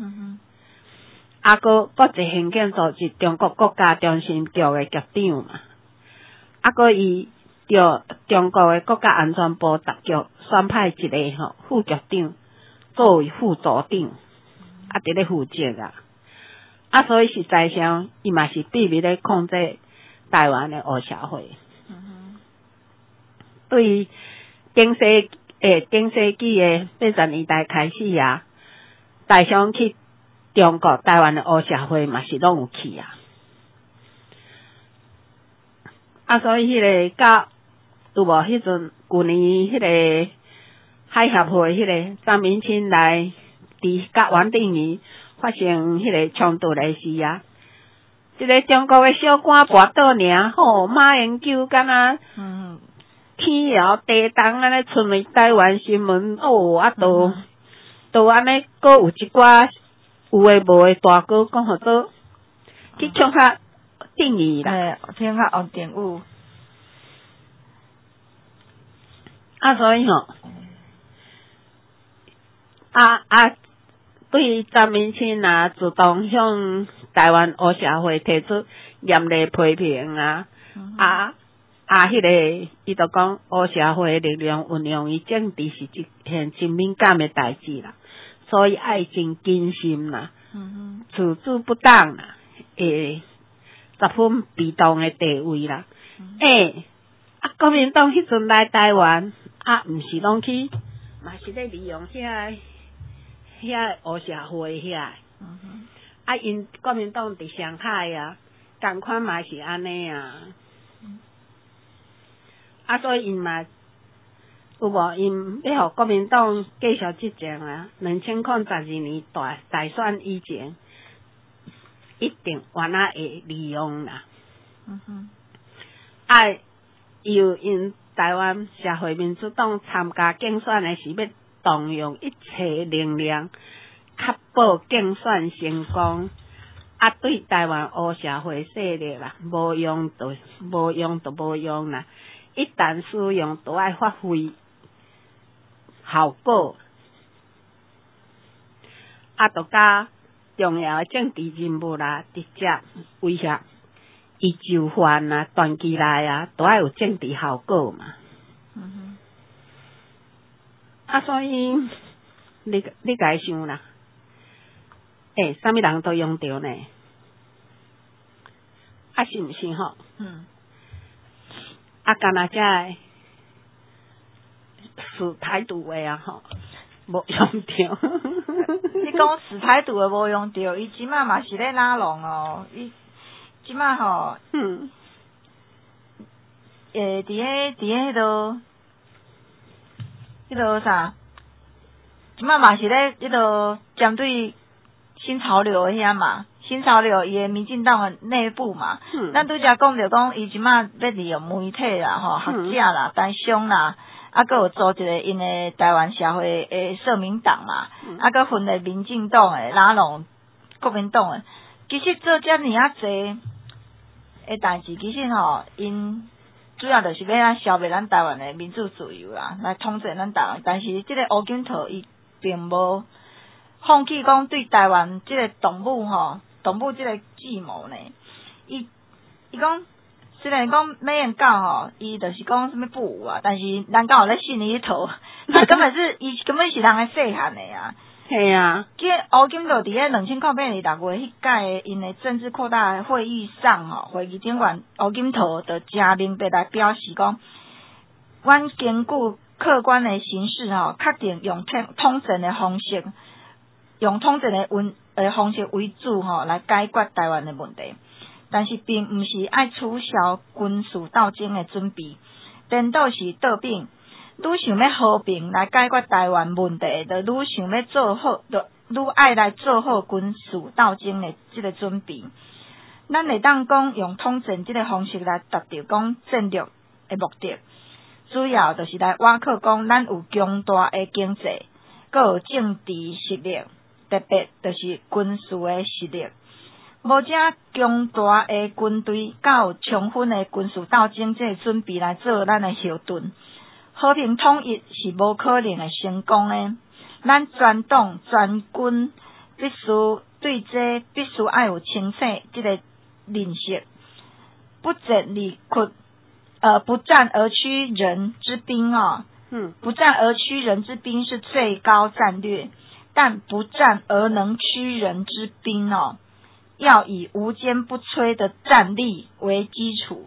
搁一行政组织中国国家中心局的局长嘛。搁伊着中国的国家安全部特局选派一个副局长作为副组长。伫咧负责所以实在上，伊嘛是秘密咧控制台湾的黑社会。对中世纪的80年代开始啊，大商去中国台湾的黑社会嘛是拢有去所以迄个甲有无迄阵旧年迄个海协会迄个张明清来。伫甲王定宇发生迄个冲突的时啊，一个中国的小官跋倒尔，马英九敢若天摇地动安尼出面台湾新闻都安尼，搁有一寡有诶无诶大哥讲互做去抢较定宇啦， 抢较王定宇， 所以对张明清主动向台湾黑社会提出严厉批评迄个伊就讲黑社会力量运用于政治是一件真敏感的代志啦，所以爱真谨慎啦，处置不当啦，十分被动的地位啦。国民党迄阵来台湾毋是拢去，嘛是咧利用遐黑社会遐，因国民党伫上海同款嘛是安尼所以因嘛有无因要互国民党继续执政2012年大选以前，一定原来会利用啦。由因台湾社会民主党参加竞选的时，要动用一切力量，确保竞选成功。对台湾黑社会势力无用就无用啦。一旦使用，都爱发挥效果。就甲重要的政治人物直接威胁伊就范短期内都爱有政治效果嘛。所以你家想啦，啥物人都用着呢？是毋是吼？干那遮死台独的吼，无用着。 你讲死台独的无用着，伊即马嘛是咧拉拢伊即马吼，伫迄落啥？即马嘛是咧针对新潮流遐嘛，新潮流伊个民进党的内部嘛，咱拄则讲着讲，伊即马要利用媒体啦、学者啦、台商啦，啊，佮有组一个因的台湾社会的社民党嘛，啊，佮分咧民进党的拉拢国民党的，其实做遮尔啊济的代志，其实因主要就是要消灭咱台湾的民主自由啦，来统治咱台湾。但是这个胡锦涛伊并无放弃讲对台湾这个动武这个计谋呢。伊讲虽然讲美颜狗伊就是讲什么不武啊，但是人敢有咧信伊头，那根本是伊根本是人的细汉的啊。 系啊， 即胡锦涛伫咧2008年6月迄届因的政治扩大会议上会议顶管胡锦涛就正明白来表示讲，阮根据客观的形势确定用统战的方式，用统战的方式为主来解决台湾的问题，但是并毋是爱取消军事斗争的准备，颠倒是倒变。愈想要和平来解决台湾问题，就愈想要做好，就愈爱来做好军事斗争的这个准备。咱会当讲用统战这个方式来达到讲战略的目的，主要就是来挖靠讲咱有强大的经济，佮有政治实力，特别就是军事的实力。无遮强大的军队，佮有充分的军事斗争这个准备来做咱的后盾。和平统一是无可能的成功的，咱全党全军必须对这必须要有清晰这个认识，不战而屈人之兵不战而屈人之兵是最高战略，但不战而能屈人之兵要以无坚不摧的战力为基础。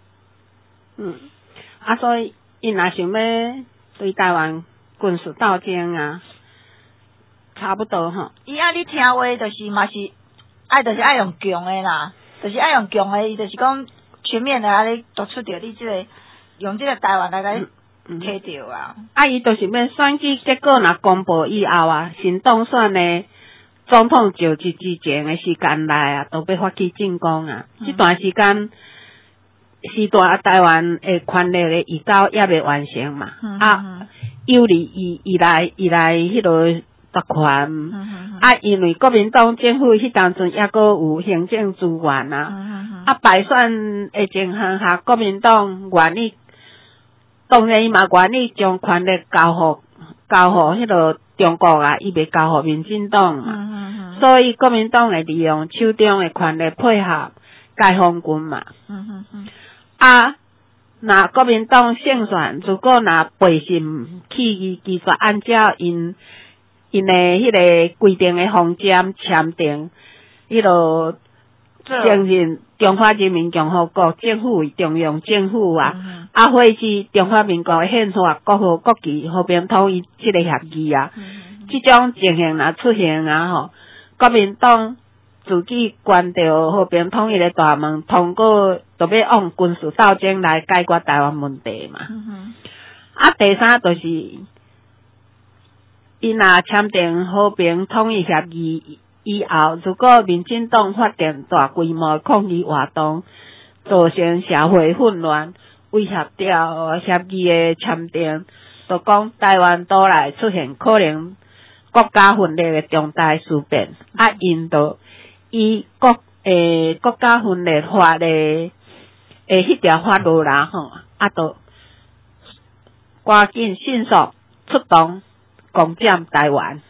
所以因若想要对台湾军事斗争差不多伊你听话就是嘛是就是爱用强的啦，就是爱用强的，伊就是讲全面的你夺出着你这个用这个台湾来摕着啊。 伊就是要选举结果若公布以后新当选的总统就职之前的时间内都要发起进攻这段时间。台湾的权力的移交也未完成嘛，有利伊来迄个夺权，因为国民党政府迄当阵也阁有行政资源败选的情况下，国民党愿意，当然伊嘛愿意将权力交互迄个中国伊袂交互民进党所以国民党会利用手中的权力配合解放军嘛。若国民党胜选，如果若背信弃义，其实按照因的迄个规定的方针签订迄个承认中华人民共和国政府为中央政府或是中华民国宪法国旗和平统一这个协议这种情形若出现国民党自己关掉和平统一的大门，通过就要用军事斗争来解决台湾问题嘛。第三就是因若签订和平统一协议以后，如果民进党发动大规模抗议活动，造成社会混乱，威胁到协议的签订，就讲台湾岛内出现可能国家分裂的重大事变，因就以国家分裂法的迄条法律就赶紧迅速出动攻占台湾。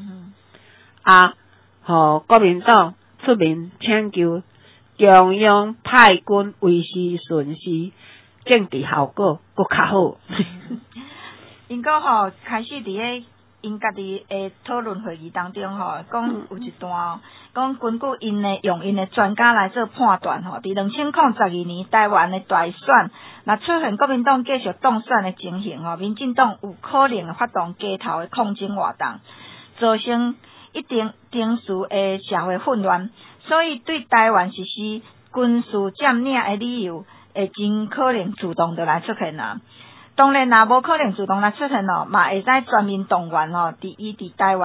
国民党出面请求中央派军维持顺序，政治效果搁较好。 因个开始伫咧因家己的讨论会议当中讲有一段讲根据用因的专家来做判断伫2012年台湾的大选，若出现国民党继续当选的情形民进党有可能发动街头的抗争活动，造成一定程序的社会混乱，所以对台湾实施军事占领的理由会真可能自动就来出现当然无可能自动来出现嘛会使全面动员伫台湾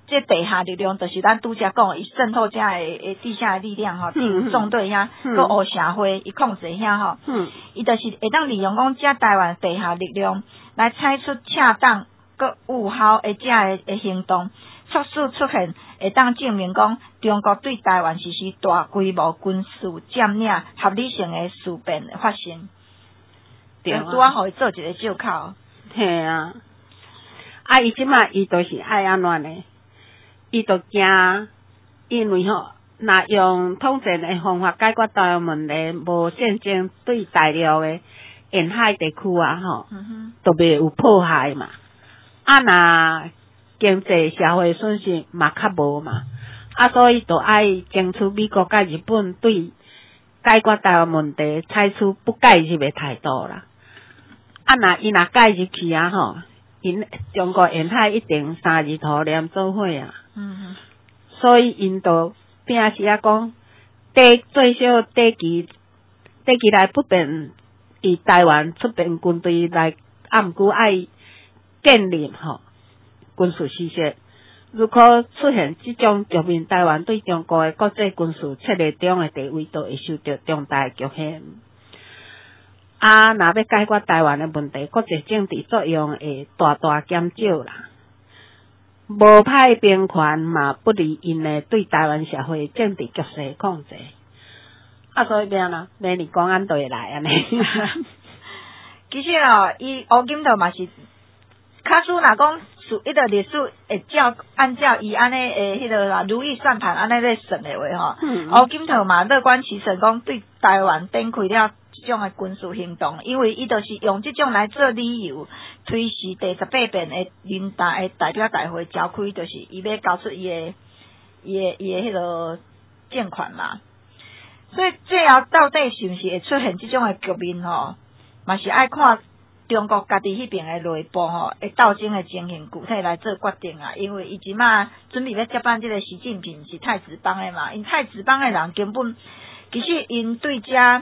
这地下力量就是咱拄则讲，伊渗透遮的地下的力量吼，纵队遐，搁黑社会伊控制遐吼，伊就是会当利用讲遮台湾地下力量来采取恰当搁有效的遮的行动，促使出现会当证明讲中国对台湾实施大规模军事占领合理性的事变的发生。对啊，拄啊，互伊做一个借口。 嘿啊，啊，伊即马伊就是爱安怎呢？伊就惊，因为吼，若用统战的方法解决台湾问题，无战争对大陆的沿海地区啊，吼，都袂有迫害嘛。啊，若经济社会损失嘛较无嘛。啊，所以就爱争取美国甲日本对解决台湾问题采取不介入的态度啦。啊，伊若介入去啊，吼，因中国沿海一定三日土连做伙啊。所以因都拼是啊讲，最少短期内不便伫台湾出兵军队来，毋过爱建立吼军事施设。如果出现即种局面，台湾对中国的国际军事策略中的地位都会受到重大局限。啊，若要解决台湾的问题，国际政治作用会大大减少啦。无派兵权嘛，不利因的对台湾社会政治局势控制。啊，所以变啦，明年公安都会来安尼。 其实哦，伊胡锦涛嘛是，假使若讲迄个历史会按照伊安尼诶，迄个啦如意算盘安尼咧算诶话吼，胡锦涛嘛乐观其成，讲对台湾展开了即种诶军事行动，因为伊就是用即种来做理由，推迟第18遍诶人大诶代表大会召开，就是伊要交出伊诶迄个政权嘛。所以最后到底是毋是会出现即种诶局面吼，嘛是爱看中国家己迄边诶内部吼，会斗争诶情形具体来做决定啊。因为伊即马准备要接班即个习近平是太子帮诶嘛，因太子帮诶人根本其实因对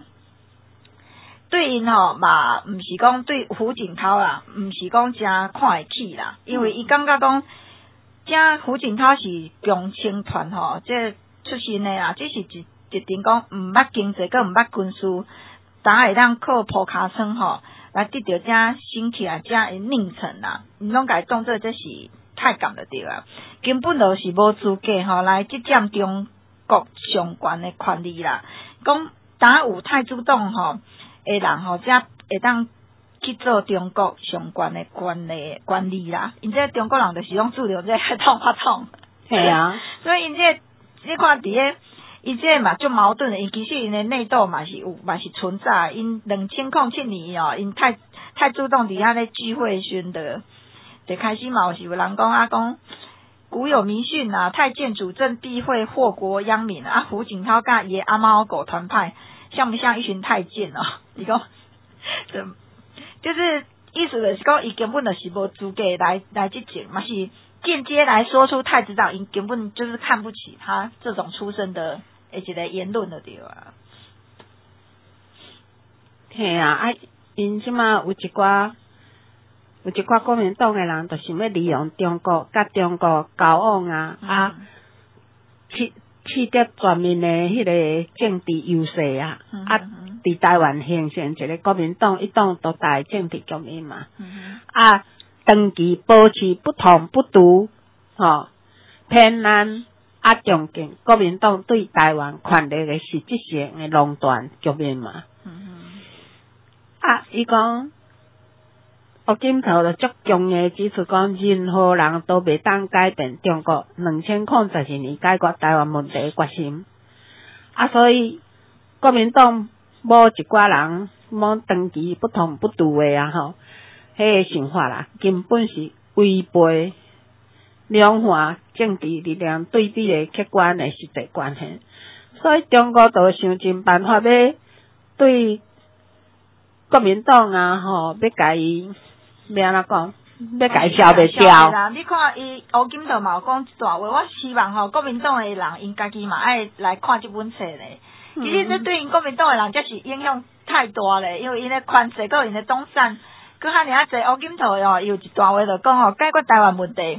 因吼嘛，毋是讲对胡锦涛啦，毋是讲真看会起啦，因为伊感觉讲，这胡锦涛是共青团吼，这出身诶啦，这是一定讲毋捌经济，佮毋捌军事，大会当靠铺骹床吼来得到这升起来这佞臣啦，毋拢家当做这是太监就对啊，根本就是无资格吼来执掌中国上悬的权力啦。讲当有太主动吼的人吼，才会当去做中国上悬的管理啦。因这中国人就是拢注重这发统。 系啊， 所以因这看伫咧。伊这嘛就矛盾的，因其实因的内斗嘛是存在。因2007年哦，因太主动伫遐咧聚会时就开始嘛有人讲啊讲，古有迷信啊，太监主政必会祸国殃民啊。胡锦涛甲伊阿猫狗团派像不像一群太监哦？伊讲，就是意思就是讲，伊根本就是无资格来执政，嘛是间接来说出太子党，因根本就是看不起他这种出身的。一个言论就对啊， 嘿啊，因即马有一寡国民党诶人，就想要利用中国甲中国交往啊，取得全面诶迄个政治优势啊，伫台湾形成一个国民党一党独大政治局面嘛，长期保持不统不独，吼，偏袒。重建国民党对台湾权力的实质性的垄断局面嘛。伊讲胡锦涛就足强硬指出讲，任何人都袂当改变中国2012年解决台湾问题的决心。所以国民党某一寡人某长期不统不独的迄个想法啦，根本是违背两岸政治力量对比的客观的实际关系，所以中国就想尽办法要对国民党要甲伊要安怎讲，要甲伊消灭掉。 你看伊胡锦涛嘛有讲一段话，我希望国民党的人因家己嘛爱来看这本册咧。其实这对因国民党的人才是影响太大咧，因为因的权势佮因的党产，佮遐尔济胡锦涛有一段话就讲解决台湾问题。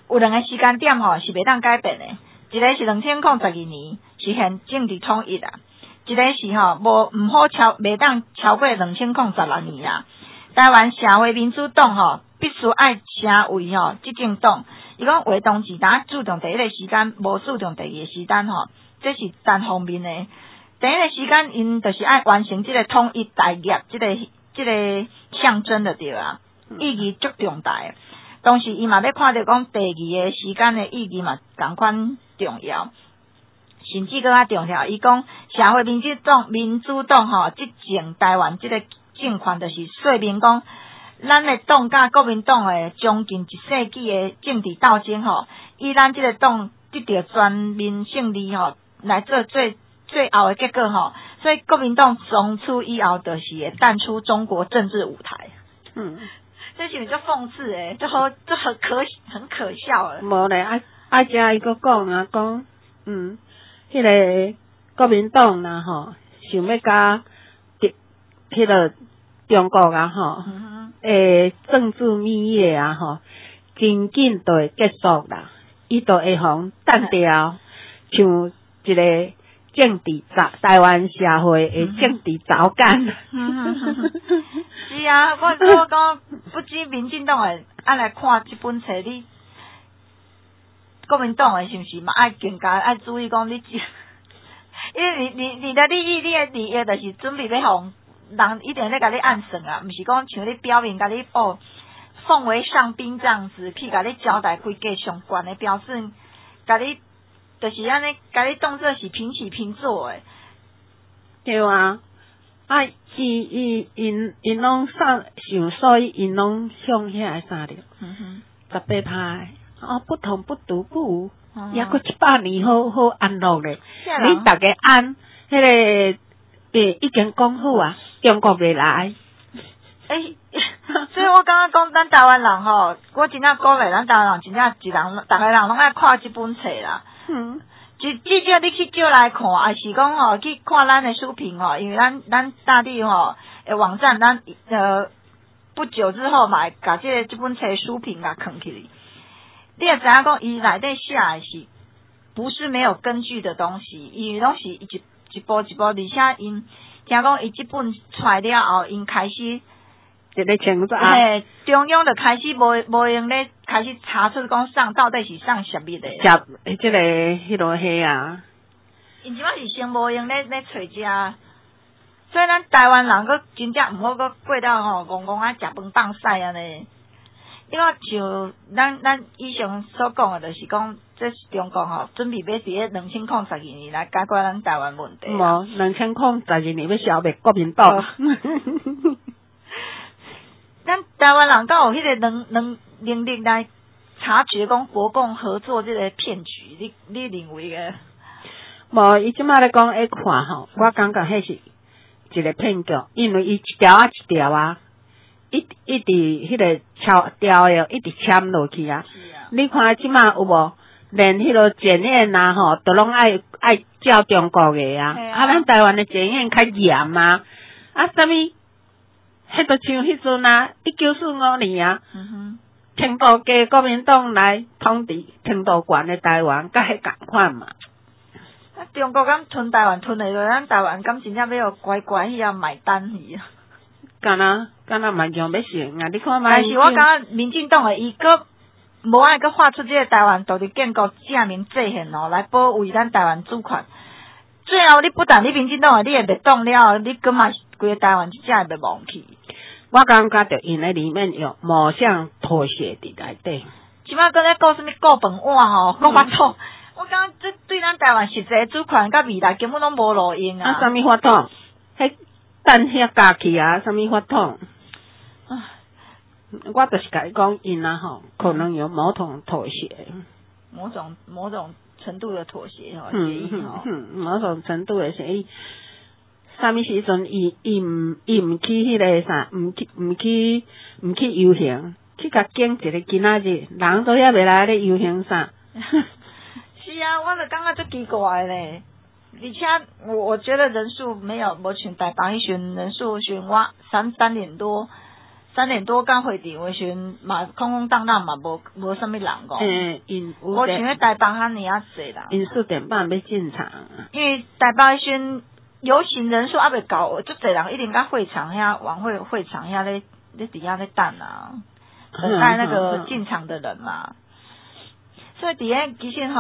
有两个时间点吼是袂当改变的，一个是2012年是现政治统一啦，一个是唔好袂当超过2016年啦。台湾社会民主党必须爱成为执政党。伊讲活动时单注重第一个时间，无注重第二个时间这是单方面的。第一个时间，因就是爱完成这个统一大业，这个象征就对啊，意义足重大的。同时，伊嘛要看到讲第二个时间的意义嘛，同款重要，甚至搁较重要。伊讲社会民主党执政台湾这个政权，就是说明讲，咱的党甲国民党的将近1世纪的政治斗争以咱这个党得到全面胜利来做最后的结果所以国民党从此以后就是会淡出中国政治舞台。这是就讽刺诶，这很可笑诶。 无咧，遮伊个讲讲，迄个国民党啦想要甲迄个中国政治蜜月真紧就会结束啦，伊就会互单调，像一个台湾社会的政治早干。 是啊，我讲不止民进党的爱来看这本册，你国民党的是不是嘛爱更加爱注意讲你因为你的利益就是准备要互人一定在甲你暗算啊，毋是讲像你表面甲你奉为上宾这样子去甲你交代规家上悬的标准，甲你就是安尼甲你当作是平起平坐诶。 对啊。因拢上所以因拢向遐啥了，18派不同不独不无，也过100年好安乐咧。你大家安迄个已经讲好啊，中国未来。 所以我刚刚讲咱台湾人我真正鼓励咱台湾人真正一人，大家人拢爱看这本册啦。至少你去借来看，还是讲去看咱的书评因为咱大地的网站，咱不久之后嘛，把这本册书评甲放起哩。你也知影讲，伊内底写的是不是没有根据的东西，因为拢是一步一步，而且因听讲伊这本出来了后，因开始。 一个情况中央就开始无用咧，开始查出讲到底是上什么的。 这个迄落迄啊。 因即摆是先无用咧找遮，所以咱台湾人佫真正毋好佫过到戆戆啊食饭放屎安尼。因为像咱以上所讲的，就是讲这是中国准备要伫咧2012年来解决咱台湾问题。 无2012年要消灭国民党。 咱台湾人敢有迄个能力来察觉讲国共合作这个骗局？你认为个？ 无，伊即马咧讲看我感觉迄是一个骗局，因为伊一条一条一直迄个条的一直签落去啊。你看即马有无？连迄个检验都拢爱照中国的咱台湾的检验较严啥物？迄就像迄阵1945年天道家国民党来统治天道县的台湾，甲迄共款嘛。 中国敢吞台湾吞的落，咱台湾敢真正要乖乖去买单去啊？ 敢若蛮像要成啊！你看嘛。 但是我感觉民进党的伊佫无爱佫画出这个台湾独立建国正面制宪来保卫咱台湾主权。最后你不但你民进党的你会灭党了，你佫嘛规个台湾真正会灭亡去。 我感觉着因咧里面有某项妥协伫内底。 即摆搁咧讲什么顾饭碗讲巴肚，我感觉这对咱台湾实际主权甲未来根本拢无路用啊！ 啥物法统？迄等遐家去啥物法统？我就是甲伊讲因可能有某种妥协， 某种程度的妥协协议某种程度的协议。啥物时阵伊毋去迄个啥，毋去游行，去甲拣一个囡仔日，人都遐袂来咧游行啥？ 是啊，我就感觉足奇怪咧。而且我觉得人数没像台北迄阵人数像我3点多， 3点多到会场的时阵嘛空空荡荡嘛无啥物人讲。 因我想要台北遐尼啊济啦。 因4点半要进场。 因为台北时阵游行人数还未够，足侪人一定到会场遐晚会场遐咧底下咧等啊，等待那个进场的人嘛。所以伫咧其实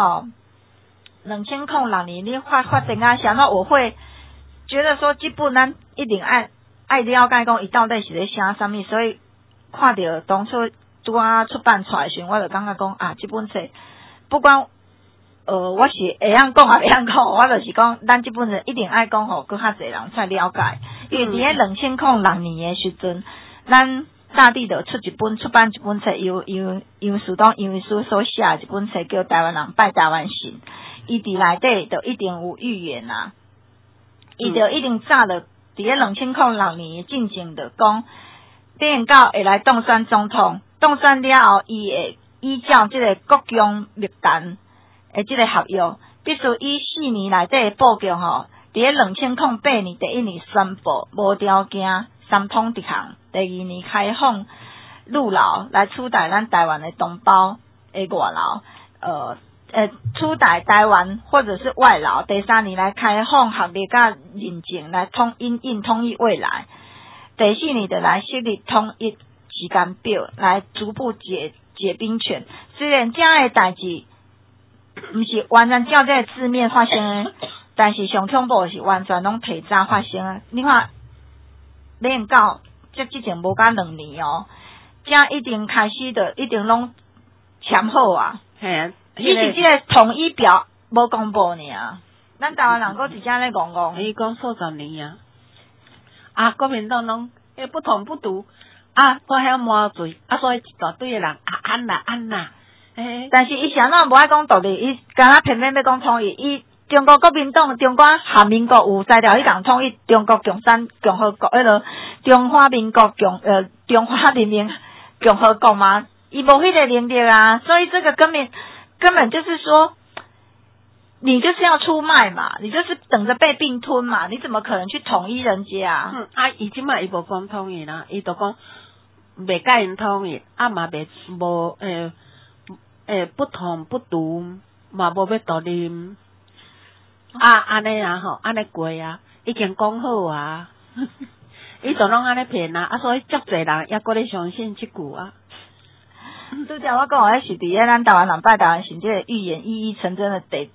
2006年你发展啊，想到我会觉得说这本咱一定爱了解讲伊到底是咧写啥物，所以看到当初拄啊出版出来的时，我就感觉讲啊，这本册不管我是会晓讲也袂晓讲，我就是讲咱这本册一定爱讲互更较侪人才了解，因为伫咧2006年的时阵，咱大地的出版一本册，由苏东杨秘书所写一本册叫《台湾人拜台湾神》，伊伫内底就一定有预言啊，伊就一定早了。伫咧2006年进前就讲，李元九会来当选总统，当选了后，伊会依照即个国共密谈的即个合约，必须以4年内底的布局伫咧2008年第1年宣布无条件三通一项，第2年开放陆劳来取代咱台湾的同胞的外劳，取代台湾或者是外劳，第3年来开放学历甲认证来因应统一未来，第4年就来设立统一时间表来逐步解兵权。虽然这样的代志不是完全照这个字面发生的，但是上恐怖的是完全拢提早发生的。你看李元九这之前无甲2年这一定开始的一定拢签好啊。只是这个统一表无公布呢，咱台湾人搁直接咧讲。 伊讲数十年国民党拢不统不独都遐满嘴所以一大堆的人安啦。 但是伊啥拢无爱讲独立，伊敢若偏偏要讲统一。伊中国国民党、中国下民国有才调，伊讲统一中国共和国中华民国中华人民共和国嘛，伊无迄个能力啊，所以这个根本就是说，你就是要出卖嘛，你就是等着被并吞嘛，你怎么可能去统一人家伊即摆伊无讲统一啦，伊就讲袂甲因统一，嘛袂无不统不独，嘛无要独立，安尼安尼过已经讲好伊就拢安尼骗所以足侪人也搁咧相信即句拄则我讲的是伫咧咱台湾人拜台湾神这个预言一一成真的第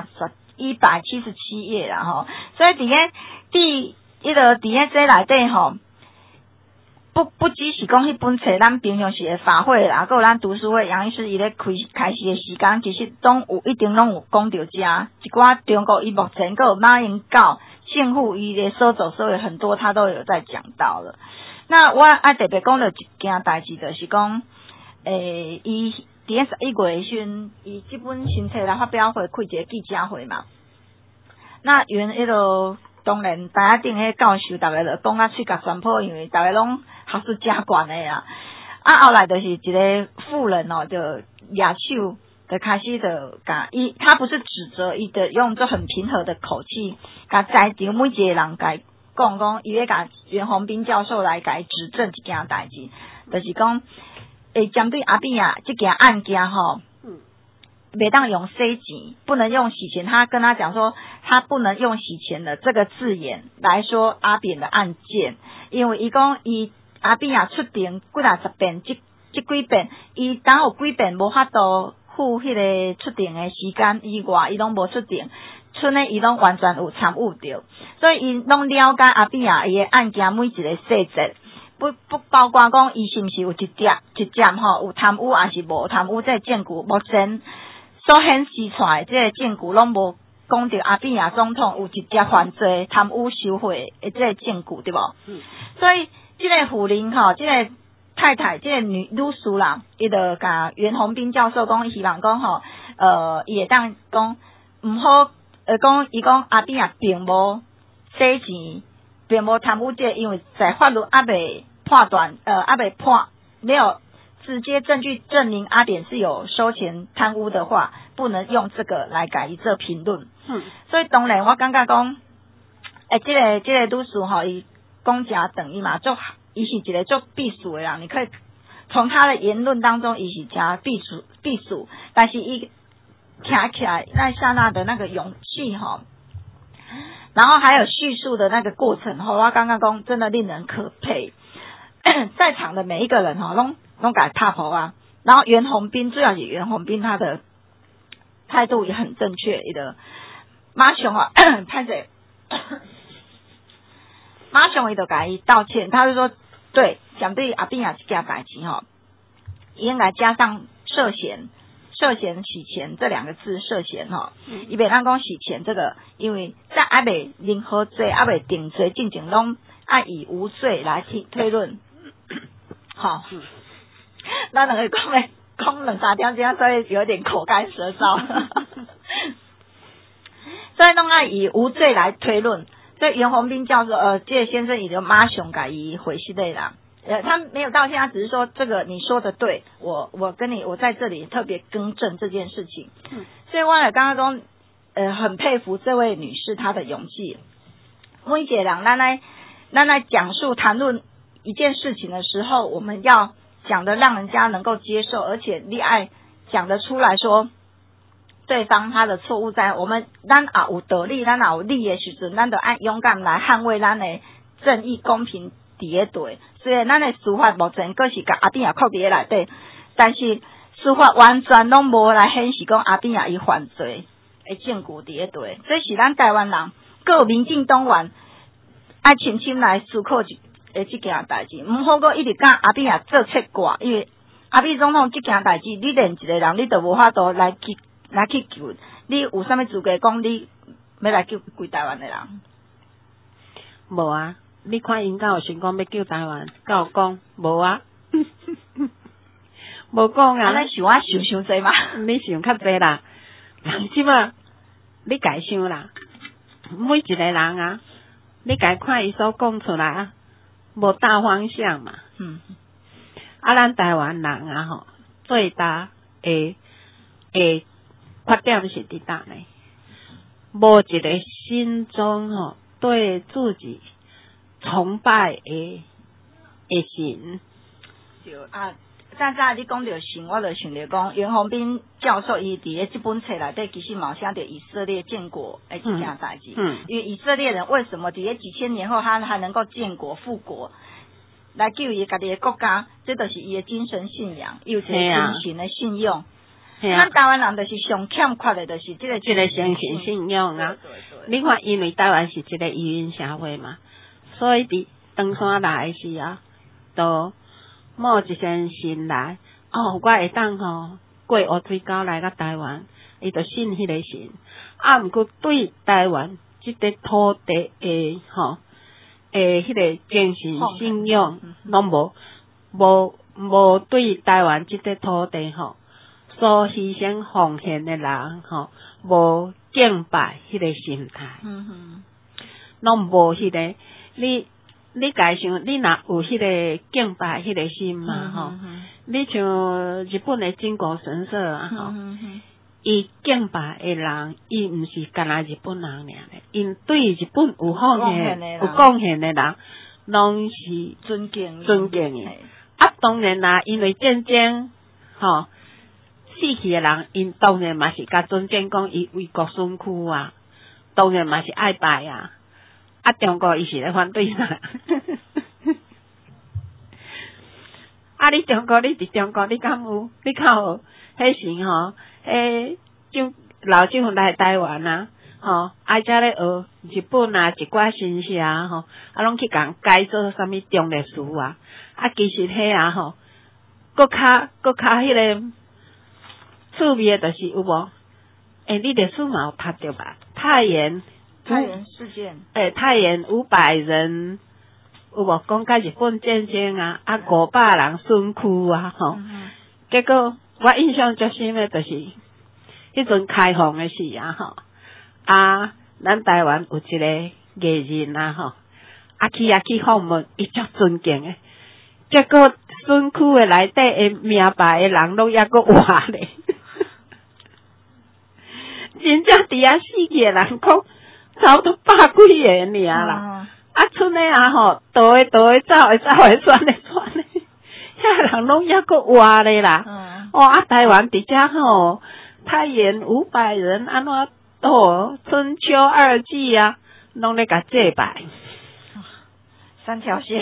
177页啦所以伫咧伫咧这内底不只是讲迄本册，咱平常时的法会啦，还有咱读书会，杨医师伊咧开始的时间，其实一定拢有讲到这一寡中国伊目前还有马英九政府伊咧所走所有很多他都有在讲到了。那我爱特别讲到一件代志，就是讲伊伫咧11月时阵，伊这本新册来发表会开一个记者会嘛。那原当然大家顶迄教授，大家就讲嘴角酸破，因为大家拢学术真悬的啦。后来就是一个妇人就亚手就开始就甲他不是指责伊，就用这很平和的口气，甲在场每一个人甲讲，伊要甲袁宏斌教授来甲指证一件代志，就是讲针对阿扁这件案件袂当用洗钱，不能用洗钱。他跟他讲说，他不能用洗钱的这个字眼来说阿扁的案件，因为伊讲阿扁出庭几啊十遍，这几遍，伊当有几遍无法度付迄个出庭的时间以外，伊拢无出庭，剩的伊拢完全有参与着，所以伊拢了解阿扁伊的案件每一个细节。不包括讲伊是毋是有一点有贪污还是无贪污，这个证据目前所显示出来，这个证据拢无讲到阿扁总统有一点犯罪贪污受贿的这个证据，对无？所以这个妇人这个太太，这个女士啦，伊就甲袁宏斌教授讲，希望讲伊会当讲毋好伊讲阿扁并无洗钱，并无贪污这个，因为在法律未判断，未判没有直接证据证明阿扁是有收钱贪污的话，不能用这个来改伊这评论。所以当然我感觉讲，这个律师伊讲诚长伊嘛， 伊是一个做避暑的人，你可以从他的言论当中，伊是加避暑，但是伊卡起来那刹那的那个勇气哈，然后还有叙述的那个过程哈，我刚刚讲真的令人可佩。在场的每一个人哈，拢改踏跑啊。然后袁宏斌，最要是袁宏斌，他的态度也很正确的。马雄啊，拍谁？马雄伊就甲伊道歉，他就说对，相对阿炳也是件代志哈，应该加上涉嫌洗钱这2个字，涉嫌哈，伊袂当讲洗钱这个，因为在还袂任何罪，还袂定罪进前拢爱以无罪来推论。好，咱两个讲两三点钟，所以有点口干舌燥，所以拢爱以无罪来推论。所以袁宏斌教授，这个先生已经马上改以回系类啦。他没有道歉，他只是说这个你说的对，我在这里特别更正这件事情。所以我也刚刚说，很佩服这位女士她的勇气。每一个人，咱来讲述谈论一件事情的时候，我们要讲的让人家能够接受，而且你爱讲得出来说对方他的错误在我们，咱也有道理，咱也有理的时阵，咱就按勇敢来捍卫咱的正义公平伫个对。虽然咱的司法目前阁是甲阿炳也扣伫个内底，但是司法完全拢无来显示讲阿炳也伊犯罪的证据伫个对。这是咱台湾人，各有民进党员爱深深来思考这件代志，唔好过一直讲阿炳也做切挂，因为阿炳总统这件代志，你连一个人你都无法度来去救，你有啥物资格讲你要来救规台湾的人？ 无啊，你看因敢有想讲要救台湾，敢有讲无啊？无讲啊。 咱想想济嘛？ 你想较济啦，人即嘛，你家想啦，每一个人啊，你家看伊所讲出来啊。无大方向嘛，咱台湾人啊吼，最大的缺点是伫哪呢？无一个心中吼对自己崇拜的神。 就啊，早你讲到神，我就想着讲袁宏斌教授伊伫咧这本册内底，其实嘛写着以色列建国的这件代志。因为以色列人为什么伫咧几千年后他还能够建国复国，来救伊家己的国家，这就是伊的精神信仰，有一个精神的信用。咱台湾人就是上欠缺的，就是这个精神信仰啊。你看，因为台湾是一个移民社会嘛，所以伫登山来的时啊，都冒一身心来，我会当过乌水沟来到台湾，伊就信迄个神。毋过对台湾即个土地的迄个精神信仰，拢无对台湾即个土地所牺牲奉献的人无敬拜迄个心态，拢无迄个你家想，你若有迄个敬拜迄个心嘛你像日本的靖国神社啊伊敬拜的人，伊毋是干那日本人尔咧，因对日本有贡献的人，拢是尊敬的。当然啦，因为战争死去的人，因当然嘛是甲尊敬讲伊为国身躯啊，当然嘛是爱拜啊。中国伊是咧反对啥？你中国，你伫中国，你敢有？你敢有？迄时老蒋来台湾啊，遮咧学日本啊一寡新社拢去共改做啥物中历史啊，其实迄搁较迄个趣味的，就是有无？你历史嘛有读着吧？太原事件， 太原500人，有无讲甲日本战争啊？500人损躯啊，结果我印象最深的就是迄阵开放的时啊，咱台湾有一个艺人啊去访问，伊足尊敬的，结果损躯的内底的名牌的人拢还阁活咧，真正伫遐死去的人讲。差不多100几个尔啦，剩的啊吼，倒诶走诶，转诶，遐人拢抑搁活咧啦。台湾伫遮吼，太原500人，安怎春秋2季啊，拢咧甲祭拜。 3条线。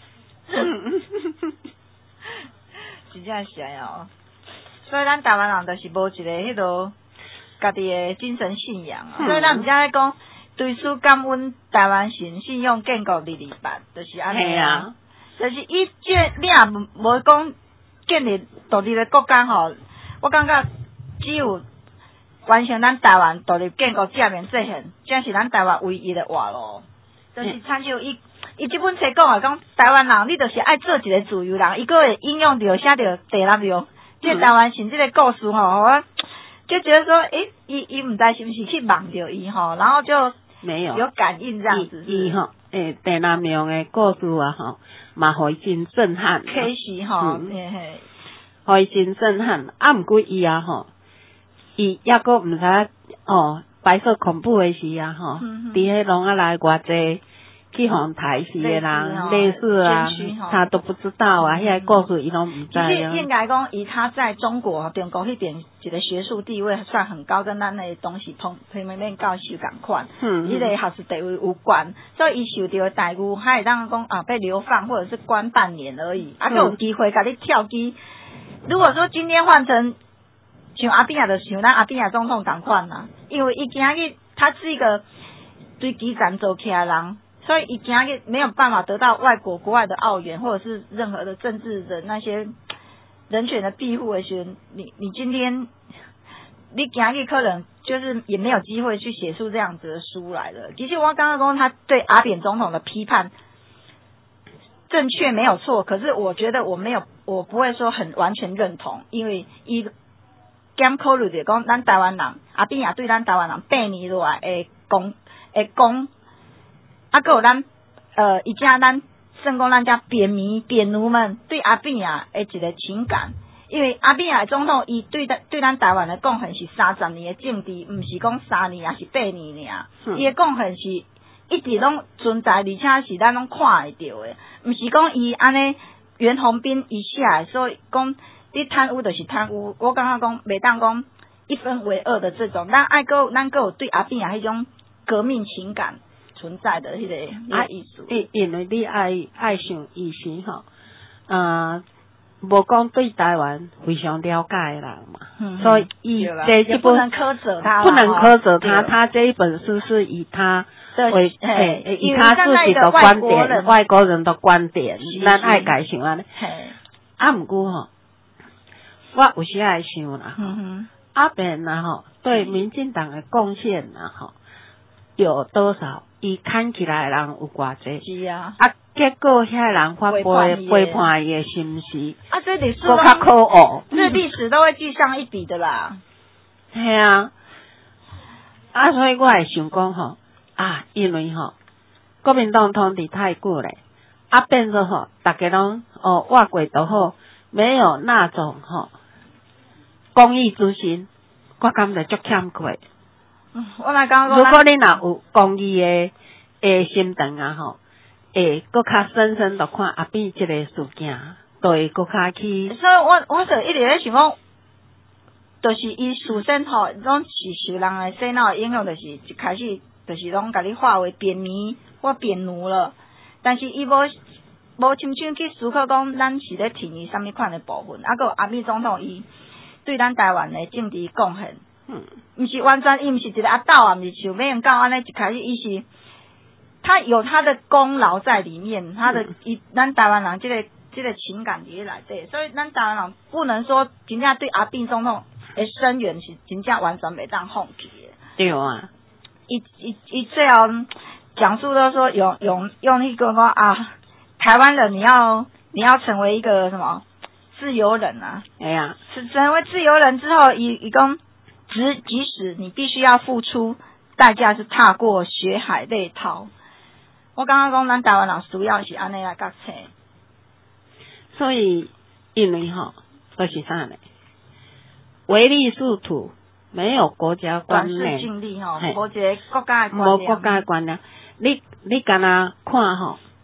真正是安哦。所以咱台湾人就是无一个迄落家己的精神信仰啊。所以咱毋才咧讲，对此感恩台湾神信用建国228，就是安尼啊。就是伊这你也无讲建立独立的国家吼，我感觉只有完成咱台湾独立建国正面这项，这是咱台湾唯一的活路。就是参照伊这本册讲啊，讲台湾人你就是爱做一个自由人，伊个会引用着写着第六条，这台湾神这个故事吼，我就觉得说，伊毋知是不是去忘着伊吼，然后就没有感应这样子。 伊吼，第六名的故事啊吼，嘛互伊真震撼。 确实吼， 互伊真震撼。啊，毋过伊啊吼，伊抑搁毋知白色恐怖的时啊吼，伫迄拢啊来偌济。去互台视的人，类似啊，他都不知道啊，遐故事伊拢唔知啊。 其实应该讲，以他在中国迄边一个学术地位算很高，跟咱的东西平面教授共款，伊个学术地位有关，所以伊受到的待遇还会当讲被流放或者是关半年而已，就有机会甲你跳机。如果说今天换成像阿扁也就像咱阿扁也总统共款啦，因为伊今日他是一个对基层做起来人。所以，今日没有办法得到国外的澳元，或者是任何的政治的那些人权的庇护的时候，你今天你今日可能就是也没有机会去写出这样子的书来了。其实我刚刚说他对阿扁总统的批判正确没有错，可是我觉得我不会说很完全认同，因为伊减考虑着讲咱台湾人阿扁也对咱台湾人8年落来会讲。还有咱以前咱算讲咱家扁奴们对阿扁啊的一个情感，因为阿扁啊总统伊对咱台湾的贡献是30年的政治，毋是讲3年也是8年尔，伊的贡献是一直拢存在，而且是咱拢看会到的，毋是讲伊安尼袁宏斌伊写的，所以讲你贪污就是贪污，我感觉讲袂当讲1分为2的这种，咱有对阿扁啊迄种革命情感。存在的迄个意思， 因为你爱想意思吼，无讲对台湾非常了解的人嘛，所以伊这一不能苛责他， 他这一本书是以他为以他自己的观点，外国人的观点，咱爱改想安尼。毋过吼，我有时爱想啦，阿扁啊吼，对民进党的贡献啊吼，有多少？伊看起来人有偌济， 是啊， 结果遐人发背叛伊的心事， 这历史更较可恶， 这历史都会记上一笔的啦。 系啊，所以我会想讲吼，因为吼，国民党统治太久咧，变做吼，大家拢活过都好，没有那种公益之心，我感觉足欠缺。 我来讲， 如果你若有公益的心肠啊吼，搁较深深的看阿扁这个事件，就会搁较去。 所以我就一直咧想讲，就是伊事先拢是受人的洗脑的影响，就是一开始就是拢甲你化为扁迷或扁奴了，但是伊无深深去思考讲，咱是咧挺伊啥物款的部分，还有阿扁总统伊对咱台湾的政治贡献。毋是完全，伊毋是一个阿斗啊，毋是像美元教安尼一开始，伊是他有他的功劳在里面，咱台湾人这个情感伫内底，所以咱台湾人不能说真正对阿扁总统的声援是真正完全袂当放弃的。 对啊， 伊最后讲述都说用一个说台湾人你要成为一个什么自由人啊？ 哎呀， 成为自由人之后，伊讲。即使你必须要付出代价，是踏过血海泪涛。我刚刚讲，咱台湾人主要是安尼来决策。 所以，因为都是啥呢？唯利是图，没有国家观念， 短视近利无一个国家的观念。 无国家的观念，你敢若看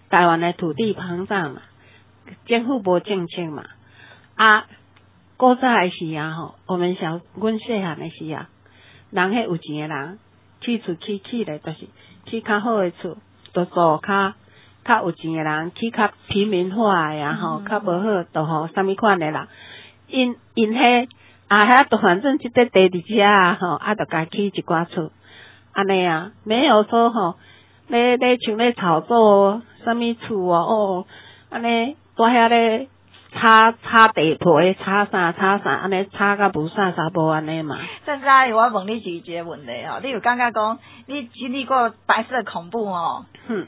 台湾的土地膨胀嘛，政府无政策嘛，古早的时啊吼，阮细汉的时啊，人迄有钱的人，起厝起咧，就是起较好的厝，就住较有钱的人，起较平民化的吼，较无好，就互啥物款的人，因迄遐就反正即块地伫遮啊吼，就家起一寡厝，安尼啊，没有说吼，咧像咧炒作啥物厝哦，安尼住遐咧。擦地皮，擦啥，安尼擦甲无啥无安尼嘛。 甚至我问你一个问题哦，你有感觉讲你经历过白色恐怖哦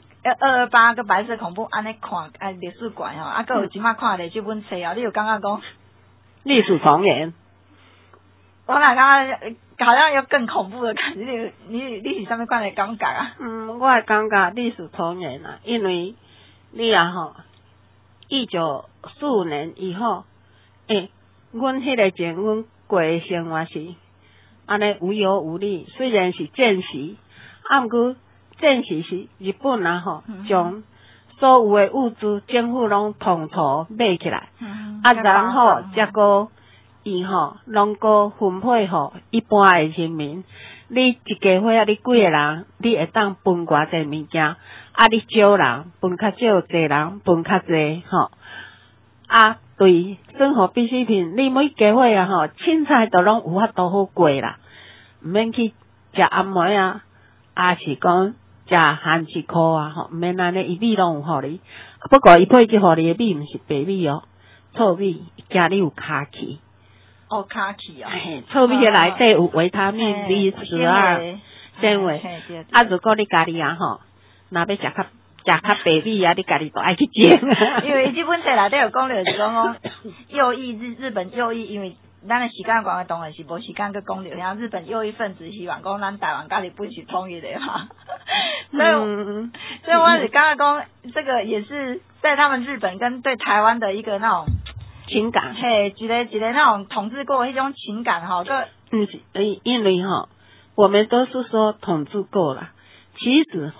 ？228个白色恐怖安尼看历史馆哦，还有即摆看咧这本册哦，你有感觉讲历史重演？ 我哪感觉好像有更恐怖的感觉，你是啥物款的感觉啊？ 我的感觉历史重演啊，因为你啊吼。1945年以后，阮迄个前阮过的生活是安尼无忧无虑，虽然是战时，毋过战时是日本啊吼，将所有的物资政府拢统筹买起来，然后才个伊吼拢个分配互一般的人民。你一家伙你几个人，你会当分偌济物件？你少人分较少，济人分较济，吼。对生活必需品，你每家伙啊吼，凊彩都拢有法度好过啦，毋免去食暗糜啊，是讲食韩式烤啊，吼，毋免安尼，伊米拢有互你。不过伊配给互你的米毋是白米哦，糙米，惊你有卡气。 卡气哦。 糙米的内底有维他命 B12纤维，如果你家己啊吼，若要食较白米啊，你家己都爱去种。 因为这本册内底有讲了，是讲右翼日本右翼，因为咱的时间关系，当然是无时间去讲了。像日本右翼分子希望讲咱台湾甲日本是统一的嘛，所以我是刚刚讲这个也是在他们日本跟对台湾的一个那种情感， 一个那种统治过的迄种情感哈， 因为我们都是说统治过了。其实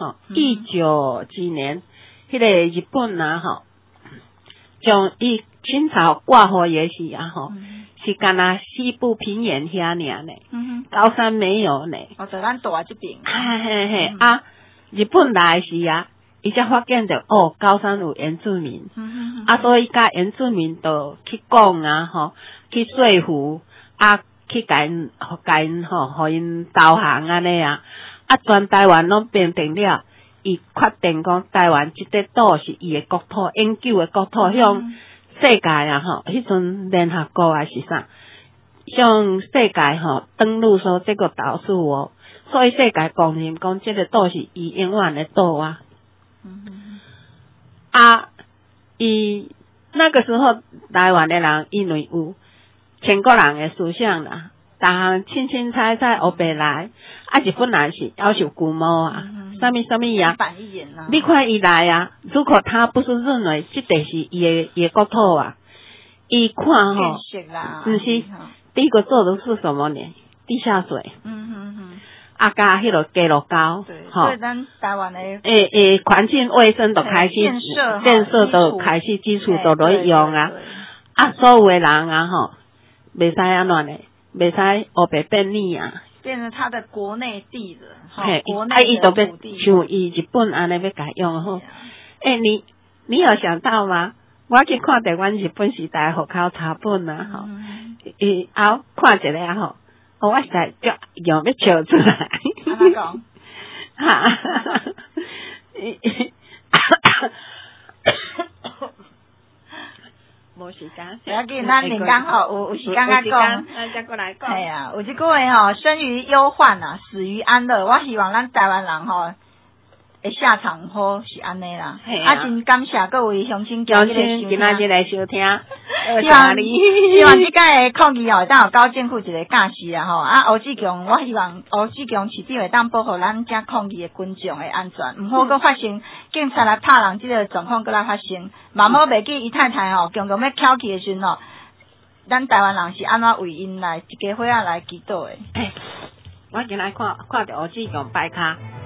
19几年，迄个日本啊将伊清朝挂互也是啊是干那西部平原遐尔呢，高山没有呢。 就咱大这边。 日本来时啊，伊才发现着高山有原住民，所以甲原住民就去讲啊去说服去甲因互因导航安尼啊。全台湾拢平定了，伊确定讲台湾这块岛是伊的国土，永久的国土，向世界啊迄阵联合国啊是啥，向世界登录说这个岛是我，所以世界公认讲这个岛是伊永远的岛啊。伊那个时候台湾的人因为有全国人的思想啦，逐项凊彩黑白来。日本人是要求规模啊，啥物呀？你看伊来啊，如果他不是认为这地是伊的国土啊，伊看不是第一个做的是什么呢？地下水。加迄个鸡肉膏， 所以咱台湾的环境卫生都开始建设都开始基础都来用啊。所有的人啊袂使安怎呢？袂使黑白变你啊。 变成他的国内地了，国内伊都要像伊日本安尼要改用吼。你有想到吗？我去看台湾日本时代户口查本啊看一下我实在就用要笑出来。 安怎讲？ 无时间， 不要紧，咱连刚好有时间甲讲， 咱再过来讲。 系啊，有一句话生于忧患死于安乐。我希望咱台湾人会下场好是安尼啦。真感谢各位乡亲今仔日来收听。 希望即届的抗议会当有交政府一个架势啊胡志强，我希望胡志强市长会当保护咱遮抗议的群众的安全，毋好搁发生警察来拍人即个状况搁来发生。万好袂记伊太太强强要翘起的时阵咱台湾人是安怎为因来一家伙来祈祷的。 我今仔看着胡志强摆卡。